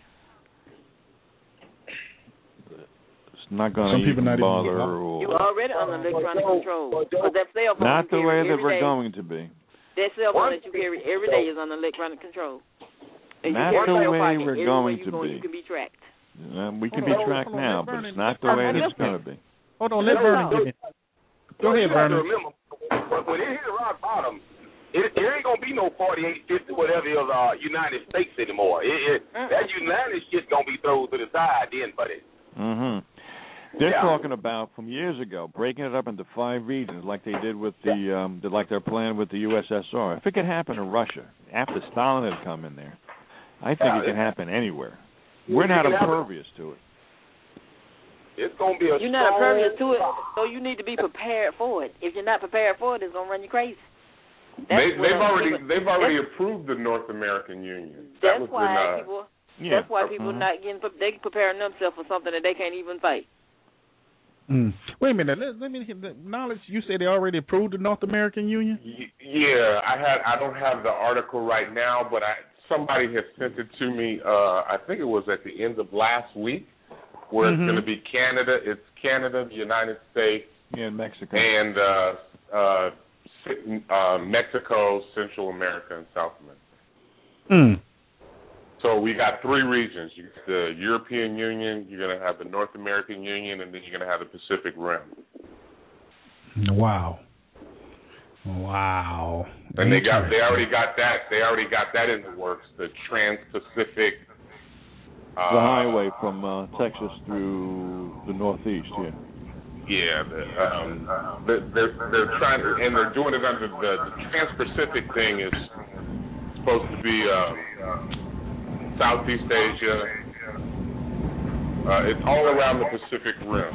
Speaker 15: It's not going to even bother.
Speaker 13: You're already under electronic control. Because that cell phone
Speaker 15: Not the way that we're
Speaker 13: day,
Speaker 15: going to be.
Speaker 13: That cell phone that you carry every day is under electronic control. And
Speaker 15: not the way we're going to be.
Speaker 13: You can be tracked.
Speaker 15: We can be tracked now, but it's not the way it's going to be.
Speaker 2: Hold on, let Bernie get in. Go ahead, Bernie.
Speaker 14: Remember, when it hit rock bottom, it ain't gonna be no 48, 50, whatever is United States anymore. That United shit's gonna be thrown to the side then, buddy.
Speaker 15: They're talking about from years ago breaking it up into 5 regions, like they did with like their plan with the USSR. If it could happen in Russia after Stalin had come in there, I think it can happen anywhere. We're not impervious to it.
Speaker 14: It's going to be
Speaker 13: You're not impervious to it, so you need to be prepared for it. If you're not prepared for it, it's going to run you crazy.
Speaker 9: They've already approved the North American Union.
Speaker 13: That's why people not getting they preparing themselves for something that they can't even fight.
Speaker 2: Wait a minute. Let me get the knowledge. You said they already approved the North American Union?
Speaker 9: Yeah, I don't have the article right now, but somebody has sent it to me. I think it was at the end of last week. Where it's going to be Canada. It's Canada, the United States,
Speaker 15: and Mexico,
Speaker 9: and Mexico, Central America, and South America. So we got 3 regions. You got the European Union, you're going to have the North American Union, and then you're going to have the Pacific Rim.
Speaker 2: Wow.
Speaker 9: And they already got that in the works. The Trans-Pacific.
Speaker 15: The highway from Texas through the Northeast,
Speaker 9: Yeah, they're trying to, and they're doing it under the Trans-Pacific thing is supposed to be Southeast Asia. It's all around the Pacific Rim.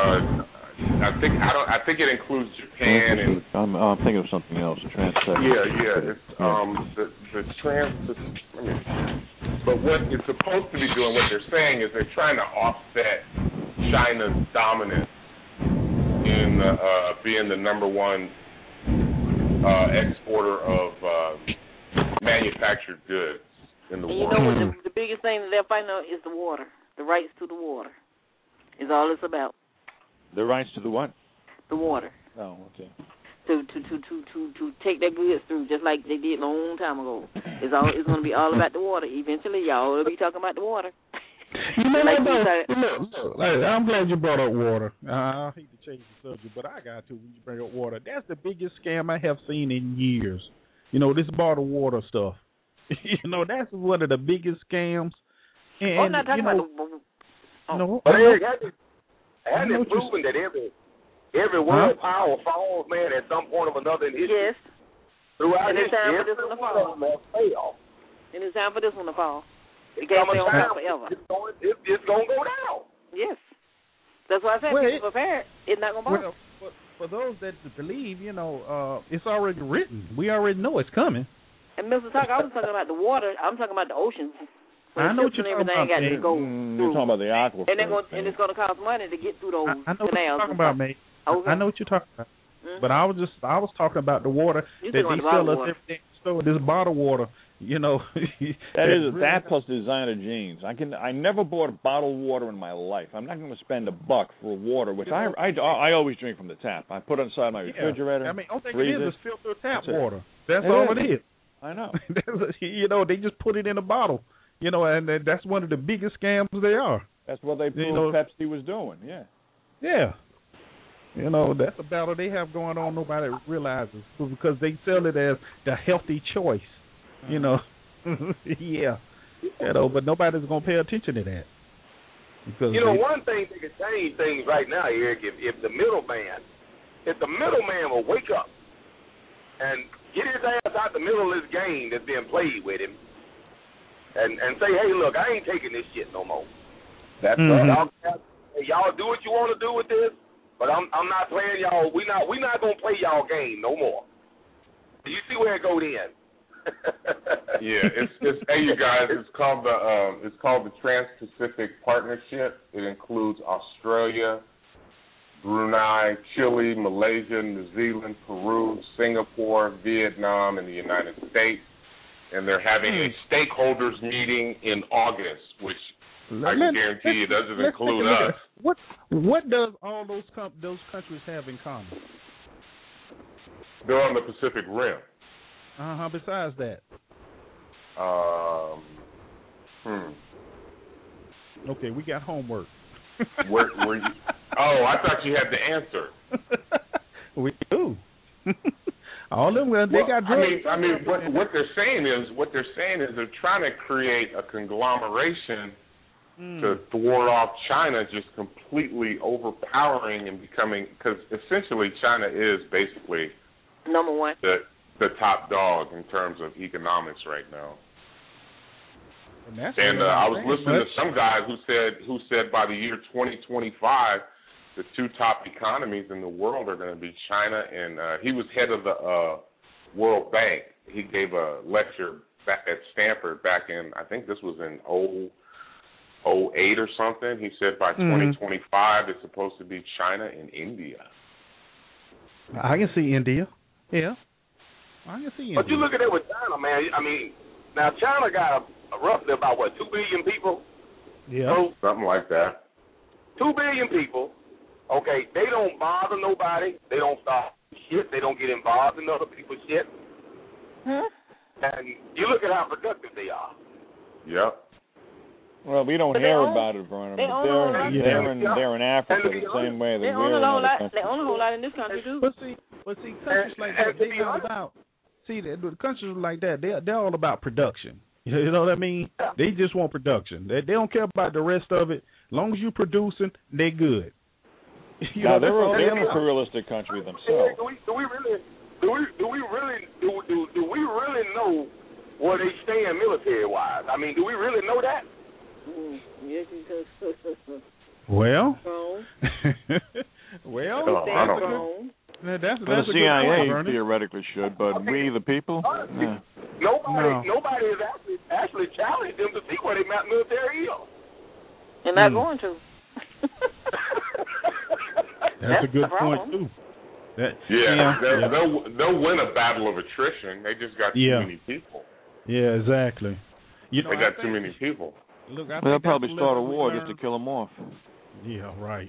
Speaker 9: I think it includes Japan and.
Speaker 15: I'm thinking of something else. Trans-Pacific.
Speaker 9: Yeah. It's the Trans-Pacific. But what it's supposed to be doing, what they're saying is they're trying to offset China's dominance in being the number one exporter of manufactured goods in the world.
Speaker 13: You know what the biggest thing that they're fighting is the water. The rights to the water is all it's about.
Speaker 15: The rights to the what?
Speaker 13: The water.
Speaker 15: Oh, okay.
Speaker 13: To take their goods through, just like they did a long time ago. It's going to be all about the water. Eventually, y'all will be talking about the water.
Speaker 2: You know look, I'm glad you brought up water. I hate to change the subject, but I got to when you bring up water. That's the biggest scam I have seen in years. You know, this bottled water stuff. You know, that's one of the biggest scams. And,
Speaker 13: I'm not talking about the...
Speaker 2: No,
Speaker 14: but hasn't it proven that every world power falls, man, at some point or another in history?
Speaker 13: Yes.
Speaker 14: Throughout
Speaker 13: and it's time for this
Speaker 14: every
Speaker 13: one to
Speaker 14: one
Speaker 13: fall.
Speaker 14: of them has failed.
Speaker 13: And it's time for this one to fall. The
Speaker 14: It's
Speaker 13: game
Speaker 14: coming
Speaker 13: stay on
Speaker 14: down.
Speaker 13: top forever.
Speaker 14: It's going to go down.
Speaker 13: Yes. That's why I said
Speaker 2: Well,
Speaker 13: people prepared. It's not going to fall.
Speaker 2: Well, for those that believe, it's already written. We already know it's coming.
Speaker 13: And Mr. Tucker, I was talking about the water. I'm talking about the oceans.
Speaker 2: I know what you're talking about,
Speaker 13: got to go
Speaker 15: You're talking about the aquifer.
Speaker 13: and it's going to cost money to get through those
Speaker 2: I know what
Speaker 13: canals.
Speaker 2: you're talking about, mate.
Speaker 13: Okay.
Speaker 2: I know what you're talking about. But I was talking about the water
Speaker 13: You
Speaker 2: that
Speaker 13: talking
Speaker 2: they
Speaker 13: about
Speaker 2: sell
Speaker 13: the
Speaker 2: us
Speaker 13: water.
Speaker 2: everything in the store. This bottled water,
Speaker 15: That plus designer jeans. I never bought bottled water in my life. I'm not going to spend $1 for water, which I always drink from the tap. I put it inside my refrigerator.
Speaker 2: only thing
Speaker 15: freeze
Speaker 2: it is filtered tap
Speaker 15: That's it.
Speaker 2: water. That's all it is.
Speaker 15: I know.
Speaker 2: They just put it in a bottle. And that's one of the biggest scams they are.
Speaker 15: That's what they proved Pepsi was doing. Yeah.
Speaker 2: Yeah. That's a battle they have going on. Nobody realizes because they sell it as the healthy choice. Yeah. But nobody's gonna pay attention to that. Because
Speaker 14: one thing that could change things right now, Eric, if the middleman will wake up and get his ass out the middle of this game that's being played with him, and say, hey, look, I ain't taking this shit no more. That's y'all do what you want to do with this. But I'm not playing y'all. We not gonna play y'all game no more. You see where it go then?
Speaker 9: Yeah, it's hey you guys. It's called the Trans-Pacific Partnership. It includes Australia, Brunei, Chile, Malaysia, New Zealand, Peru, Singapore, Vietnam, and the United States. And they're having a stakeholders meeting in August, which I can guarantee you doesn't include us.
Speaker 2: What does all those countries have in common?
Speaker 9: They're on the Pacific Rim.
Speaker 2: Besides that. Okay, we got homework.
Speaker 9: Where you? Oh, I thought you had the answer.
Speaker 2: We do. All of them, they got drugs.
Speaker 9: I mean, what they're saying is they're trying to create a conglomeration to thwart off China just completely overpowering and becoming, because essentially China is basically
Speaker 13: number one,
Speaker 9: the top dog in terms of economics right now. And I was listening to some guy who said by the year 2025, the two top economies in the world are going to be China and he was head of the World Bank. He gave a lecture back at Stanford back in, I think this was in 2008 or something. He said by 2025 it's supposed to be China and India.
Speaker 2: I can see India. Yeah. I can see India.
Speaker 14: But you look at it with China, man. I mean, now China got roughly about, 2 billion people?
Speaker 2: Yeah.
Speaker 14: So,
Speaker 9: something like that.
Speaker 14: 2 billion people. Okay, they don't bother nobody. They don't stop shit. They don't get involved in other people's shit. And you look at how productive they are.
Speaker 9: Yep.
Speaker 15: Well, we don't hear about it, Vernon. They're in Africa the same way that
Speaker 13: they own a whole lot. They own a whole lot in this country too.
Speaker 2: But see, countries like that, they all about. See, the countries like that, they're all about production. You know what I mean? They just want production. They don't care about the rest of it. As long as you're producing, they're good.
Speaker 15: They're an imperialistic country themselves.
Speaker 14: Do we really know where they stand military wise? I mean, do we really know that?
Speaker 13: Yes, he does.
Speaker 2: Well,
Speaker 15: that's the CIA theoretically should, but we the people,
Speaker 14: nobody has actually challenged them to see where they military is.
Speaker 13: They're not going to.
Speaker 2: That's a good point too.
Speaker 9: They'll win a battle of attrition. They just got too many people.
Speaker 2: Yeah, exactly.
Speaker 9: They got too many people.
Speaker 2: Look,
Speaker 15: they'll probably start a war just to kill them off.
Speaker 2: Yeah, right.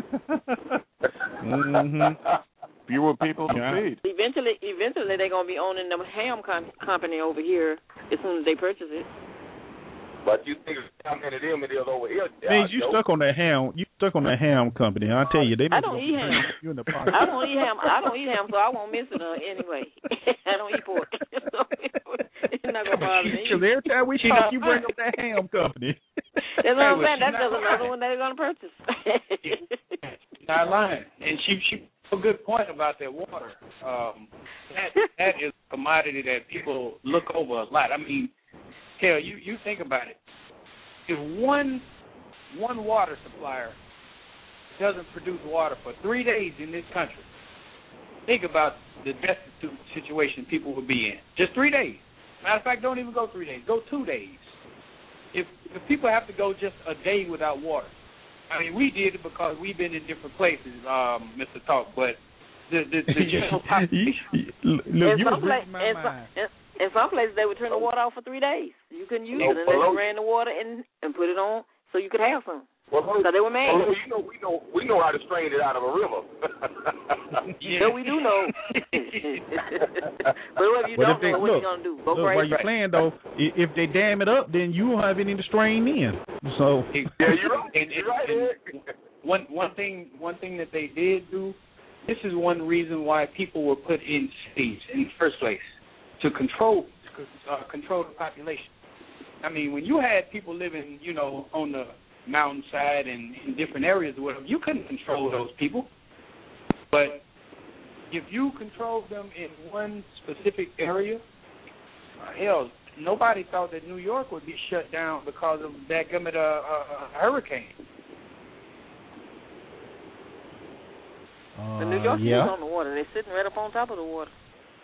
Speaker 15: Fewer people to feed.
Speaker 13: Eventually, they're gonna be owning the ham company over here as soon as they purchase it.
Speaker 14: But you think how many of them it is over here?
Speaker 2: Man, you stuck on that ham. You stuck on that ham company. I tell you,
Speaker 13: I don't eat ham. I don't eat ham. So I won't miss it anyway. I don't eat pork, so it's not gonna bother me.
Speaker 2: Because every time we talk, you bring up that ham company.
Speaker 13: That's what I'm saying. That's just another one they're gonna purchase.
Speaker 12: Not lying, and a good point about that water. That is a commodity that people look over a lot. I mean, hell, you think about it. If one water supplier doesn't produce water for 3 days in this country, think about the destitute situation people would be in. Just 3 days. Matter of fact, don't even go 3 days. Go 2 days. If people have to go just a day without water, I mean, we did it because we've been in different places, Mr. Talk, but the general population.
Speaker 2: Look, you was reading my mind.
Speaker 13: In some places, they would turn the water off for 3 days. You couldn't use it unless you ran the water and put it on so you could have some. Well, they were mad.
Speaker 14: We know how to strain it out of a river.
Speaker 13: Yeah, we do know. But if you don't know, what you gonna do? Go crazy.
Speaker 2: While you're playing though, if they dam it up, then you won't have any to strain in. So
Speaker 14: yeah, you're right. You're right.
Speaker 12: One thing that they did do. This is one reason why people were put in cities in the first place, to control the population. I mean, when you had people living, on the mountainside and in different areas or whatever, you couldn't control those people. But if you controlled them in one specific area, hell, nobody thought that New York would be shut down because of that hurricane.
Speaker 13: The New York is on the water. They're sitting right up on top of the water.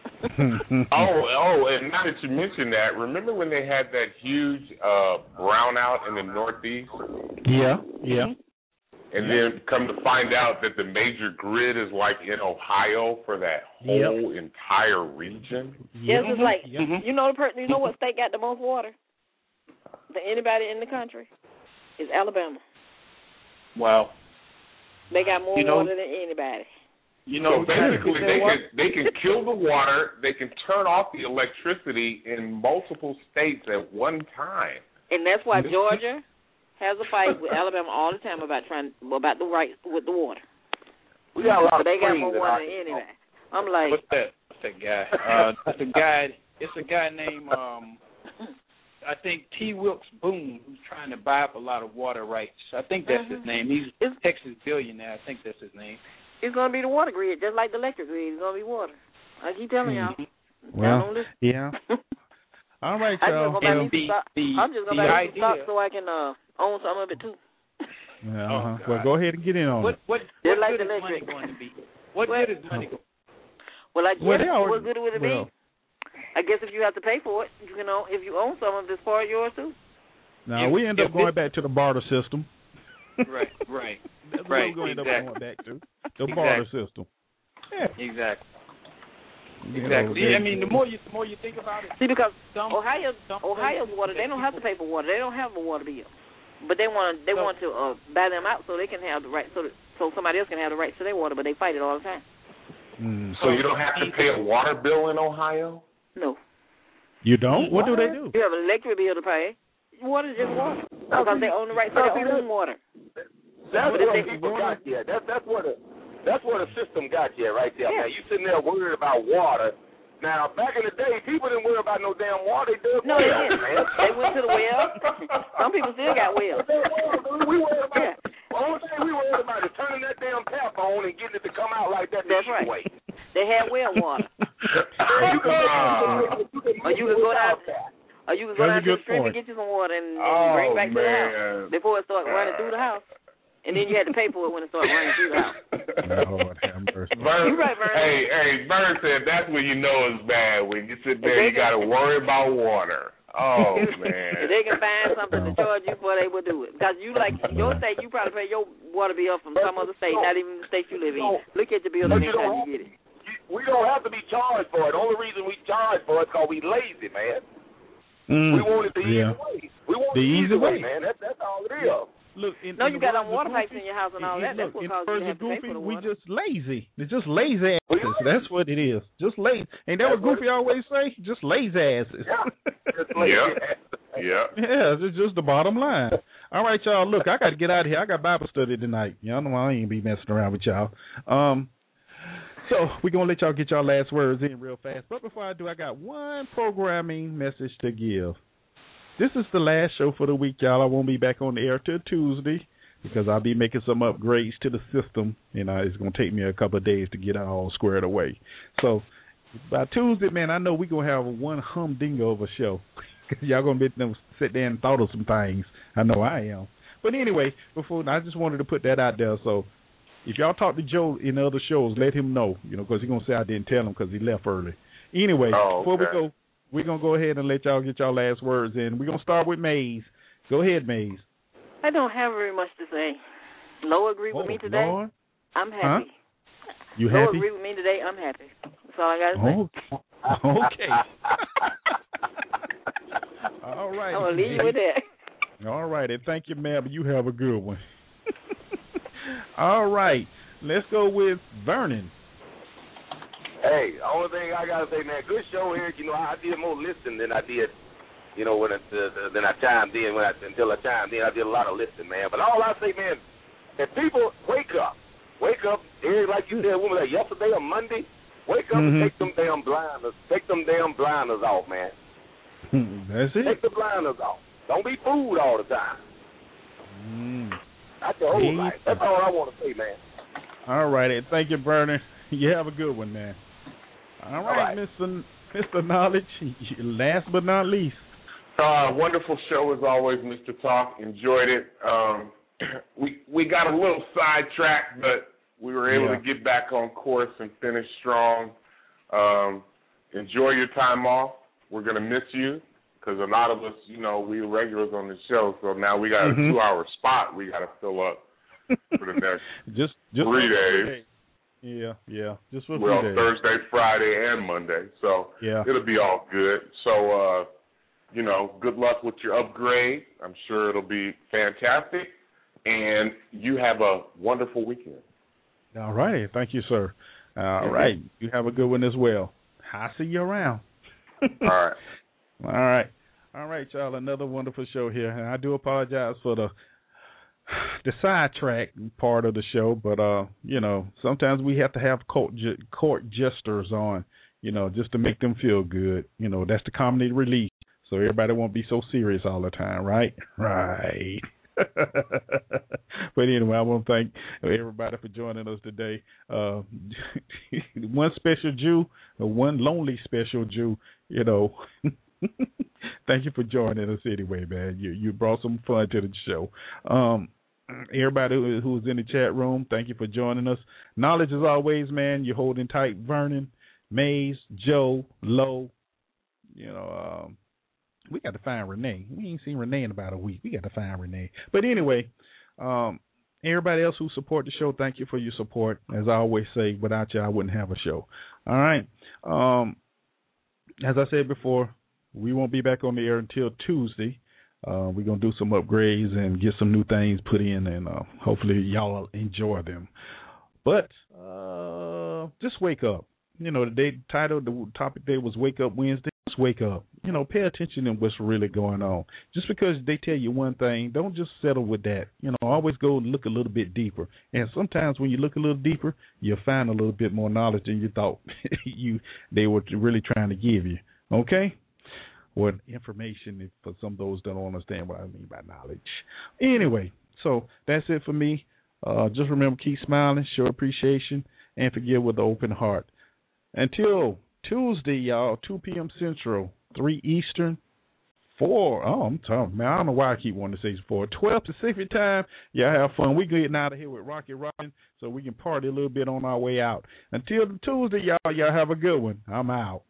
Speaker 9: And now that you mentioned that, remember when they had that huge brownout in the Northeast?
Speaker 2: Yeah.
Speaker 9: And then come to find out that the major grid is like in Ohio for that whole entire region.
Speaker 13: Yes, it's like you know what state got the most water than anybody in the country? Is Alabama.
Speaker 12: Wow.
Speaker 13: They got more water than anybody.
Speaker 9: So basically, they can kill the water. They can turn off the electricity in multiple states at one time.
Speaker 13: And that's why Georgia has a fight with Alabama all the time about the rights with the water.
Speaker 14: We got a lot of
Speaker 13: they got more water than anybody. I'm like,
Speaker 12: what's that guy? It's a guy named I think T. Wilkes Boone, who's trying to buy up a lot of water rights. I think that's his name. He's a Texas billionaire. I think that's his name.
Speaker 13: It's going to be the water grid, just like the electric grid. It's going to be water. I keep telling y'all.
Speaker 2: Well, yeah. All right, y'all.
Speaker 13: I'm just going to buy some stock so I can own some of it, too.
Speaker 2: Yeah, well, go ahead and get in on it.
Speaker 12: What good is money going to be? What good is money going to be?
Speaker 13: Well, I guess what good would it be? I guess if you have to pay for it, you know, if you own some of this part of yours, too.
Speaker 2: No, we end up going back to the barter system.
Speaker 12: Right.
Speaker 2: That's what we're going to end up going back to. The barter system. Yeah.
Speaker 12: Exactly. I mean, the more you think about it.
Speaker 13: See, because Ohio's water, they don't have to pay for water. They don't have a water bill, but they want to buy them out so they can have the right, so somebody else can have the rights to their water, but they fight it all the time.
Speaker 9: So you don't have to pay a water bill in Ohio?
Speaker 13: No.
Speaker 2: You don't? What do they do?
Speaker 13: You have an electric bill to pay. Water is just water because they own the right to their own water.
Speaker 14: That's what people got here. That's what the system got here right there. Yeah. Now, you sitting there worried about water. Now, back in the day, people didn't worry about no damn water. They did.
Speaker 13: No, they didn't. They went to the well. Some people still got wells.
Speaker 14: We worried about the only thing we worried about is turning that damn tap on and getting it to come out like that.
Speaker 13: That's right.
Speaker 14: Way.
Speaker 13: They had well water. Or you could go down to the stream and get you some water and bring it back to the house before it started running through the house. And then you had to pay for it when it started running through the house.
Speaker 2: Lord have mercy.
Speaker 9: Vern,
Speaker 13: right, Vern.
Speaker 9: Hey, Vern said that's when you know it's bad, when you sit there and you got to worry about water. Oh, man.
Speaker 13: If they can find something to charge you for, they will do it. Because your state, you probably pay your water bill from some other state, not even the state you live in. Look at your bill the next time you get it.
Speaker 14: We don't have to be charged for it. The only reason we charge for it is because we lazy, man. We want it the easy way. We want the easy way, man. That's all it is.
Speaker 2: Look,
Speaker 13: you got water pipes in your house and all that. That's what causes you to have to pay for the water.
Speaker 2: We just lazy. It's just lazy asses. That's what it is. Just lazy. Ain't that what Goofy always say? Just lazy asses.
Speaker 9: Yeah.
Speaker 2: Yeah, it's just the bottom line. All right, y'all. Look, I got to get out of here. I got Bible study tonight. Y'all know I ain't be messing around with y'all. So we're going to let y'all get y'all last words in real fast. But before I do, I got one programming message to give. This is the last show for the week, y'all. I won't be back on the air till Tuesday. because I'll be making some upgrades to the system, and it's going to take me a couple of days to get it all squared away. So by Tuesday, man, I know we're going to have one humdinger of a show. Y'all going to be sit there and thought of some things. I know I am. But anyway, I just wanted to put that out there. So if y'all talk to Joe in other shows, let him know, because he's going to say I didn't tell him because he left early. Anyway, Before we go, we're going to go ahead and let y'all get y'all last words in. We're going to start with Maze. Go ahead, Maze.
Speaker 13: I don't have very much to say. Low agree with me today.
Speaker 2: Lord.
Speaker 13: I'm happy.
Speaker 2: Huh? You
Speaker 13: Low
Speaker 2: happy?
Speaker 13: agree with me today. I'm happy. That's all I got to say.
Speaker 2: Okay. All right.
Speaker 13: I'm going to leave you with that.
Speaker 2: All right. And thank you, ma'am. You have a good one. All right. Let's go with Vernon.
Speaker 14: Hey, the only thing I got to say, man, good show here. I did more listening than I did, than I chimed in. Until I chimed in, I did a lot of listening, man. But all I say, man, if people wake up, like you said, woman, like yesterday or Monday, wake up and take them damn blinders off, man.
Speaker 2: That's it.
Speaker 14: Take the blinders off. Don't be fooled all the time. That's your whole life. That's all I want to say, man.
Speaker 2: All righty. Thank you, Vernon. You have a good one, man. All right. Mr. Knowledge, last but not least.
Speaker 9: Wonderful show as always, Mr. Talk. Enjoyed it. We got a little sidetracked, but we were able to get back on course and finish strong. Enjoy your time off. We're going to miss you because a lot of us, we regulars on the show, so now we got a 2-hour spot we got to fill up for the next
Speaker 2: just
Speaker 9: 3 days.
Speaker 2: Yeah. Just for 3 days.
Speaker 9: Thursday, Friday, and Monday. So it'll be all good. So, good luck with your upgrade. I'm sure it'll be fantastic. And you have a wonderful weekend.
Speaker 2: All righty. Thank you, sir. All right. You have a good one as well. I'll see you around.
Speaker 9: All right.
Speaker 2: All right, y'all. Another wonderful show here. And I do apologize for the sidetrack part of the show, but sometimes we have to have court jesters on, just to make them feel good. That's the comedy relief, so everybody won't be so serious all the time, right? Right. But anyway, I want to thank everybody for joining us today. One special Jew, one lonely special Jew, Thank you for joining us anyway, man. You brought some fun to the show. Everybody who's in the chat room, thank you for joining us. Knowledge as always, man. You're holding tight. Vernon, Maze, Joe, Lowe. We got to find Renee. We ain't seen Renee in about a week. We got to find Renee. But anyway, everybody else who support the show, thank you for your support. As I always say, without you, I wouldn't have a show. All right. As I said before, we won't be back on the air until Tuesday. We're going to do some upgrades and get some new things put in, and hopefully y'all will enjoy them. But just wake up. The topic today was Wake Up Wednesday. Just wake up. Pay attention to what's really going on. Just because they tell you one thing, don't just settle with that. Always go look a little bit deeper. And sometimes when you look a little deeper, you'll find a little bit more knowledge than you thought they were really trying to give you. Okay? Or information for some of those that don't understand what I mean by knowledge. Anyway, so that's it for me. Just remember, keep smiling, show appreciation, and forgive with an open heart. Until Tuesday, y'all, 2 p.m. Central, 3 Eastern, 4. Oh, I'm talking, man. I don't know why I keep wanting to say 4. 12 Pacific time. Y'all have fun. We're getting out of here with Rocky Robin so we can party a little bit on our way out. Until Tuesday, y'all have a good one. I'm out.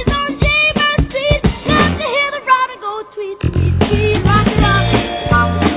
Speaker 1: Rock it up.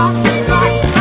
Speaker 1: talking like